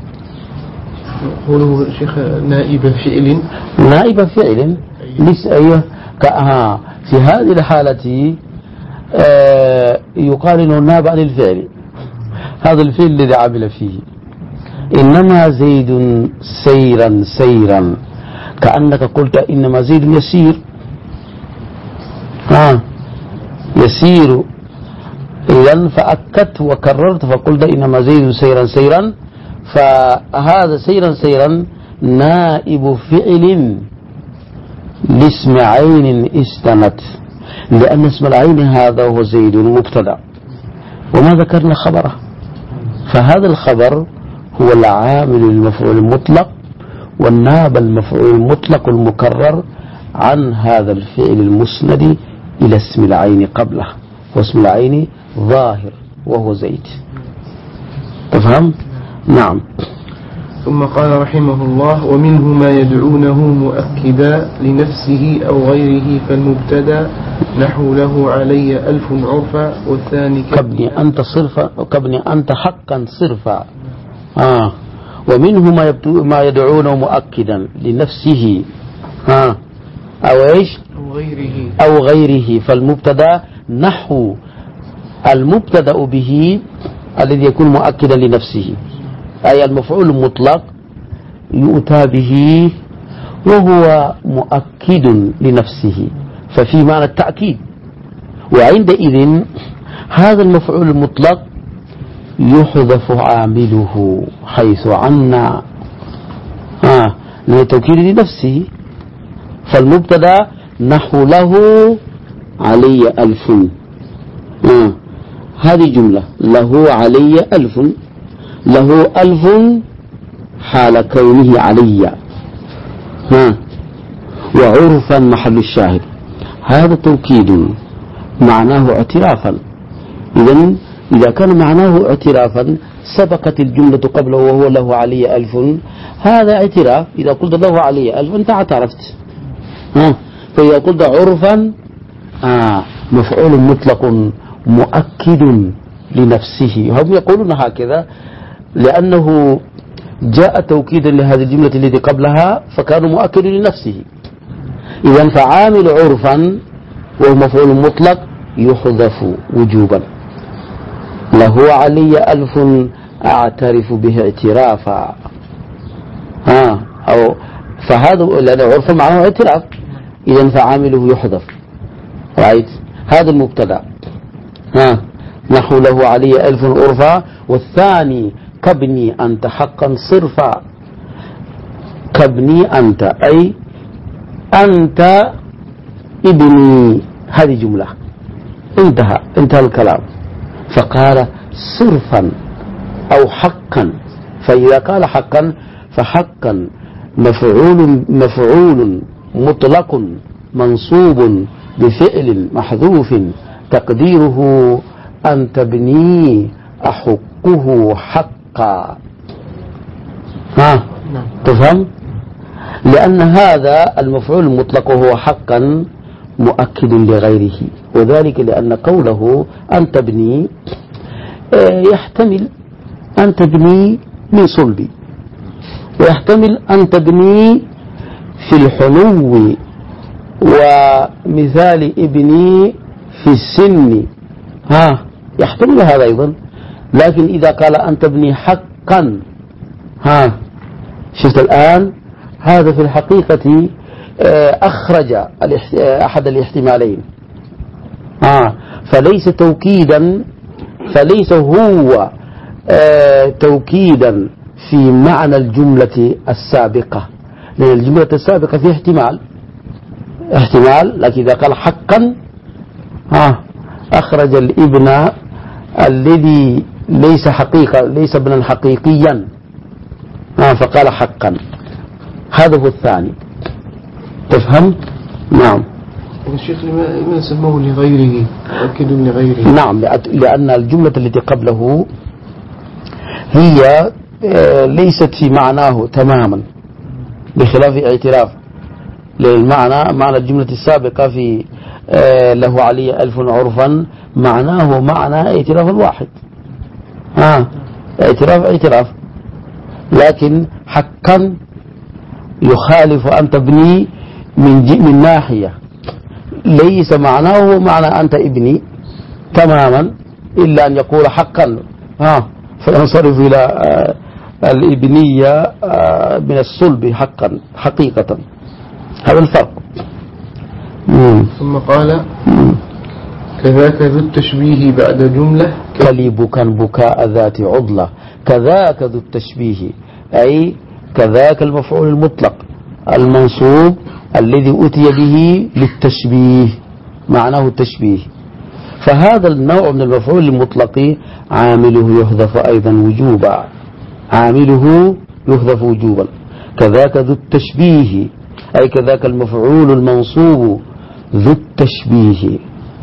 قوله شيخ نائب فعل. نائب فعل. أيوه. في هذه الحالة يقال إنه ناب عن الفعل، هذا الفعل الذي عمل فيه. إنما زيد سيرا سيرا، كأنك قلت إنما زيد يسير. يسير. إذن فأكدت وكررت فقلت إنما زيد سيرا سيرا، فهذا سيرا سيرا نائب فعل لاسم عين استنت، لأن اسم العين هذا هو زيد مبتدأ وما ذكرنا خبره. فهذا الخبر هو العامل المفعول المطلق، والناب المفعول المطلق المكرر عن هذا الفعل المسند إلى اسم العين قبله، واسم العين ظاهر وهو زيد. تفهم؟ نعم. ثم قال رحمه الله: ومنه ما يدعونه مؤكدا لنفسه أو غيره فالمبتدا نحو له علي ألف عرفا، والثاني كابني أنت صرفا، كابني أنت حقا صرفا. ومنه ما يدعونه مؤكدا لنفسه أو إيش؟ أو غيره فالمبتدا نحو المبتدأ به الذي يكون مؤكدا لنفسه، أي المفعول المطلق يؤتى به وهو مؤكد لنفسه، ففي معنى التأكيد. وعندئذ هذا المفعول المطلق يحذف عامله حيث عنا للتوكيد لنفسه. فالمبتدا نحو له علي ألف، هذه جملة له علي ألف، له ألف حال كونه علي، وعرفا محل الشاهد. هذا توكيد معناه اعترافا. إذا كان معناه اعترافا سبقت الجملة قبله وهو له علي ألف، هذا اعتراف. إذا قلت له علي ألف أنت اعترفت. فإذا قلت عرفا مفعول مطلق مؤكد لنفسه. هم يقولون هكذا لأنه جاء توكيدا لهذه الجملة التي قبلها فكان مؤكد لنفسه. إذن فعامل عرفا وهو مفعول مطلق يحذف وجوبا. له علي ألف أعترف به اعترافا. أو فهذا لأن عرفا معناه اعتراف، إذن فعامله يحذف. هذا المبتدأ نحو له علي ألف عرفا. والثاني كابني أنت حقا صرفا. كابني أنت أي أنت ابني، هذه جملة انتهى الكلام. فقال صرفا أو حقا. فإذا قال حقا فحقا مفعول مطلق منصوب بفعل محذوف تقديره أن تبني أحقه حقا. تفهم؟ لأن هذا المفعول المطلق هو حقا مؤكد لغيره، وذلك لأن قوله أن تبني يحتمل أن تبني من صلبي، ويحتمل أن تبني في الحنو، ومثال ابني في السن يحتمل هذا أيضا. لكن إذا قال أن تبني حقا شفت الآن هذا في الحقيقة أخرج أحد الاحتمالين، فليس توكيدا، فليس هو توكيدا في معنى الجملة السابقة، لأن الجملة السابقة فيها احتمال، لكن إذا قال حقا أخرج الابن الذي ليس حقيقة، ليس ابنا حقيقيا، فقال حقا. هذا هو الثاني. تفهم؟ نعم. الشيخ لما سموه لغيره، مؤكد لغيره؟ نعم، لأن الجملة التي قبله هي ليست في معناه تماما، بخلاف اعتراف. معنى الجملة السابقة في له علي ألف عرفا معناه معنى اعتراف الواحد، اعتراف، لكن حقا يخالف أن تبني من ناحية، ليس معناه معنى أنت ابني تماما، إلا أن يقول حقا فينصرف إلى الابنية من الصلب حقا حقيقة. هذا الفرق. ثم قال كذاك ذو التشبيه بعد جملة كليبكا بكاء ذات عضلة. كذاك ذو التشبيه أي كذاك المفعول المطلق المنصوب الذي أتي به للتشبيه، معناه التشبيه. فهذا النوع من المفعول المطلق عامله يحذف أيضا وجوبا، عامله يحذف وجوبا. كذاك ذو التشبيه أي كذاك المفعول المنصوب ذو التشبيه.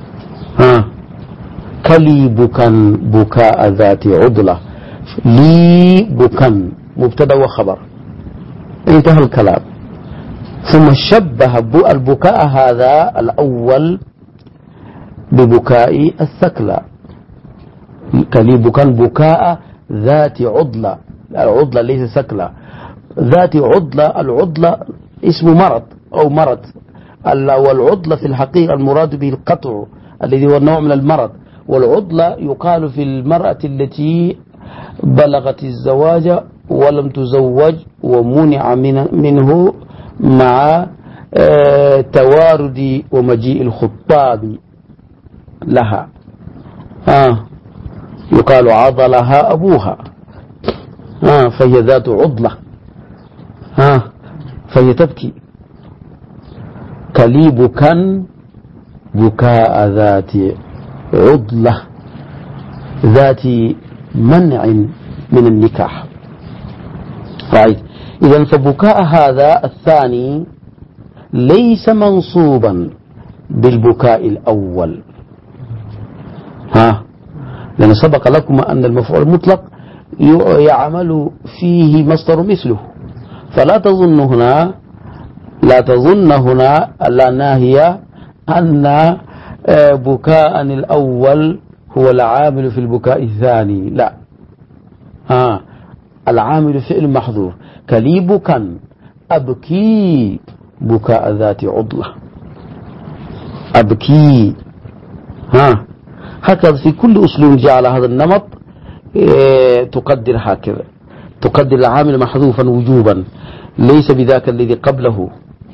كليبكا بكاء ذات عضلة. لي بكا مبتدا وخبر، انتهى الكلام. ثم شبه البكاء هذا الأول ببكاء الثكلى. كليبكا بكاء ذات عضلة، العضلة ليس ثكلى، ذات عضلة. العضلة اسم مرض أو مرض، والعضلة في الحقيقة المراد به القطع الذي هو نوع من المرض. والعضلة يقال في المرأة التي بلغت الزواج ولم تزوج ومنع منه مع توارد ومجيء الخطاب لها، يقال عضلها أبوها، فهي ذات عضلة، فهي تبكي. كليبكا بكاء ذات عضلة، ذات منع من النكاح. إذن فبكاء هذا الثاني ليس منصوبا بالبكاء الأول، لأن سبق لكم أن المفعول المطلق يعمل فيه مصدر مثله، فلا تظن هنا لا ناهية أن بكاء الأول هو العامل في البكاء الثاني، لا، العامل فعل محذوف. كليبكا أبكي بكاء ذات عضلة، أبكي. هكذا في كل أسلوب جعل هذا النمط تقدر هكذا، تقدر العامل محذوفا وجوبا، ليس بذاك الذي قبله.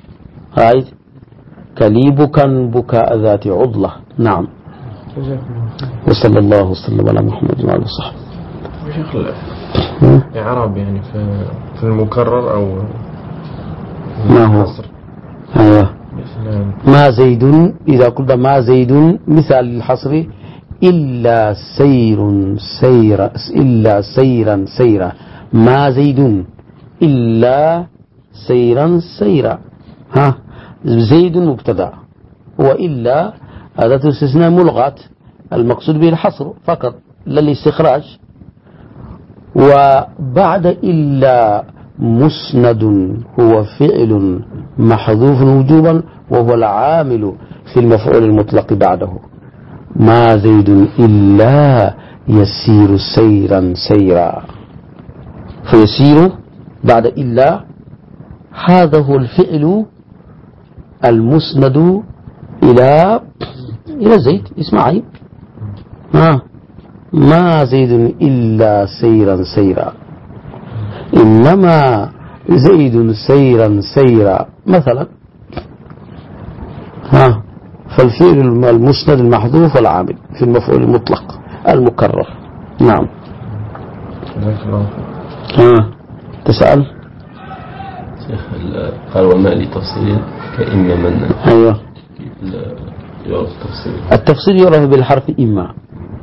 كليبكا بكاء ذات عضلة. نعم. وصلى الله وسلم على محمد وعلى صحبه. شيخ الإعراب يعني في المكرر أو ما هو؟ أيوه. ما زيد، إذا قلت ما زيد مثال للحصر إلا سيرا سيرا. ما زيد إلا سيرا سيرا. زيد مبتدا، وإلا هذا استثناء ملغات، المقصود به الحصر فقط لا الاستخراج. وبعد إلا مسند هو فعل محذوف وجوبا وهو العامل في المفعول المطلق بعده. ما زيد إلا يسير سيرا سيرا، فيسير بعد إلا، هذا هو الفعل المسند إلى زيد. اسمعي، ما زيد إلا سيرا سيرا، إنما زيد سيرا سيرا مثلا. فالفعل المسند المحذوف والعامل في المفعول المطلق المكرر. نعم. تسأل شيخ قال وما لتفصيل كإما من. أيوه، يعرف التفصيل. التفصيل يعرف بالحرف إما،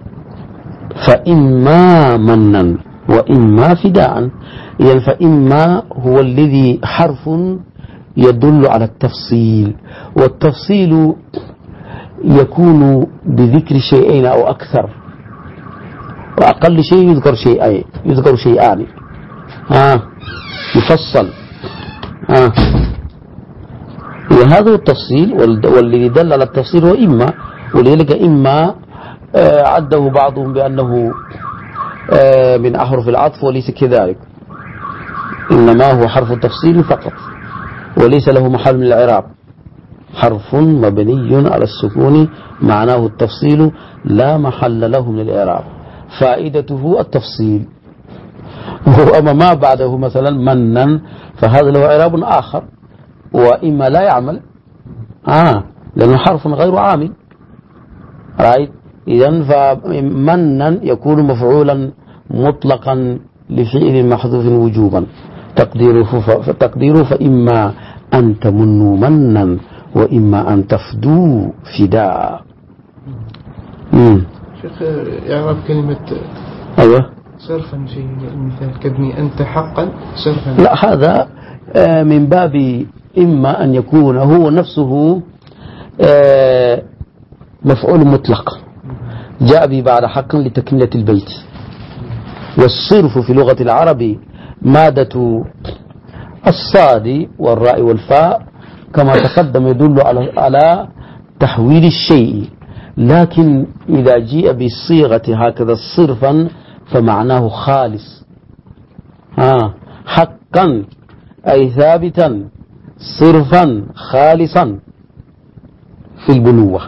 فإما منا وإما فداء. إذن فإما هو الذي حرف يدل على التفصيل، والتفصيل يكون بذكر شيئين أو أكثر، وأقل شيء يذكر شيئان يفصل. وهذا التفصيل، والذي دل على التفصيل هو إما، ولذلك إما عده بعضهم بأنه من أحرف العطف، وليس كذلك، إنما هو حرف التفصيل فقط وليس له محل من الإعراب، حرف مبني على السكون معناه التفصيل لا محل له من الإعراب، فائدته التفصيل. وأما ما بعده مثلا منا فهذا له إعراب آخر، وإما لا يعمل لأنه حرف غير عامل. رأيت؟ إذن فمنا يكون مفعولا مطلقا لفعل محذوف وجوبا، تقديره فإما أن تمنوا منا وإما أن تفدوا فداء. شيخ إعراب كلمة أيوه صرفا في المثال كابني أنت حقا صرفا. لا، هذا من باب إما أن يكون هو نفسه مفعول مطلق جاء به بعد حقا لتكملة البيت. والصرف في لغة العرب مادة الصاد والراء والفاء كما تقدم يدل على تحويل الشيء، لكن إذا جيء بالصيغة هكذا صرفا فمعناه خالص. حقا أي ثابتا، صرفا خالصا في البنوة.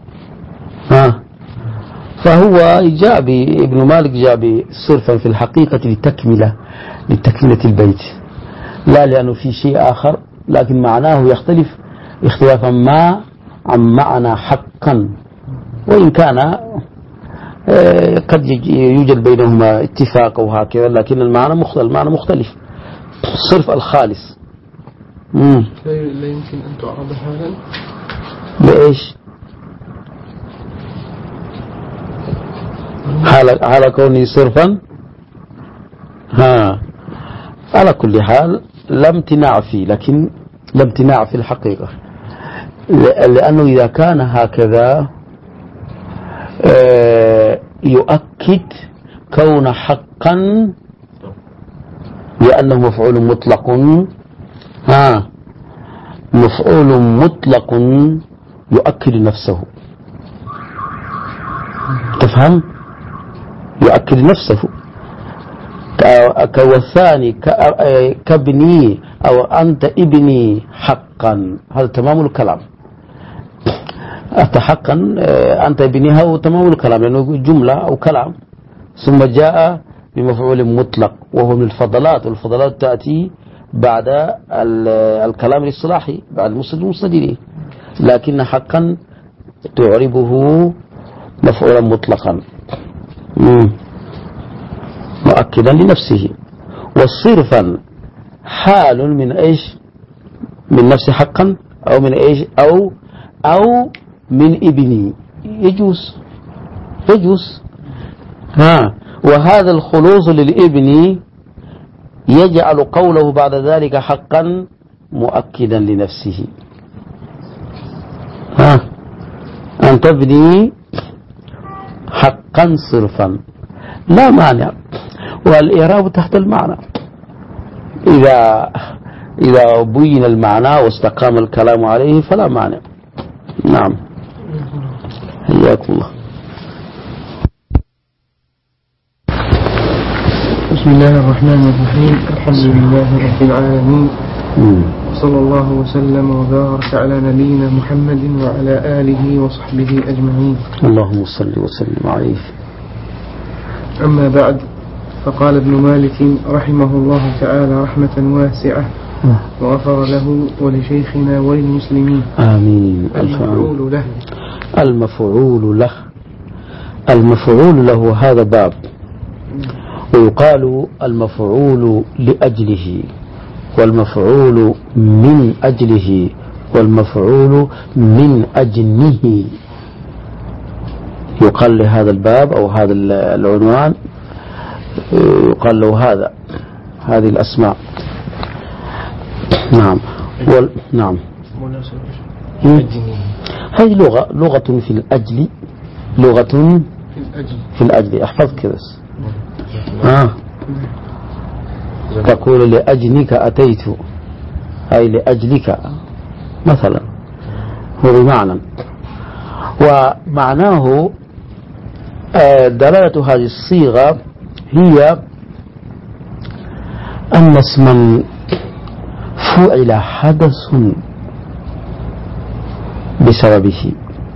فهو ابن مالك جاء بصرفا في الحقيقة لتكملة البيت، لا لأنه في شيء آخر، لكن معناه يختلف اختلافا ما عن معنى حقا، وإن كان قد يوجد بينهما اتفاق وهكذا، لكن المعنى مختلف. صرف الخالص. لا يمكن أن تعرض هذا بإيش؟ على كونه صرفا. على كل حال لا امتناع فيه، لكن لا امتناع في الحقيقة، لأنه إذا كان هكذا يؤكد كون حقا لأنه مفعول مطلق. مفعول مطلق يؤكد نفسه، تفهم؟ يؤكد نفسه. كوالثاني كابني أو أنت ابني حقا، هذا تمام الكلام. أنت حقا أنت ابني هو تمام الكلام، لأنه جملة أو كلام، ثم جاء بمفعول مطلق وهو من الفضلات، والفضلات تأتي بعد الكلام الاصطلاحي، بعد المسند إليه، لكن حقا تعربه مفعولا مطلقا مؤكدا لنفسه. والصرفا حال من ايش؟ من نفس حقا، او من ايش؟ او من ابني. يجوز. وهذا الخلوص للابن يجعل قوله بعد ذلك حقا مؤكدا لنفسه. أن تبني حقا صرفا لا مانع، والإعراب تحت المعنى، إذا بين المعنى واستقام الكلام عليه فلا مانع. نعم، حياكم الله. بسم الله الرحمن الرحيم. الحمد لله رب العالمين، صلى الله وسلم وبارك على نبينا محمد وعلى آله وصحبه أجمعين. اللهم صل وسلم عليه. أما بعد، فقال ابن مالك رحمه الله تعالى رحمة واسعة وغفر له ولشيخنا وللمسلمين. آمين. المفعول له. المفعول له هذا باب، ويقال المفعول لأجله، والمفعول من أجله، والمفعول من أجنه. يقال لهذا الباب أو هذا العنوان يقال له هذه الأسماء. نعم. نعم. هذه لغة في الأجل، لغة في الأجل. احفظ كذا. تقول لأجلك أتيت، أي لأجلك مثلا، هو بمعنى. ومعناه دلالة هذه الصيغة هي أن اسما فعل حدث بسبب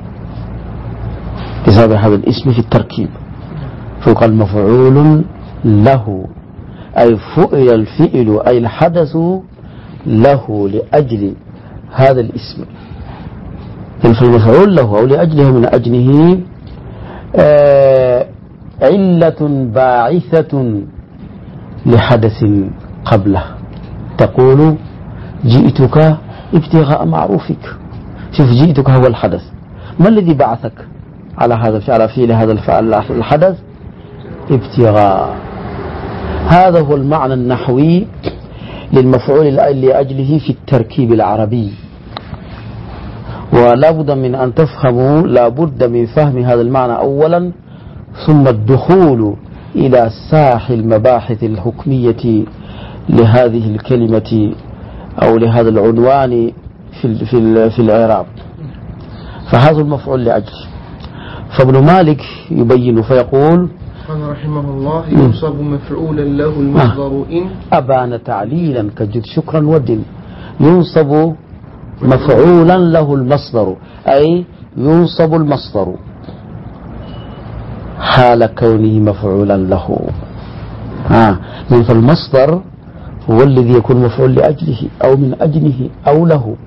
هذا الاسم في التركيب، فيقال مفعول له، أي فعل الفعل أي الحدث له لأجل هذا الاسم. فالمفعول له أو لأجله من أجله علة باعثة لحدث قبله. تقول جئتك ابتغاء معروفك. شوف، جئتك هو الحدث. ما الذي بعثك على فعل هذا الحدث؟ ابتغاء. هذا هو المعنى النحوي للمفعول لأجله في التركيب العربي. ولا بد من أن تفهموا، لا بد من فهم هذا المعنى أولا، ثم الدخول إلى ساحل المباحث الحكمية لهذه الكلمة أو لهذا العنوان في الإعراب. فهذا المفعول لأجل. فابن مالك يبين فيقول قال رحمه الله ينصب مفعولا له المصدر إن أبان تعليلا كجد شكرا ودن. ينصب مفعولا له المصدر، أي ينصب المصدر حال كونه مفعولا له. فالمصدر هو الذي يكون مفعول لأجله أو من أجله أو له،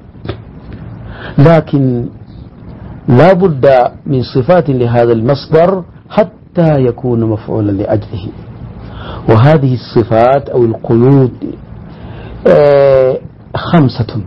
لكن لا بد من صفات لهذا المصدر حتى يكون مفعولا لأجله. وهذه الصفات أو القيود 5.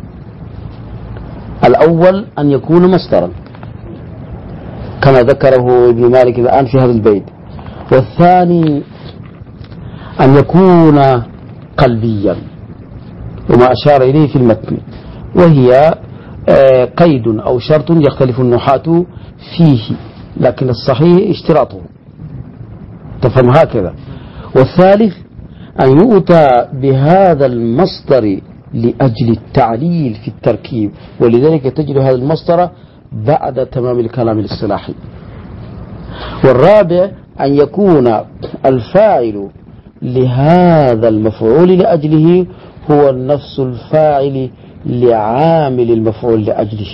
الأول أن يكون مصدرا كما ذكره ابن مالك الآن في هذا البيت. والثاني أن يكون قلبيا، وما أشار إليه في المتن، وهي قيد أو شرط يختلف النحاة فيه، لكن الصحيح اشتراطه، تفهم هكذا. والثالث أن يؤتى بهذا المصدر لأجل التعليل في التركيب، ولذلك تجد هذا المصدر بعد تمام الكلام الاصطلاحي. والرابع أن يكون الفاعل لهذا المفعول لأجله هو نفس الفاعل لعامل المفعول لأجله،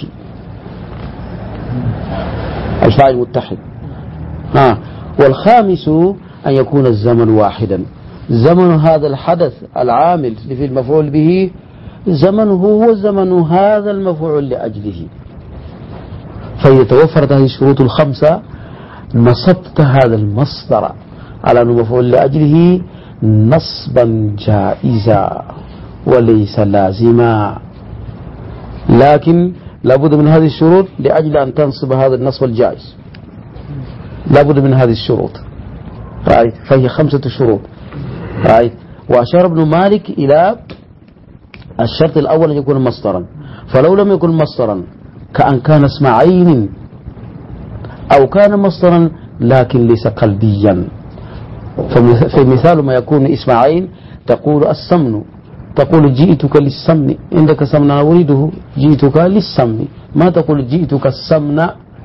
الفاعل متحد. والخامس أن يكون الزمن واحدا، زمن هذا الحدث العامل في المفعول به زمنه هو زمن هذا المفعول لأجله. فإذا توفرت هذه الشروط 5 نصبت هذا المصدر على أنه مفعول لأجله نصبا جائزا وليس لازما، لكن لابد من هذه الشروط لأجل أن تنصب هذا النصب الجائز، لابد من هذه الشروط. فهي 5 شروط. وأشار ابن مالك إلى الشرط الأول أن يكون مصدرا، فلو لم يكن مصدرا كأن كان اسم عين أو كان مصدرا لكن ليس قلبيا. فمثال ما يكون اسم عين تقول السمن تقول جئتك للسمن، عندك سمن أنا أريده، جئتك للسمن، ما تقول جئتك السمن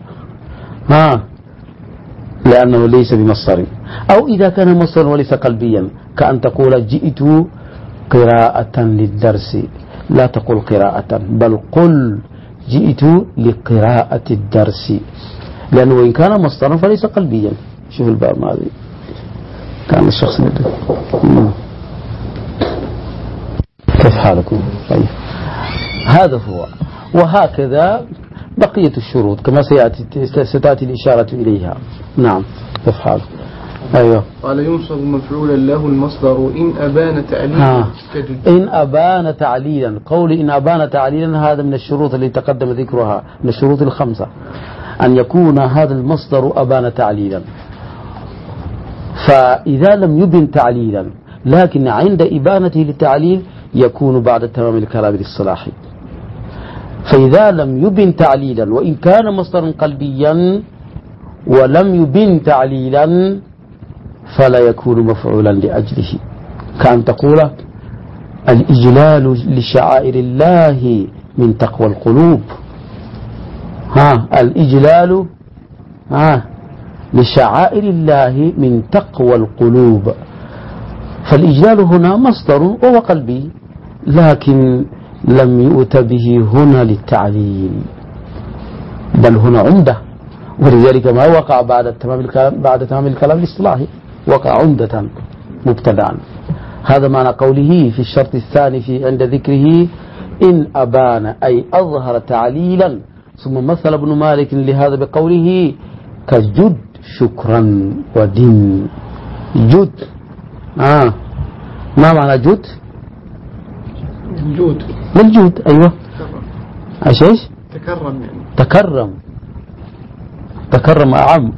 لأنه ليس بمصدر. أو إذا كان مصدر وليس قلبيا كأن تقول جئت قراءة للدرس، لا تقول قراءة بل قل جئت لقراءة الدرس، لأنه إن كان مصدرا فليس قلبيا. شوف الباب ماذا كان الشخص كيف حالكم؟ طيب هذا هو. وهكذا بقية الشروط كما ستأتي الإشارة إليها. نعم كيف حالك؟ أيوه. قال ينصب مفعولا له المصدر إن أبان تعليلا. إن أبان تعليلا، قول إن أبان تعليلا هذا من الشروط التي تقدم ذكرها، من الشروط الخمسة أن يكون هذا المصدر أبان تعليلا. فإذا لم يبن تعليلا لكن عند إبانته للتعليل يكون بعد تمام الكلام للصلاح. فإذا لم يبن تعليلا وإن كان مصدرا قلبيا ولم يبن تعليلا فلا يكون مفعولا لأجله، كأن تقول الإجلال لشعائر الله من تقوى القلوب. الإجلال لشعائر الله من تقوى القلوب. فالإجلال هنا مصدر وهو قلبي لكن لم يؤت به هنا للتعليل بل هنا عمدة، ولذلك ما وقع بعد تمام الكلام الاصطلاحي، وقع عمدة مبتدعا. هذا معنى قوله في الشرط الثاني في عند ذكره إن أبان أي أظهر تعليلا. ثم مثل ابن مالك لهذا بقوله كجد شكرا ودين. جد ما معنى جد؟ الجود للجود. أيوة ايش؟ تكرم يعني تكرم أعم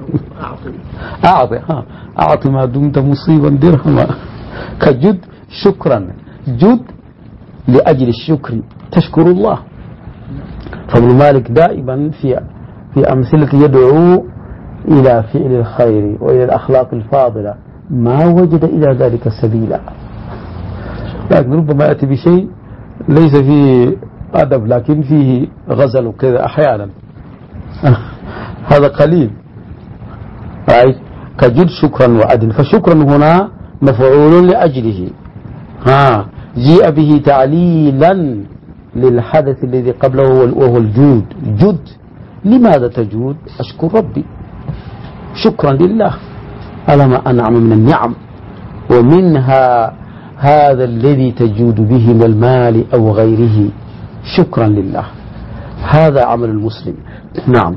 أعطي ما دمت مصيبا درهما. كجد شكرا، جد لأجل الشكر تشكر الله. فابن مالك دائما في أمثلة يدعو إلى فعل الخير وإلى الأخلاق الفاضلة ما وجد إلى ذلك سبيلا، لكن ربما يأتي بشيء ليس فيه أدب لكن فيه غزل كذا أحيانا هذا قليل. كجد شكرا وعدل، فشكرا هنا مفعول لأجله جيء به تعليلا للحدث الذي قبله وهو الجود. جد لماذا تجود؟ أشكر ربي شكرا لله على ما أنعم من النعم، ومنها هذا الذي تجود به من المال أو غيره شكرا لله. هذا عمل المسلم. نعم.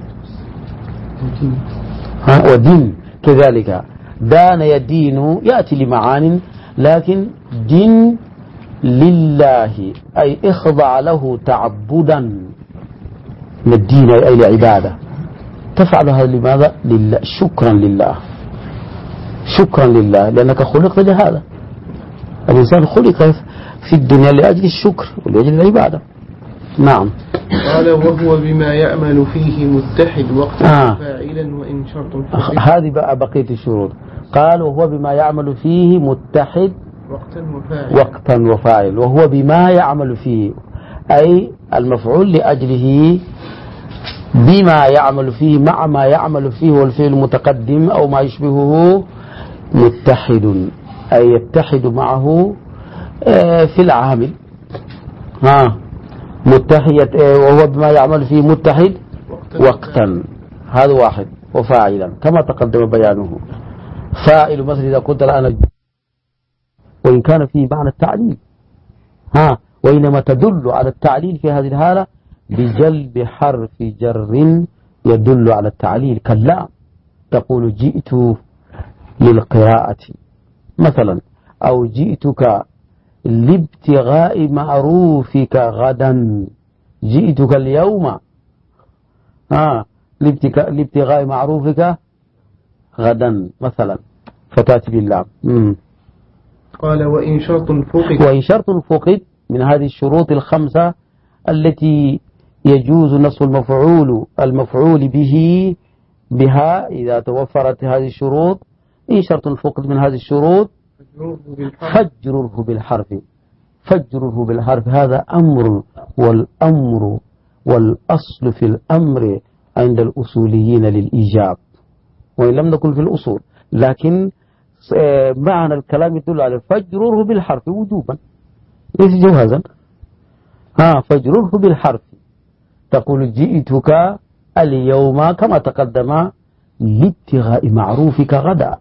ودين كذلك دان يدين يأتي لمعان، لكن دين لله أي اخضع له تعبدا من الدين أي العبادة. تفعل هذا لماذا؟ لله، شكرا لله، شكرا لله، لأنك خلقت لهذا. الإنسان خلق في الدنيا لأجل الشكر ولأجل العبادة. نعم. قال وهو بما يعمل فيه متحد وقتا فاعلا وإن شرط. هذه بقى بقية الشروط. قال وهو بما يعمل فيه متحد وقتا وفاعل. وهو بما يعمل فيه أي المفعول لأجله بما يعمل فيه مع ما يعمل فيه والفعل المتقدم أو ما يشبهه متحد أي يتحد معه في العامل. متحد وهو بما يعمل فيه متحد وقتا، هذا واحد. وفاعلا كما تقدم بيانه. فاعل مثل إذا كنت الآن وإن كان فيه معنى التعليل وإنما تدل على التعليل في هذه الحالة بجلب حرف جر يدل على التعليل كاللام. تقول جئت للقراءة مثلا، أو جئتك لابتغاء معروفك غدا، جئتك اليوم لابتغاء معروفك غدا مثلا، فتاتي باللام. قال وإن شرط فقد. وإن شرط فقد من هذه الشروط الخمسة التي يجوز نصب المفعول به بها إذا توفرت هذه الشروط. إن شرط فقد من هذه الشروط فاجرره بالحرف. فجره بالحرف هذا أمر، والأمر والأصل في الأمر عند الأصوليين للإيجاب، وإن لم نكن في الأصول، لكن معنى الكلام يدل على فجره بالحرف وجوبا ليس جوازا. فجره بالحرف، تقول جئتك اليوم كما تقدم لابتغاء معروفك غدا.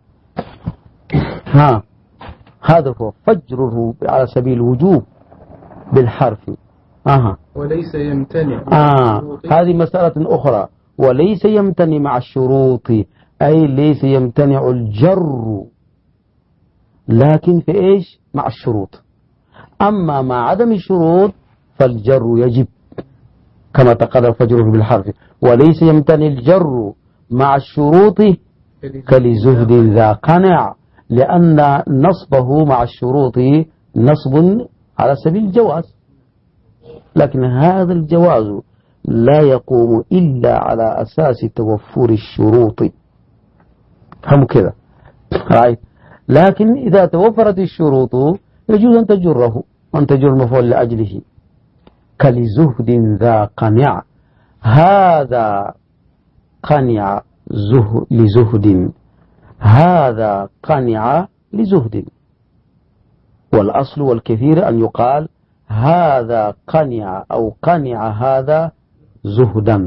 هذا هو فجره على سبيل الوجوب بالحرف. وليس يمتنع هذه مسألة أخرى. وليس يمتنع مع الشروط، أي ليس يمتنع الجر، لكن في إيش؟ مع الشروط. أما مع عدم الشروط فالجر يجب كما تقدم فجره بالحرف. وليس يمتنع الجر مع الشروط كلزهد ذا قنع، لأن نصبه مع الشروط نصب على سبيل الجواز، لكن هذا الجواز لا يقوم إلا على أساس توفر الشروط. فهموا كذا؟ لكن إذا توفرت الشروط يجوز أن تجره، أن تجر المفعول لأجله، كلزهد ذا قنع. هذا قنع لزهد، هذا قنع لزهد. والأصل والكثير أن يقال هذا قنع أو قنع هذا زهدا،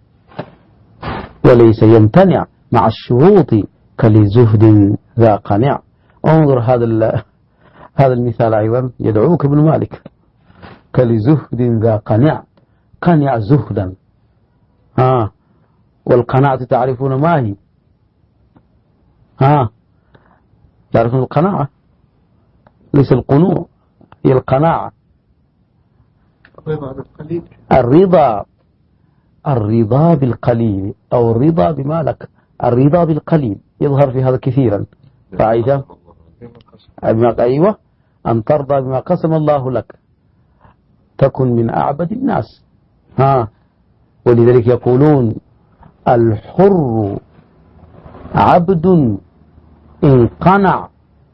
وليس يمتنع مع الشروط كلزهد ذا قنع. انظر هذا المثال أيضا يدعوك ابن مالك، كلزهد ذا قنع، قنع زهدا. والقناعة تعرفون ما هي؟ تعرفون القناعة؟ ليس القنوع، هي القناعة. الرضا بالقليل أو الرضا بما لك، الرضا بالقليل يظهر في هذا كثيرا. فعيدا أيوة، أن ترضى بما قسم الله لك تكن من أعبد الناس. ولذلك يقولون الحر عبد إن قنع،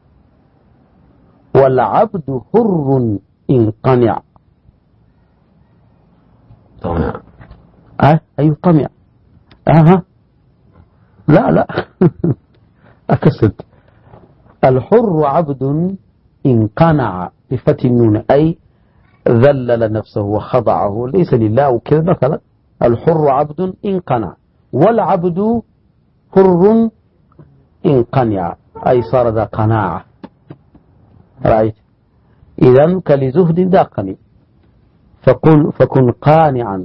والعبد حر إن قنع. طمع. أي طمع. لا أكسد. الحر عبد إن قنع بفتح النون، أي ذلل نفسه وخضعه ليس لله وكذا مثلا. الحر عبد إن قنع، والعبد حر إن قنع، أي صار ذا قناعة. رأيت؟ إذن كلزهد ذا قنع، فكن قانعا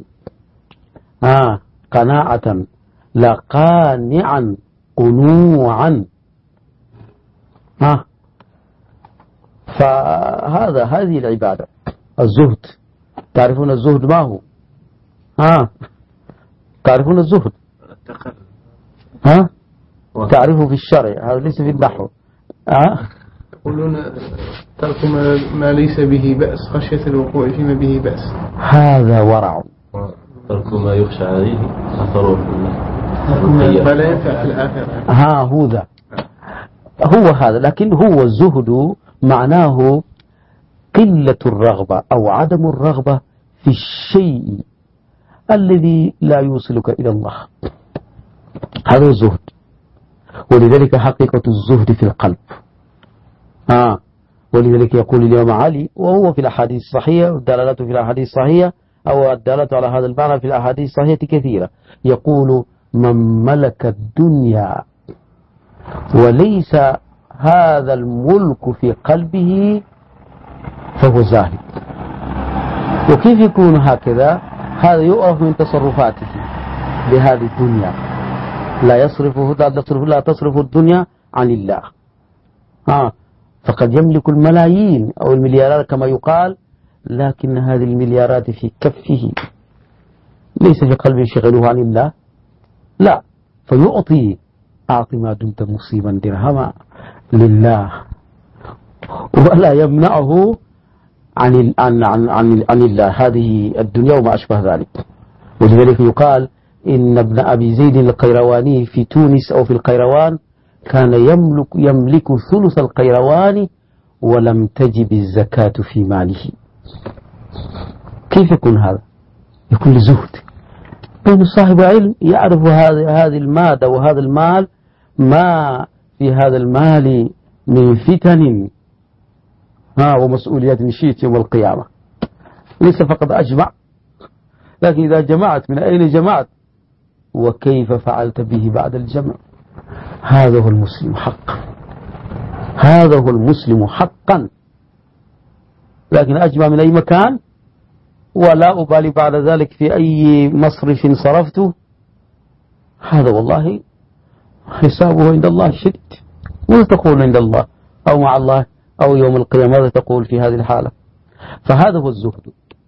قناعة، لا قانعا قنوعا. هذه العبادة الزهد. تعرفون الزهد ما هو؟ تعرفون الزهد؟ تعرفه في الشرع، هذا ليس في النحو. يقولون ترك ما ليس به بأس خشية الوقوع فيما به بأس. هذا ورع. ترك ما يخشى عليه أثره فلا ينفع في الآخرة. هو هذا. لكن هو الزهد معناه قلة الرغبة أو عدم الرغبة في الشيء الذي لا يوصلك إلى الله، هذا الزهد. ولذلك حقيقة الزهد في القلب. ولذلك يقول اليوم علي، وهو في الأحاديث الصحيحة، والدلالات في الأحاديث الصحيحة أو الدلالة على هذا المعنى في الأحاديث الصحيحة كثيرة. يقول من ملك الدنيا وليس هذا الملك في قلبه فهو زاهد. وكيف يكون هكذا؟ هذا يعرف من تصرفاته بهذه الدنيا، لا تصرف الدنيا عن الله. فقد يملك الملايين أو المليارات كما يقال، لكن هذه المليارات في كفه، ليس في قلبه شغله عن الله. لا، فيعطي أعطي ما دمت مصيبا درهما لله، ولا يمنعه عن الله هذه الدنيا وما أشبه ذلك. ولذلك يقال إن ابن أبي زيد القيرواني في تونس أو في القيروان كان يملك ثلث القيروان ولم تجب الزكاة في ماله. كيف يكون هذا؟ يكون لزهد، بين صاحب علم يعرف هذه المادة وهذا المال، ما في هذا المال من فتن ومسؤوليات نشيت يوم القيامة. ليس فقط أجمع، لكن إذا جمعت من أين جمعت وكيف فعلت به بعد الجمع. هذا هو المسلم حقا، هذا هو المسلم حقا. لكن أجمع من أي مكان ولا أبالي بعد ذلك في أي مصرف صرفته، هذا والله حسابه عند الله شديد. ماذا تقول عند الله أو مع الله أو يوم القيامة؟ ماذا تقول في هذه الحالة؟ فهذا هو الزهد.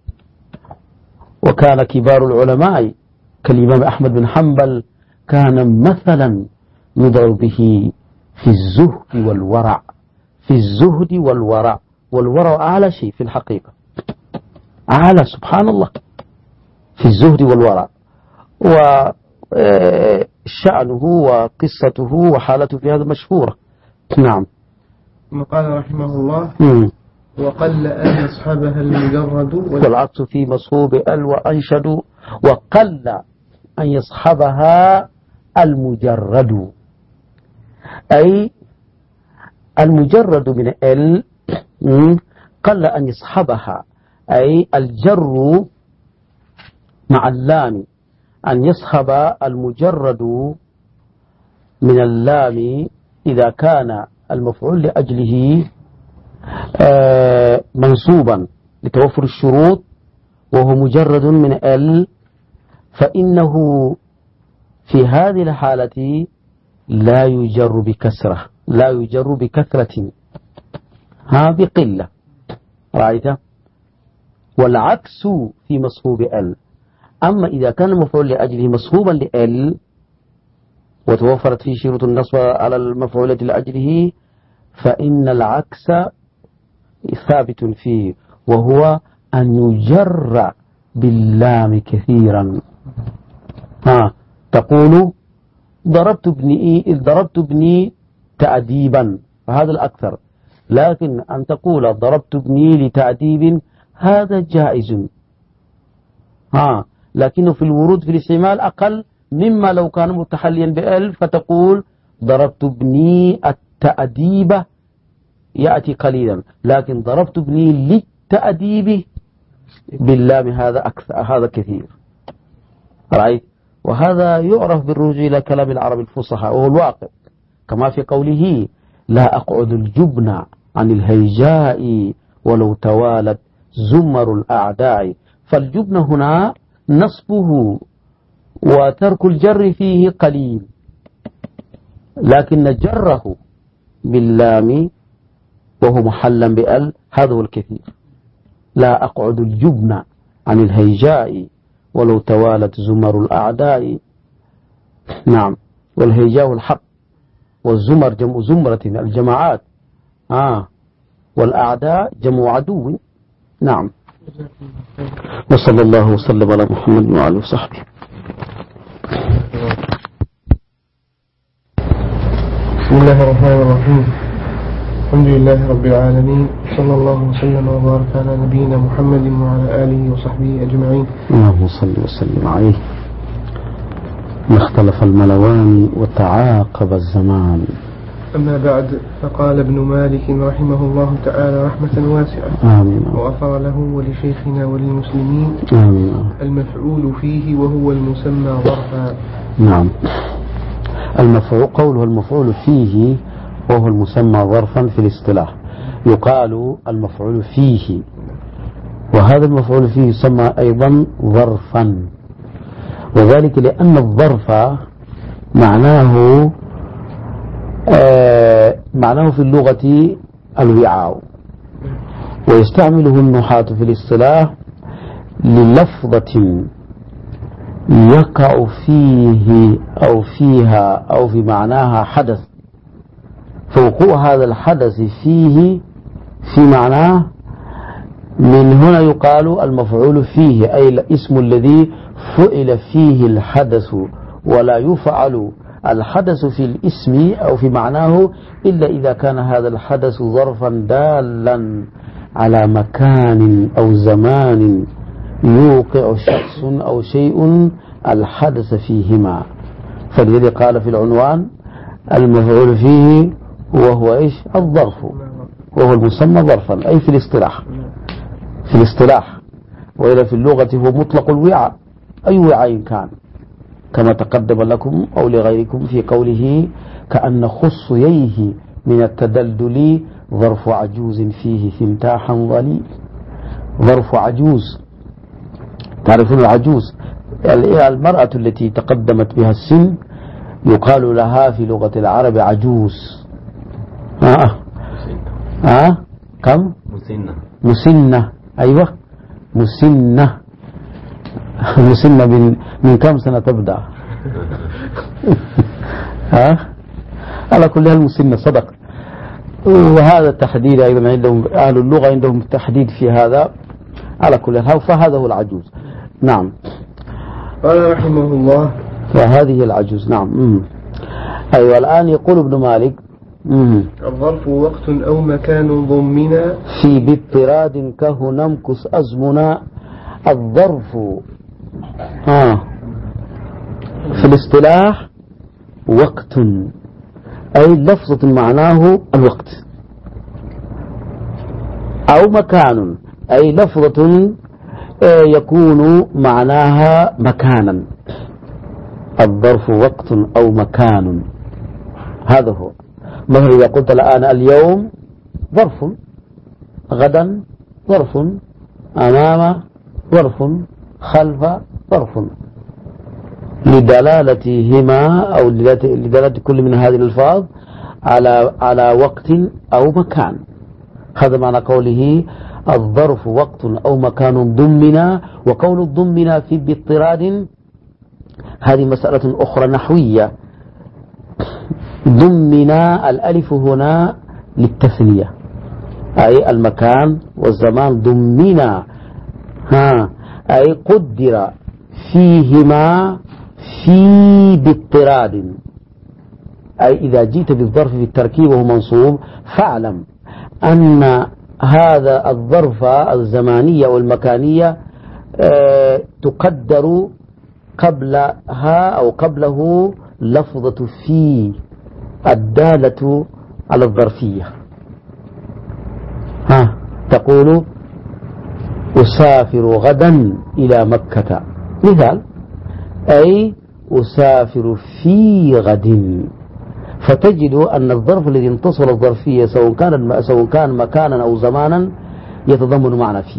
وكان كبار العلماء كالإمام أحمد بن حنبل كان مثلا يضرب به في الزهد والورع، في الزهد والورع. والورع أعلى شيء في الحقيقة، أعلى سبحان الله في الزهد والورع، وشأنه وقصته وحالته في هذا مشهورة. نعم. ثم قال رحمه الله: وقل أن يصحبها المجرد، والعكس في مصحوب وأنشد. وقل أن يصحبها المجرد، أي المجرد من قل أن يصحبها، أي الجر مع اللام، أن يصحب المجرد من اللام إذا كان المفعول لأجله منصوبا لتوفر الشروط وهو مجرد من فإنه في هذه الحالة لا يجر بكسرة، لا يجر بكثرة، بقلة. رأيت؟ والعكس في مصحوب أما إذا كان المفعول لأجله مصحوبا وتوفرت فيه شروط النصب على المفعول لأجله فإن العكس ثابت فيه، وهو أن يجر باللام كثيرا. تقول ضربت ابني تأديبا، فهذا الأكثر. لكن أن تقول ضربت ابني لتأديب هذا جائز، لكنه في الورود في الاستعمال أقل مما لو كان متحليا بألف، فتقول ضربت ابني التأديب يأتي قليلا، لكن ضربت ابني للتأديب باللام هذا كثير. رأيت؟ وهذا يعرف بالرجوع إلى كلام العرب الفصحى وهو الواقع، كما في قوله: لا أقعد الجبن عن الهيجاء ولو توالت زمر الأعداء. فالجبن هنا نصبه وترك الجر فيه قليل، لكن جره باللام وهو محلا بأل هذا هو الكثير. لا أقعد الجبن عن الهيجاء ولو توالت زمر الأعداء. نعم. والهيجاء الحق، والزمر جمع زمرة الجماعات، والأعداء جمع عدو. نعم. وصلى الله وسلم على محمد وعلى وصحبه. بسم الله الرحمن الرحيم. الحمد لله رب العالمين، صلى الله وسلم وبارك على نبينا محمد وعلى آله وصحبه أجمعين. اللهم صل وسلم عليه. ما اختلف الملوان وتعاقب الزمان. أما بعد، فقال ابن مالك رحمه الله تعالى رحمة واسعة، آمين، وغفر له ولشيخنا وللمسلمين، آمين، المفعول فيه وهو المسمى ظرفا. نعم. قوله المفعول فيه وهو المسمى ظرفا في الاصطلاح. يقال المفعول فيه، وهذا المفعول فيه يسمى أيضا ظرفا، وذلك لأن الظرف معناه في اللغة الوعاء، ويستعمله النحاة في الاصطلاح للفظة يقع فيه أو فيها أو في معناها حدث، فوقوع هذا الحدث فيه في معناه، من هنا يقال المفعول فيه، أي الاسم الذي فعل فيه الحدث، ولا يفعل الحدث في الاسم أو في معناه إلا إذا كان هذا الحدث ظرفا دالا على مكان أو زمان يوقع شخص أو شيء الحدث فيهما. فالذي قال في العنوان المفعول فيه وهو إيش؟ الظرف، وهو المسمى ظرفا أي في الاصطلاح، في الاصطلاح. وإذا في اللغة هو مطلق الوعاء، أي وعاء كان، كما تقدم لكم أو لغيركم في قوله كأن خصيه من التدلدل ظرف عجوز فيه ثمتاحا ظليل. ظرف عجوز، تعرفون العجوز المرأة التي تقدمت بها السن يقال لها في لغة العرب عجوز. كم؟ مسنة. أيوة مسنة. مسنة من كم سنة تبدأ؟ على كل هال مسنة صدق. وهذا التحديد أيضا عندهم أهل اللغة عندهم تحديد في هذا. على كل هال فهذا هو العجوز. نعم. قال رحمه الله فهذه العجوز. نعم. أيوة. الآن يقول ابن مالك الظرف وقت أو مكان ضمنا في باضطراد كهنا امكث أزمنا. الظرف في الاصطلاح وقت أي لفظة معناه الوقت، أو مكان أي لفظة يكون معناها مكانا. الظرف وقت أو مكان، هذا هو. مثلا إذا قلت الآن اليوم ظرف، غدا ظرف، أمام ظرف، خلف ظرف، لدلالتهما أو لدلالة كل من هذه الألفاظ على وقت أو مكان. هذا معنى قوله الظرف وقت أو مكان ضمنا. وقول الضمنا في باضطراد هذه مسألة أخرى نحوية. ضمنا الألف هنا للتثنية، أي المكان والزمان ضمنا، أي قدر فيهما في باضطراد. أي إذا جئت بالظرف في التركيب وهو منصوب فاعلم أن هذا الظرف الزمانية والمكانية تقدر قبلها أو قبله لفظة في الدالة على الظرفية. تقول أسافر غدا إلى مكة مثال، أي أسافر في غد. فتجد أن الظرف الذي انتصل الظرفية سواء كان مكانا أو زمانا يتضمن معنى فيه،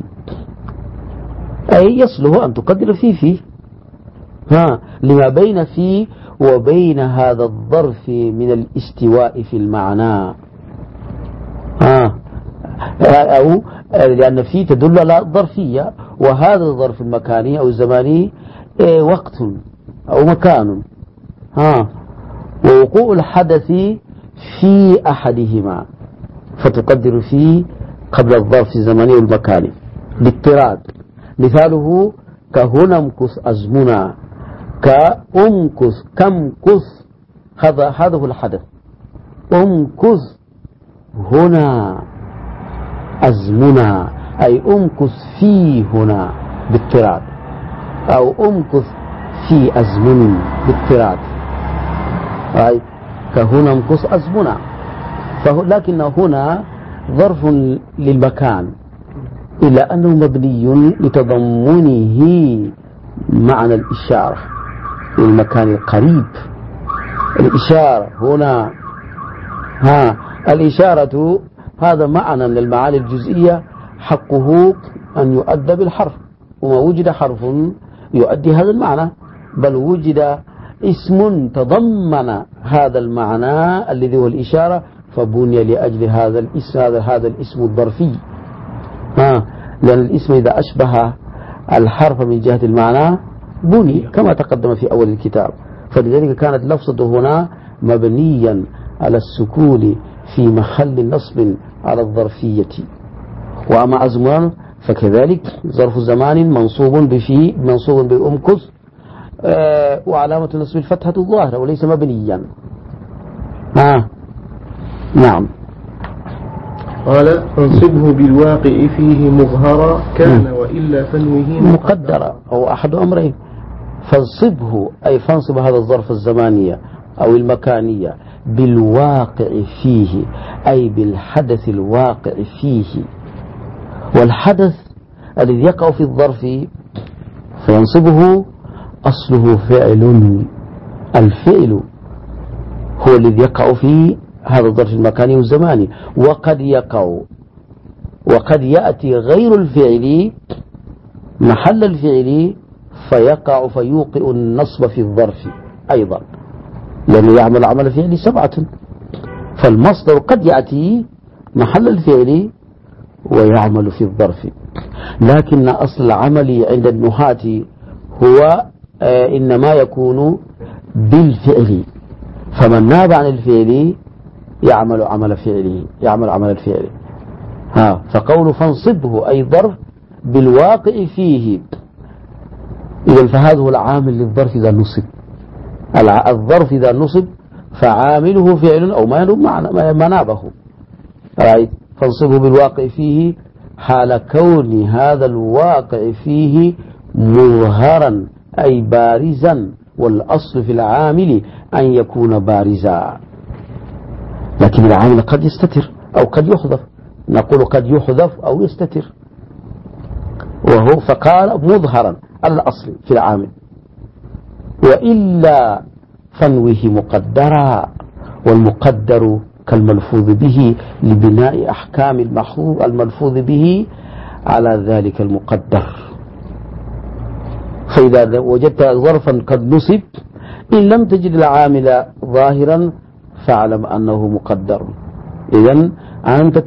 أي يصله أن تقدر فيه لما بين فيه وبين هذا الظرف من الاستواء في المعنى. أو لأن فيه تدل على الظرفية، وهذا الظرف المكاني أو الزماني وقت أو مكان. ووقوع الحدث في أحدهما فتقدر فيه قبل الظرف الزماني والمكاني باضطراد. مثاله كهنا امكث أزمنا، كأمكث كمكث، هذا هو الحدث. أمكث هنا أزمنا أي أمكث في هنا باضطراد، أو أمكث في أزمن باضطراد، أي كهنا امكث أزمنا. لكن هنا ظرف للمكان إلا أنه مبني لتضمنه معنى الإشارة للمكان القريب. الإشارة هنا الإشارة هذا معنى من المعاني الجزئية حقه أن يؤدى بالحرف، وما وجد حرف يؤدي هذا المعنى، بل وجد اسم تضمن هذا المعنى الذي هو الإشارة فبني لأجل هذا الاسم هذا الاسم الظرفي. لأن الاسم إذا أشبه الحرف من جهة المعنى بني كما تقدم في أول الكتاب، فلذلك كانت لفظة هنا مبنيا على السكون في محل نصب على الظرفية. وأما أزمان فكذلك ظرف زمان منصوب بأمكث وعلامة النصب الفتحة الظاهرة وليس مبنيا. نعم. قال فانصبه بالواقع فيه مظهرا كان وإلا فنوه مقدرا، أو أحد أمرين. فانصبه أي فانصب هذا الظرف الزمانية أو المكانية بالواقع فيه أي بالحدث الواقع فيه. والحدث الذي يقع في الظرف فينصبه أصله فعل. الفعل هو الذي يقع في هذا الظرف المكاني والزماني، وقد يأتي غير الفعل محل الفعل فيقع فيوقع النصب في الظرف أيضا، لأنه يعمل عمل فعل 7. فالمصدر قد يأتي محل الفعل ويعمل في الظرف، لكن أصل العمل عند النحاة هو إنما يكون بالفعل، فمن ناب عن الفعل يعمل عمل الفعل. فقول فانصبه أي ظرف بالواقع فيه. إذن فهذا هو العامل للظرف إذا نصب. الظرف إذا نصب فعامله فعل أو ما نابه. فانصبه بالواقع فيه حال كون هذا الواقع فيه مظهرا أي بارزا، والأصل في العامل أن يكون بارزا، لكن العامل قد يستتر أو قد يحذف. نقول قد يحذف أو يستتر، وهو فقال مظهرا على الأصل في العامل. وإلا فنوه مقدرا، والمقدر كالملفوظ به لبناء أحكام الملفوظ به على ذلك المقدر. فإذا وجدت ظرفا قد نصب إن لم تجد العامل ظاهرا فاعلم أنه مقدر. إذن أنت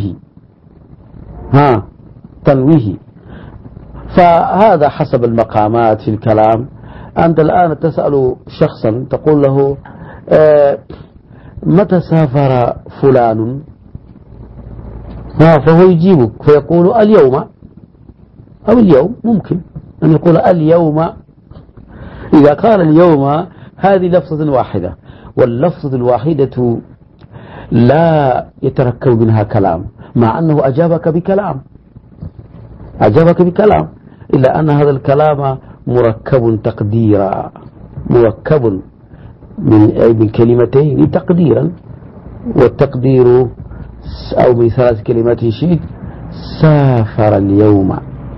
تنويه. فهذا حسب المقامات في الكلام. أنت الآن تسأل شخصا تقول له متى سافر فلان؟ فهو يجيبك فيقول اليوم، أو اليوم ممكن أن يقول اليوم. إذا قال اليوم هذه لفظة واحدة، واللفظة الواحدة لا يتركب منها كلام، مع أنه أجابك بكلام، إلا أن هذا الكلام مركب تقديرا، مركب من كلمتين تقديرا، والتقدير أو من 3 كلمات شيء سافر اليوم.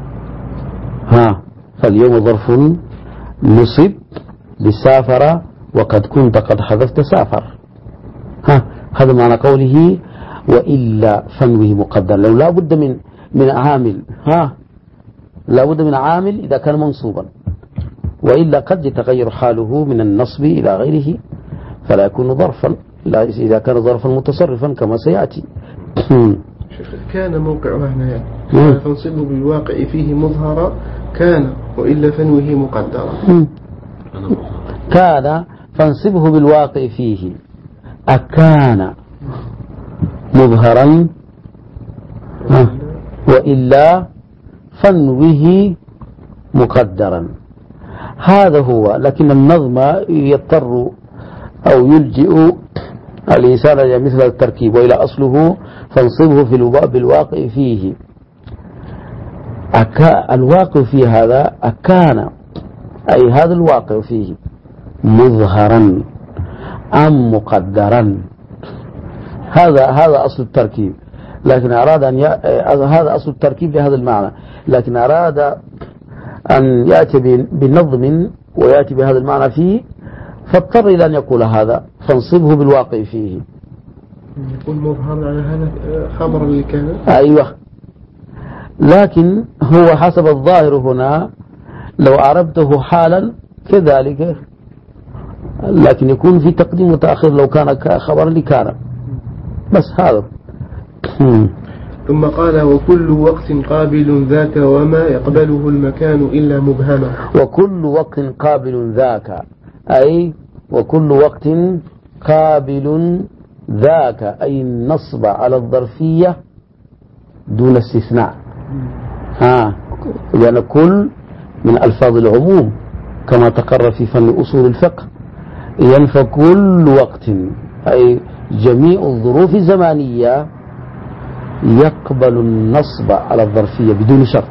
فاليوم ظرف نصب لسافر، وقد كنت قد حذفت سافر. هذا معنى قوله وإلا فنوه مقدر. لو لا بد من عامل، لا بد من عامل إذا كان منصوبا، وإلا قد يتغير حاله من النصب إلى غيره فلا يكون ظرفا، لا إذا كان ظرفا متصرفا كما سيأتي. كان موقعها هنا يعني فانصبه بالواقع فيه مظهرا كان وإلا فنوه مقدرا. كان فانصبه بالواقع فيه أكان مظهرا وإلا فنوه مقدرا. هذا هو. لكن النظم يضطر أو يلجئ الإنسان إلى مثل التركيب، وإلى أصله فانصبه بالواقع فيه. الواقع في هذا أكان، أي هذا الواقع فيه مظهرا أم مقدرا. هذا أصل التركيب، لكن أراد هذا أصل التركيب بهذا المعنى، لكن أراد أن يأتي بنظم ويأتي بهذا المعنى فيه، فاضطر إلى أن يقول هذا فانصبه بالواقع فيه. يكون مظهر على هذا خبر اللي كان. أيوة، لكن هو حسب الظاهر هنا لو أعربته حالا كذلك، لكن يكون في تقديم وتأخير لو كان خبر لكان، بس هذا. ثم قال وكل وقت قابل ذاك وما يقبله المكان إلا مبهما. وكل وقت قابل ذاك، أي وكل وقت قابل ذاك، أي النصب على الظرفية دون استثناء. لأن كل من ألفاظ العموم، كما تقرر في فن أصول الفقه، ينفى كل وقت أي جميع الظروف الزمانية يقبل النصب على الظرفية بدون شرط،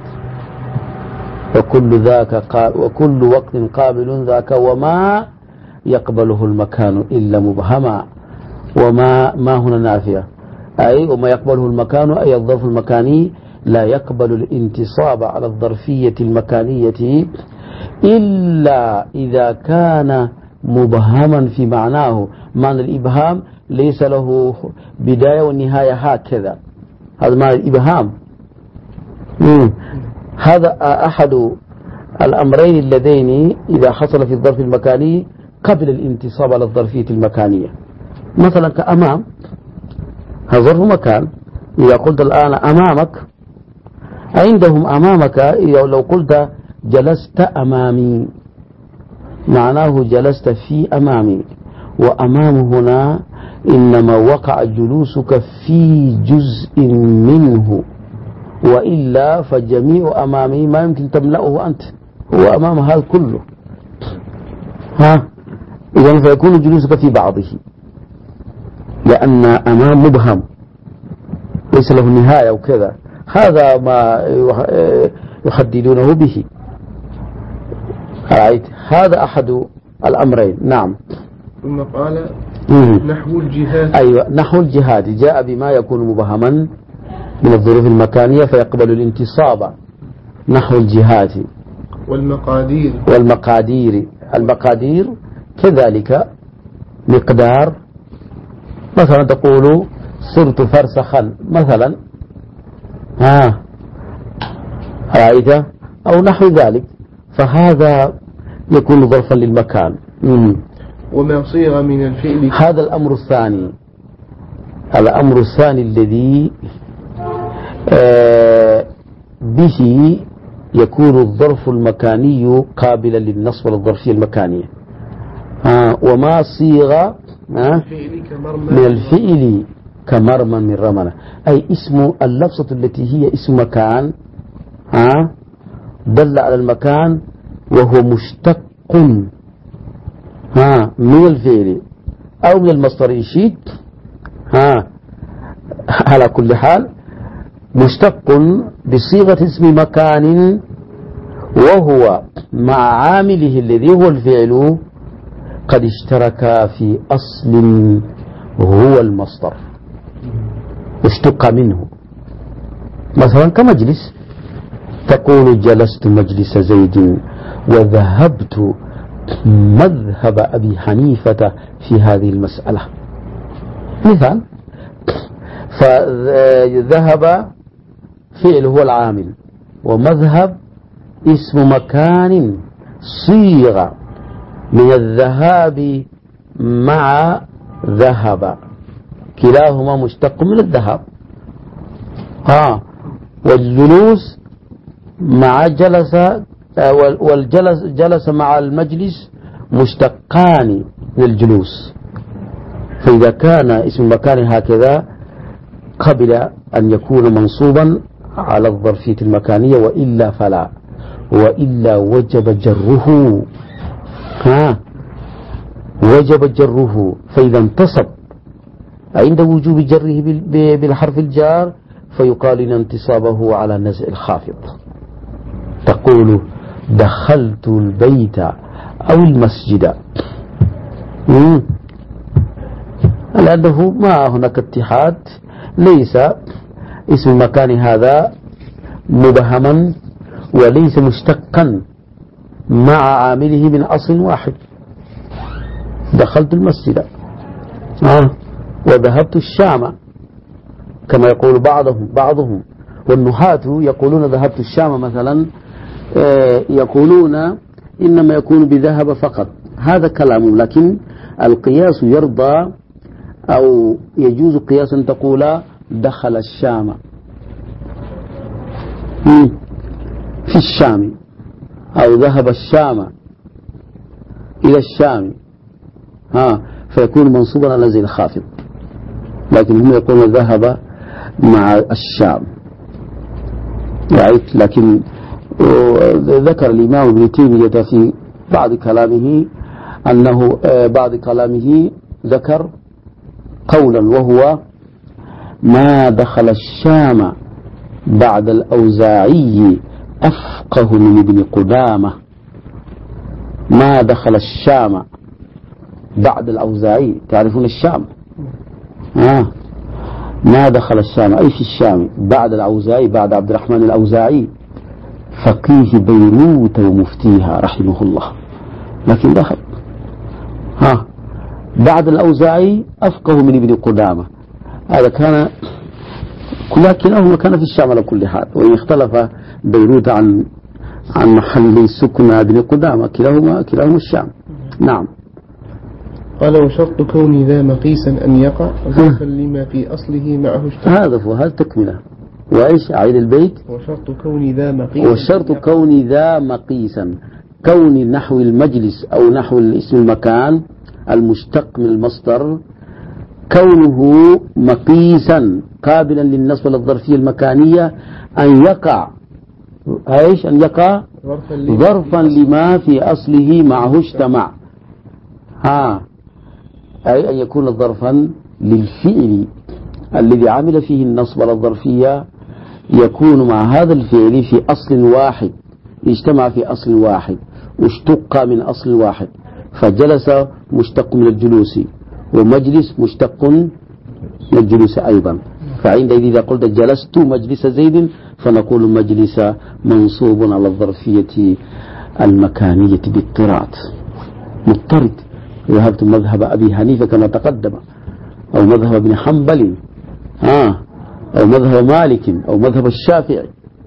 وكل وقت قابل ذاك، وما يقبله المكان إلا مبهما، وما هنا نافية، أي وما يقبله المكان أي الظرف المكاني لا يقبل الانتصاب على الظرفية المكانية إلا إذا كان مبهما في معناه. معنى الإبهام ليس له بداية ونهاية هكذا، هذا معنى الإبهام. هذا أحد الأمرين اللذين إذا حصل في الظرف المكاني قبل الانتصاب على الظرفية المكانية. مثلا كأمام، هذا ظرف مكان. إذا قلت الآن أمامك، عندهم أمامك لو قلت جلست أمامي معناه جلست في أمامي، وأمام هنا إنما وقع جلوسك في جزء منه، وإلا فجميع أمامي ما يمكن تملأه أنت، هو أمام هذا كله. إذن فيكون جلوسك في بعضه، لأن أمام مبهم ليس له نهاية وكذا، هذا ما يحددونه به. هذا أحد الأمرين. نعم. ثم قال نحو الجهاد. أيوة، نحو الجهاد جاء بما يكون مبهما من الظروف المكانية فيقبل الانتصاب. نحو الجهاد والمقادير المقادير كذلك مقدار، مثلا تقول صرت فرسخا مثلا، رأيت، أو نحو ذلك، فهذا يكون ظرفا للمكان. وما صيغ من الفعل. هذا الأمر الثاني الذي به يكون الظرف المكاني قابلا للنصب للظرفية المكانية. وما صيغ من الفعل كمرمى من رمنة، أي اسم اللفظة التي هي اسم مكان دل على المكان وهو مشتق من الفعل أو من المصدر إن شئت. على كل حال مشتق بصيغة اسم مكان، وهو مع عامله الذي هو الفعل قد اشترك في أصل هو المصدر، اشتق منه. مثلا كمجلس، تقول جلست مجلس زيد وذهبت مذهب أبي حنيفة في هذه المسألة، مثال. فذهب فعل هو العامل، ومذهب اسم مكان صيغ من الذهاب مع ذهب، كلاهما مشتق من الذهب. والجلوس مع جلس مع المجلس مشتقان من الجلوس. فإذا كان اسم المكان هكذا قبل أن يكون منصوبا على الظرفية المكانية، وإلا فلا، وإلا وجب جره. وجب جره. فإذا انتصب عند وجوب جره بالحرف الجار فيقال إن انتصابه على نزع الخافض. تقول دخلت البيت أو المسجد، لأنه ما هناك اتحاد، ليس اسم المكان هذا مبهما وليس مشتقا مع عامله من أصل واحد. دخلت المسجد وذهبت الشام كما يقول بعضهم، والنحاة يقولون ذهبت الشام مثلا، يقولون إنما يكون بذهب فقط، هذا كلام. لكن القياس يرضى أو يجوز قياس أن تقول دخل الشام في الشام، أو ذهب الشام إلى الشام، فيكون منصوبا على زي الخافض. لكن هم يقولون ذهب مع الشام. لكن ذكر الإمام ابن تيمية في بعد كلامه أنه بعد كلامه ذكر قولا وهو: ما دخل الشام بعد الأوزاعي أفقه من ابن قدامة. ما دخل الشام بعد الأوزاعي، تعرفون الشام؟ ما دخل الشام أي في الشام بعد الأوزاعي، بعد عبد الرحمن الأوزاعي فقيه بيروت ومفتيها رحمه الله، لكن دخل بعد الأوزاعي أفقه من ابن قدامة. هذا كان كلاهما كان في الشام على كل حال، وإن اختلف بيروت عن محل سكن ابن قدامة، كلاهما الشام. نعم. قال: وشرط كون ذا مقيسا أن يقع ظرفا لما في أصله معه اشتراك. هذا هو تكملة. وإيش أعيد البيت؟ وشرط كون ذا مقيسا، وشرط كون ذا مقيسا، كون نحو المجلس أو نحو اسم المكان المشتق من المصدر، كونه مقيسا قابلا للنصب للظرفية المكانية، أن يقع ايش؟ أن يقع ظرفا لما في أصله معه اجتمع. أي أن يكون ظرفا للفعل الذي عمل فيه النصب للظرفية، يكون مع هذا الفعل في أصل واحد، اجتمع في أصل واحد واشتق من أصل واحد، فجلس مشتق من الجلوس، ومجلس مشتق من الجلوس أيضا. فعندئذ إذا قلت جلست مجلس زيد فنقول مجلس منصوب على الظرفية المكانية باضطراد مضطرد. ذهبت مذهب أبي حنيفة كما تقدم، أو مذهب ابن حنبل، أو مذهب مالك، أو مذهب الشافعي،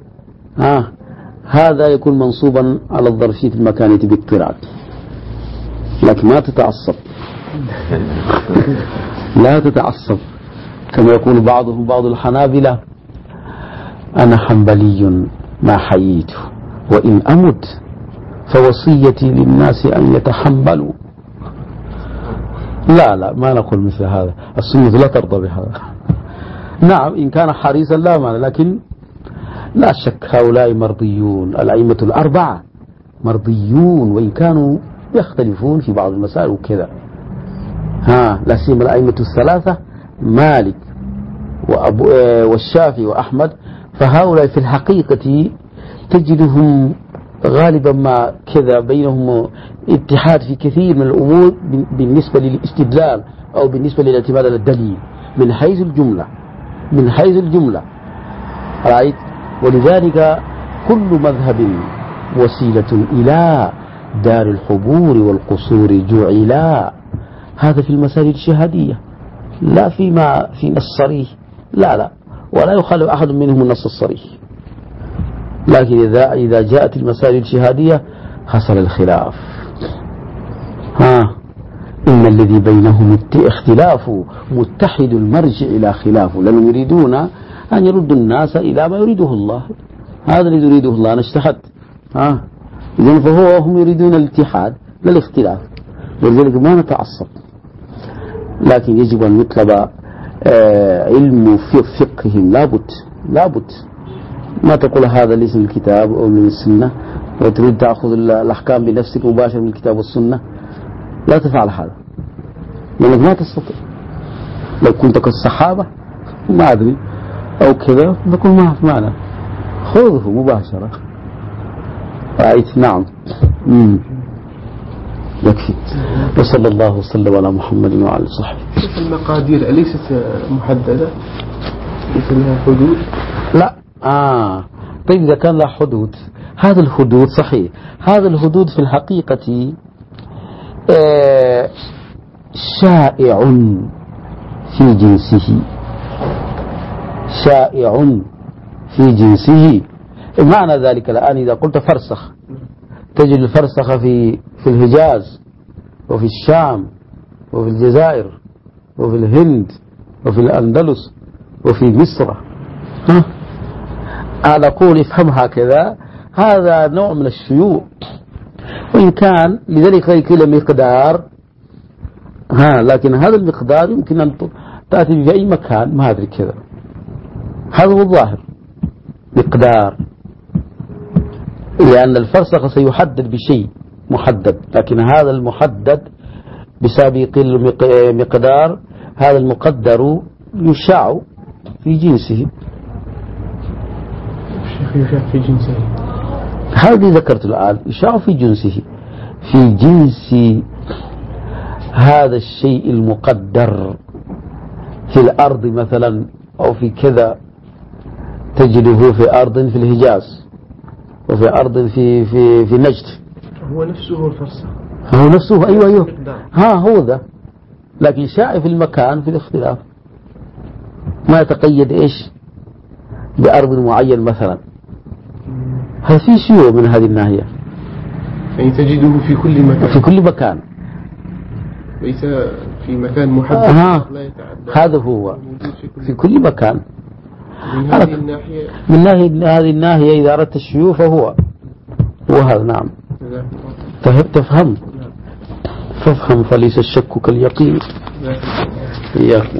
هذا يكون منصوبا على الظرفية المكانية باضطراد. لكن ما تتعصب لا تتعصب كما يقول بعض الحنابلة: أنا حنبلي ما حييت، وإن أمت فوصيتي للناس أن يتحنبلوا. لا ما نقول مثل هذا، السنة لا ترضى بهذا. نعم إن كان حريصا لا معنى، لكن لا شك هؤلاء مرضيون، الأئمة الأربعة مرضيون، وإن كانوا يختلفون في بعض المسائل وكذا. لا سيما الأئمة الثلاثة مالك والشافعي وأحمد، فهؤلاء في الحقيقة تجدهم غالبا ما كذا بينهم اتحاد في كثير من الأمور بالنسبة للاستدلال أو بالنسبة للاعتماد على الدليل من حيث الجملة رأيت. ولذلك كل مذهب وسيلة إلى دار الحبور والقصور جعلا. هذا في المسائل الاجتهادية، لا فيما في نص صريح، لا ولا يخالف أحد منهم النص الصريح. لكن إذا جاءت المسائل الاجتهادية حصل الخلاف. إن الذي بينهم اختلاف متحد المرجع إلى خلاف، لأنهم يريدون أن يردوا الناس إلى ما يريده الله. هذا الذي يريده الله، أنا اجتهدت. إذن هم يريدون الاتحاد لا الاختلاف، ولذلك ما نتعصب. لكن يجب أن يطلب علم فقههم، لابد ما تقول هذا ليس من الكتاب أو من السنة وتريد تأخذ الأحكام بنفسك مباشرة من الكتاب والسنة. لا تفعل هذا، لأنك ما تستطيع. لو كنت كالصحابة ما أدري أو كذا نقول ما في معنى، خذه مباشرة. رأيت؟ نعم. يكفي. وصلى الله وسلم على محمد وعلى آله وصحبه. المقادير أليست محددة؟ ليس لها حدود؟ لا. طيب إذا كان لها حدود، هذا الحدود صحيح، هذا الحدود في الحقيقة شائع في جنسه. معنى ذلك الآن إذا قلت فرسخ، تجد الفرسخ في الحجاز وفي الشام وفي الجزائر وفي الهند وفي الأندلس وفي مصر. على قول افهم هكذا، هذا نوع من الشيوع، وإن كان لذلك يكون مقدار، لكن هذا المقدار يمكن أن تأتي في أي مكان، ما أدري كذا. هذا هو الظاهر، مقدار، لأن الفرسخ سيحدد بشيء محدد، لكن هذا المحدد بسبب قل مقدار هذا المقدر يشاع في جنسه. يشاع في جنسه، هذه ذكرت الآن، يشاع في جنسه، في جنس هذا الشيء المقدر في الأرض مثلا، أو في كذا تجده في أرض في الحجاز، وفي أرض في نجد. هو نفسه الفرصة، هو نفسه، أيوة ها هو ذا، لكن شائع في المكان في الاختلاف، ما يتقيد إيش بأرض معين مثلا. هل في شيوع من هذه الناحية؟ يعني تجده في كل مكان، في كل مكان، ليس في مكان محدد لا يتعدى. هذا هو في كل مكان. من هذه الناحية، من هذه الناحية إذا أردت الشيوع فهو هذا. نعم، تفهم، فافهم فليس الشك كاليقين. إياكم.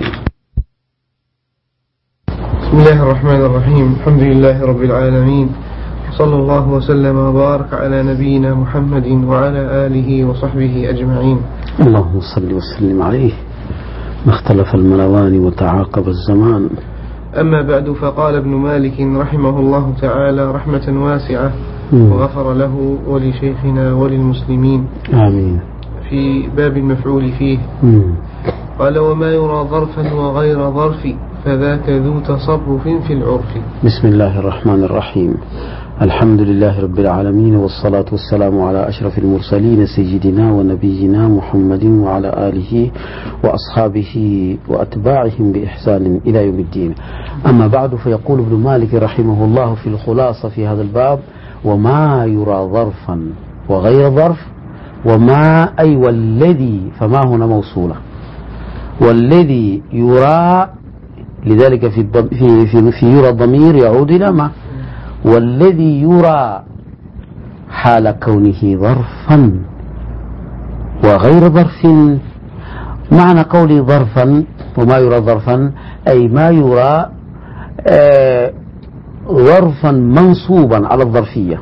بسم الله الرحمن الرحيم، الحمد لله رب العالمين، صلى الله وسلم وبارك على نبينا محمد وعلى آله وصحبه أجمعين. اللهم صل وسلم عليه، ما اختلف الملوان وتعاقب الزمان. أما بعد، فقال ابن مالك رحمه الله تعالى رحمة واسعة وغفر له ولشيخنا وللمسلمين، آمين، في باب المفعول فيه. قال: وما يرى ظرفا وغير ظرف فذاك ذو تصرف في العرف. بسم الله الرحمن الرحيم، الحمد لله رب العالمين، والصلاة والسلام على أشرف المرسلين سيدنا ونبينا محمد وعلى آله وأصحابه وأتباعهم بإحسان إلى يوم الدين. أما بعد، فيقول ابن مالك رحمه الله في الخلاصة في هذا الباب: وما يرى ظرفا وغير ظرف، وما أي والذي، فما هنا موصولة، والذي يرى، لذلك في يرى الضمير يعود إلى ما، والذي يرى حال كونه ظرفا وغير ظرف. معنى قولي ظرفا وما يرى ظرفا، أي ما يرى ظرفا منصوبا على الظرفية،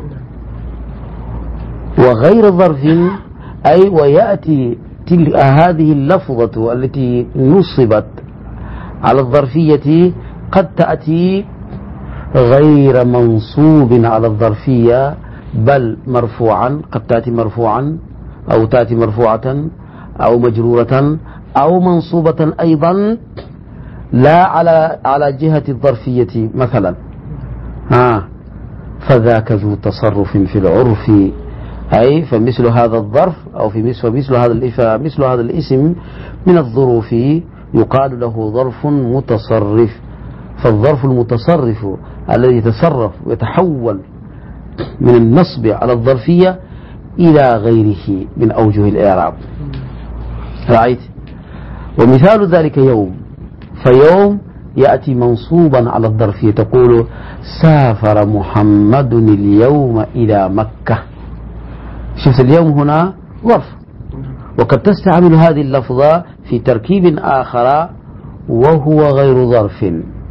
وغير ظرف أي ويأتي هذه اللفظة التي نصبت على الظرفية قد تأتي غير منصوب على الظرفية، بل مرفوعا، قد تأتي مرفوعا أو تأتي مرفوعة أو مجرورة أو منصوبة أيضا لا على جهة الظرفية مثلا. فذاك ذو تصرف في العرف، أي فمثل هذا الظرف أو مثل هذا الاسم من الظروف يقال له ظرف متصرف. فالظرف المتصرف الذي يتصرف ويتحول من النصب على الظرفية إلى غيره من أوجه الإعراب. رأيت؟ ومثال ذلك يوم، فيوم يأتي منصوبا على الظرفية، تقول: سافر محمد اليوم إلى مكة. شفت اليوم هنا ظرف، وقد تستعمل هذه اللفظة في تركيب آخر وهو غير ظرف،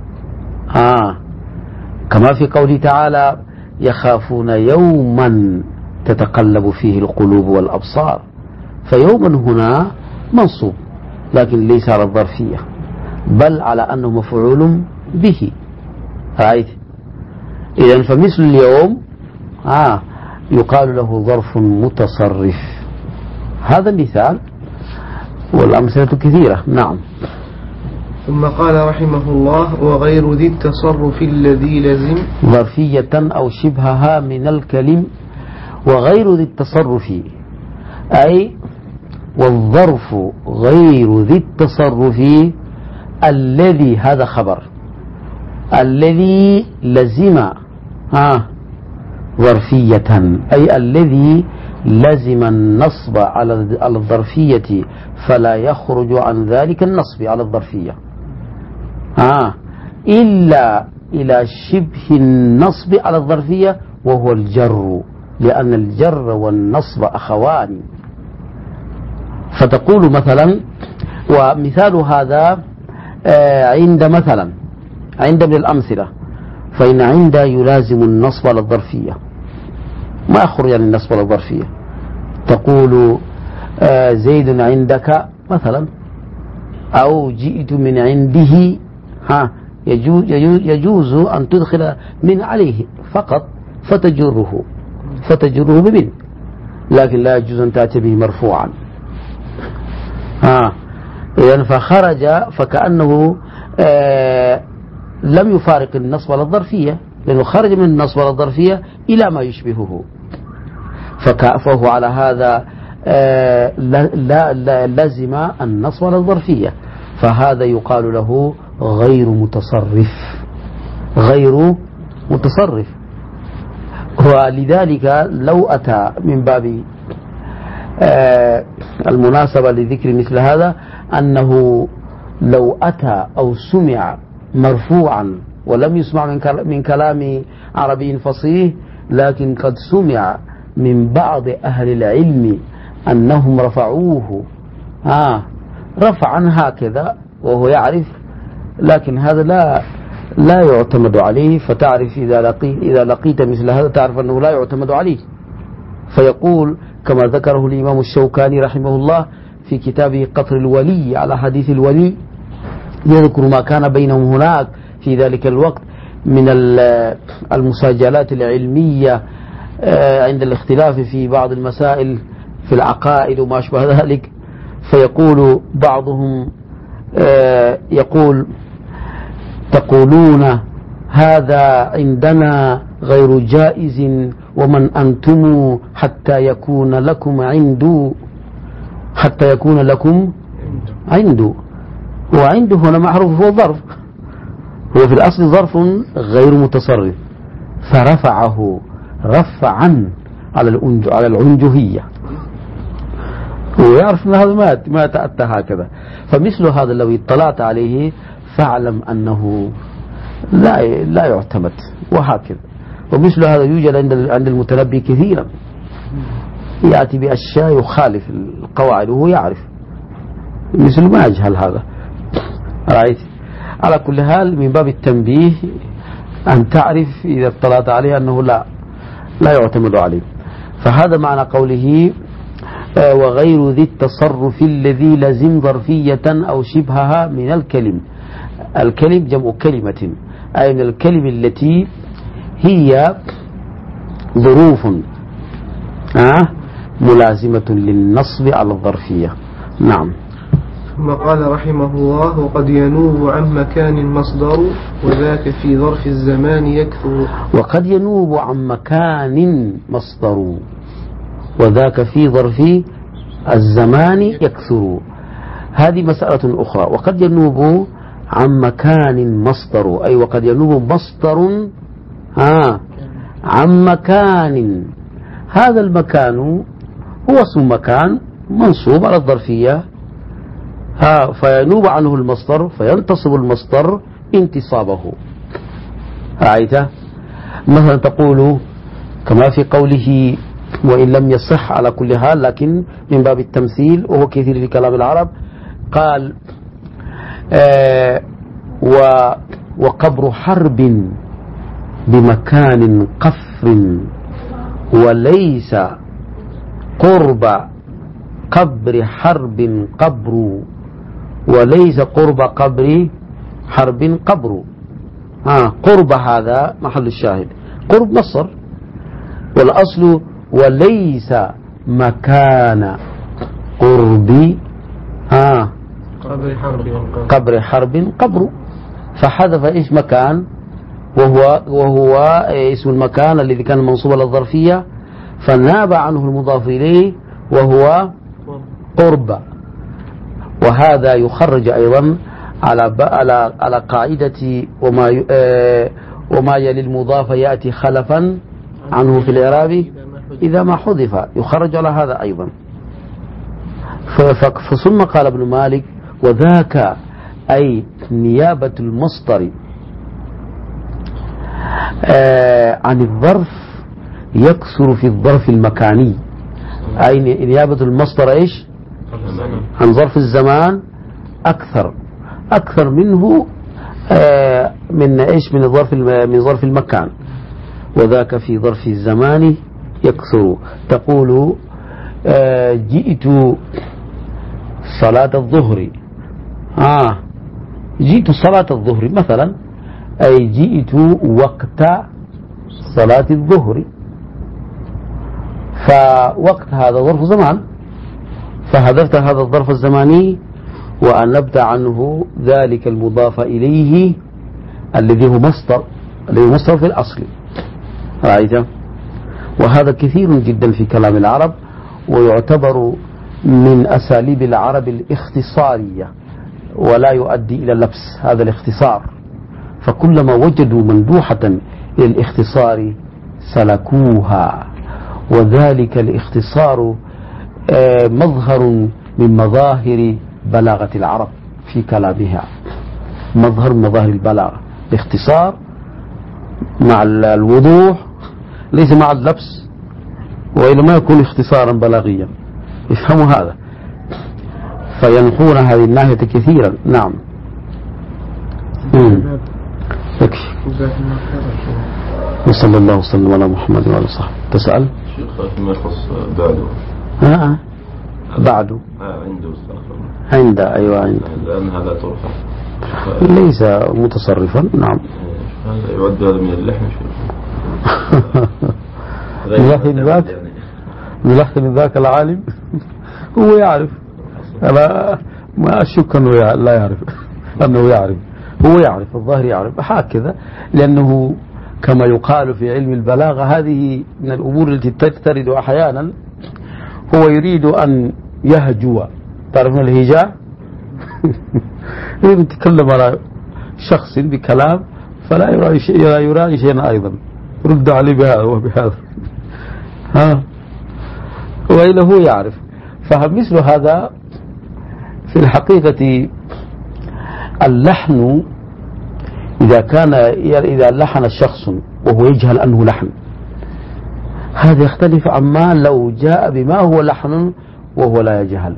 كما في قوله تعالى: يخافون يوما تتقلب فيه القلوب والأبصار. فيوما هنا منصوب، لكن ليس على الظرفية، بل على أنه مفعول به. رأيت؟ إذن فمثل اليوم يقال له ظرف متصرف. هذا مثال، والأمثلة كثيرة. نعم. ثم قال رحمه الله: وغير ذي التصرف الذي لزم، ظرفية أو شبهها من الكلم. وغير ذي التصرف أي والظرف غير ذي التصرف الذي، هذا خبر، الذي لزم ظرفية، أي الذي لزم النصب على الظرفية فلا يخرج عن ذلك النصب على الظرفية إلا إلى شبه النصب على الظرفية، وهو الجر، لأن الجر والنصب أخوان. فتقول مثلا، ومثال هذا عند من الأمثلة، فإن عند يلازم النصب على الظرفية، ما يخرج عن النصب على الظرفية، تقول زيد عندك مثلا، أو جئت من عنده، يجوز أن تدخل من عليه فقط فتجره بمن، لكن لا يجوز أن تأتي به مرفوعا. إذن فخرج فكأنه لم يفارق النصب ولا الظرفية، لأنه خرج من النصب ولا الظرفية إلى ما يشبهه، فهو على هذا لا لزم النصب ولا الظرفية، فهذا يقال له غير متصرف. ولذلك لو أتى من باب المناسبة لذكر مثل هذا، أنه لو أتى أو سمع مرفوعا ولم يسمع من كلام عربي فصيح، لكن قد سمع من بعض أهل العلم أنهم رفعوه رفعا هكذا وهو يعرف، لكن هذا لا يعتمد عليه. فتعرف إذا لقيت مثل هذا تعرف أنه لا يعتمد عليه. فيقول كما ذكره الإمام الشوكاني رحمه الله في كتابه قطر الولي على حديث الولي، يذكر ما كان بينهم هناك في ذلك الوقت من المساجلات العلمية عند الاختلاف في بعض المسائل في العقائد وما أشبه ذلك. فيقول بعضهم تقولون هذا عندنا غير جائز، ومن أنتم حتى يكون لكم عنده وعنده هنا معروف هو ظرف، هو في الأصل ظرف غير متصرف، فرفعه رفعا على العنجهية، ويعرف أن هذا ما تأتى هكذا. فمثل هذا لو اطلعت عليه فاعلم أنه لا يعتمد، وهكذا. ومثل هذا يوجد عند المتنبي كثيرا، يأتي بأشياء يخالف القواعد وهو يعرف، مثل ما يجهل هذا. رأيت؟ على كل حال من باب التنبيه أن تعرف إذا اطلعت عليه أنه لا يعتمد عليه. فهذا معنى قوله وغير ذي التصرف الذي لزم ظرفية أو شبهها من الكلم. الكلم جمع كلمة، أي من الكلم التي هي ظروف ملازمة للنصب على الظرفية. نعم. ثم قال رحمه الله وقد ينوب عن مكان مصدر، وذاك في ظرف الزمان يكثر. وقد ينوب عن مكان مصدر، وذاك في ظرف الزمان يكثر. هذه مسألة أخرى. وقد ينوب عن مكان مصدر، أي وقد ينوب مصدر عن مكان. هذا المكان هو اسم مكان منصوب على الظرفية، فينوب عنه المصدر، فينتصب المصدر انتصابه. رأيت؟ مثلا تقول كما في قوله وإن لم يصح على كل حال، لكن من باب التمثيل وهو كثير في كلام العرب، قال وقبر حرب بمكان قفر، وليس قرب قبر حرب قبر، وليس قرب قبر حرب قبر. قرب هذا محل الشاهد، قرب مصر، والأصل وليس مكان قرب قبر حرب قبر، فحذف إيش مكان، وهو اسم المكان الذي كان منصوبا للظرفية، فناب عنه المضاف إليه وهو قرب. وهذا يخرج أيضا على قاعدة وما يلي المضاف يأتي خلفا عنه في الإعراب إذا ما حذف، يخرج على هذا أيضا. ثم قال ابن مالك وذاك أي نيابة المصدر عن الظرف يكثر في الظرف المكاني، أي نيابة المصدر إيش عن ظرف الزمان أكثر منه من إيش من ظرف المكان. وذاك في ظرف الزمان يكثر. تقول جئت صلاة الظهر، جئت صلاة الظهر مثلا، أي جئت وقت صلاة الظهر، فوقت هذا ظرف زمان، فحذفت هذا الظرف الزماني وأنبت عنه ذلك المضاف إليه الذي هو مصدر في الأصل. رأيت؟ وهذا كثير جدا في كلام العرب، ويعتبر من أساليب العرب الاختصارية، ولا يؤدي إلى اللبس هذا الاختصار، فكلما وجدوا مندوحة إلى الاختصار سلكوها، وذلك الاختصار مظهر من مظاهر بلاغة العرب في كلامها، مظهر من مظاهر البلاغة، الاختصار مع الوضوح ليس مع اللبس، وإلا ما يكون اختصارا بلاغيا. افهموا هذا، فينحون هذه الناحية كثيرا. نعم. يكفي. وصلى الله وسلم على محمد وعلى صحبه. تسأل شيخ فيما يخص بعده. بعده عنده استغفر. عند أيوة عند، لأنها لا ترفع. ليس متصرفا. نعم. هذا يعد هذا من اللحن ملحن ذاك العالم هو يعرف، أنا ما أشك أنه لا يعرف، أنه يعرف، هو يعرف، الظاهر يعرف هكذا، لأنه كما يقال في علم البلاغة هذه من الأمور التي ترد أحيانا. هو يريد أن يهجو، تعرفون الهجاء؟ يتكلم على شخص بكلام فلا يرى شيئا أيضا، رد عليه بهذا وبهذا، وإلا هو يعرف. فمثل هذا في الحقيقة اللحن إذا لحن الشخص وهو يجهل أنه لحن، هذا يختلف عما لو جاء بما هو لحن وهو لا يجهل.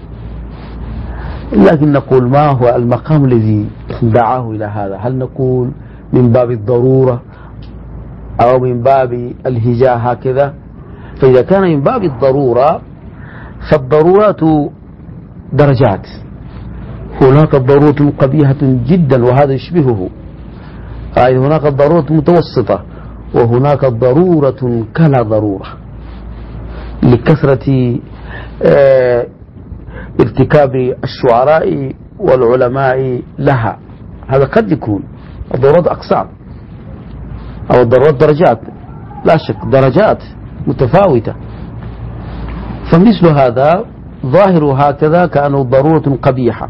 لكن نقول ما هو المقام الذي دعاه إلى هذا؟ هل نقول من باب الضرورة أو من باب الهجاء هكذا؟ فإذا كان من باب الضرورة فالضرورات درجات، هناك ضرورة قبيحة جدا وهذا يشبهه، أي هناك ضرورة متوسطة وهناك ضرورة كلا ضرورة، لكثرة ارتكاب الشعراء والعلماء لها. هذا قد يكون الضرورات أقسام أو الضرورات درجات، لا شك درجات متفاوتة. فمثل هذا ظاهر هكذا كأنه ضرورة قبيحة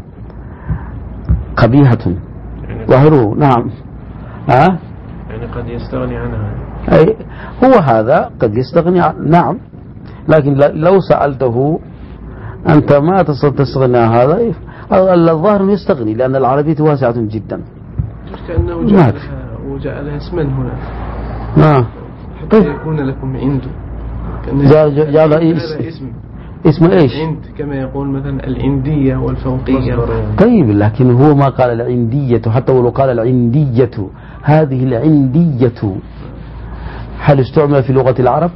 ظاهره. نعم. يعني قد يستغني عنها. أي هو هذا قد يستغني نعم، لكن لو سألته أنت ما تستغني عن هذا، الظاهر يستغني، لأن العربية واسعة جدا. كأنه جعلها اسما هنا حتى يكون لكم عنده، جعل اسم ايش؟ عند، كما يقول مثلا العندية والفوقية. طيب لكن هو ما قال العندية، حتى ولو قال العندية، هذه العندية هل استعمل في لغة العرب؟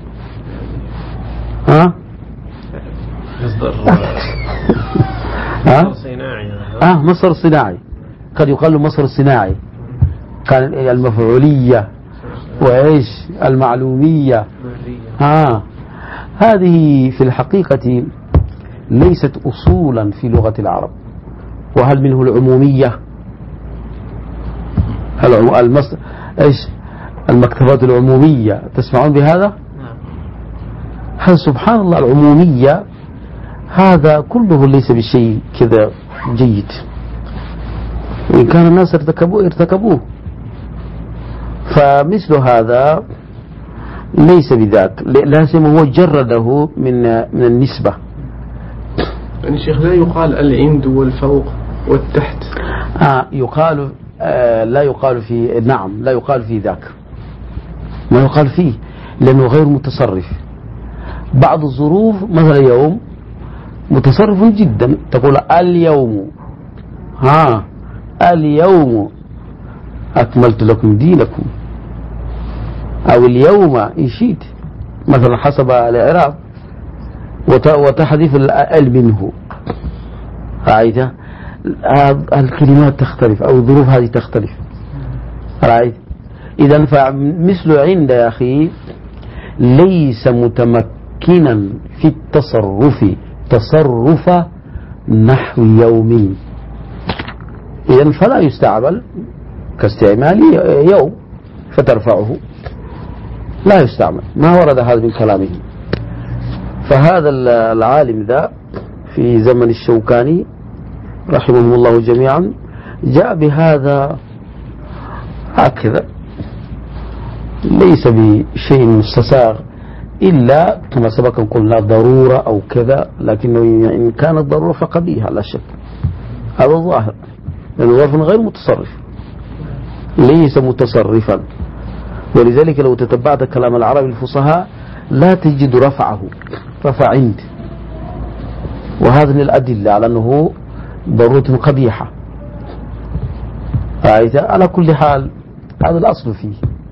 مصدر صناعي، قد يقال مصدر الصناعي، كان المفعولية وإيش المعلومية. هذه في الحقيقة ليست أصولا في لغة العرب. وهل منه العمومية؟ إيش المكتبات العمومية، تسمعون بهذا؟ هل سبحان الله العمومية هذا كله ليس بشيء كذا جيد، وإن كان الناس ارتكبوه. فمثل هذا ليس بذاك، لازم هو جرده من النسبة. يعني شيخ لا يقال العند والفوق والتحت. يقال لا يقال في، نعم لا يقال في ذاك، ما يقال فيه لأنه غير متصرف. بعض الظروف مثلا يوم متصرف جدا، تقول اليوم اليوم أكملت لكم دينكم، أو اليوم إن شئت، مثلا حسب الإعراب. وتحذف الأل منه. رأيت الكلمات تختلف أو الظروف هذه تختلف. رأيت إذا فمثل عند يا أخي ليس متمكنا في التصرف تصرف نحو يومي، إذن فلا يستعمل كاستعمال يوم فترفعه، لا يستعمل، ما ورد هذا من كلامه. فهذا العالم ذا في زمن الشوكاني رحمهم الله جميعا جاء بهذا هكذا، ليس بشيء مستساغ إلا كما سبق قلنا ضرورة أو كذا، لكنه إن كانت ضرورة فقبيحة لا شك، هذا الظاهر، لأنه ظرف غير متصرف ليس متصرفا. ولذلك لو تتبعت كلام العرب الفصحاء لا تجد رفعه رفع عند، وهذا من الأدلة على أنه ضرورة قبيحة. على كل حال هذا الأصل فيه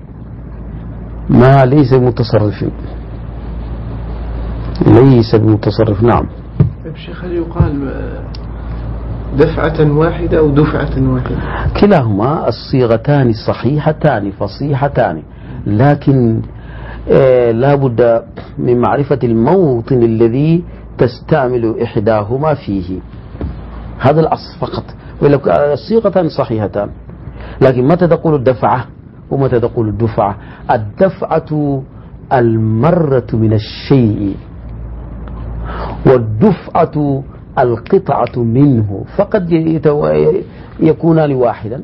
ما ليس متصرف، ليس بمتصرف. نعم. شيخ هل يقال دفعة واحدة أو دفعة واحدة؟ كلاهما الصيغتان صحيحتان فصيحتان، لكن لا بد من معرفة الموطن الذي تستعمل إحداهما فيه، هذا الأصل فقط. الصيغتان صحيحتان، لكن متى تقول الدفعة ومتى تقول الدفعة؟ الدفعة المرة من الشيء، والدفعة القطعة منه، فقد يكونان واحدا.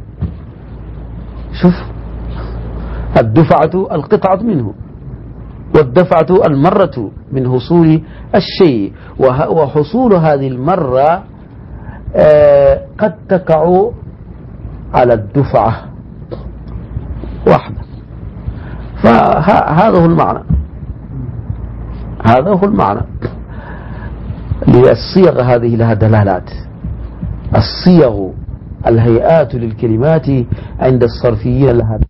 شوف، الدفعة القطعة منه، والدفعة المرة من حصول الشيء، وحصول هذه المرة قد تقع على الدفعة واحدة. فهذا هو المعنى، هذا هو المعنى. للصيغ هذه لها دلالات، الصيغ الهيئات للكلمات عند الصرفيين لها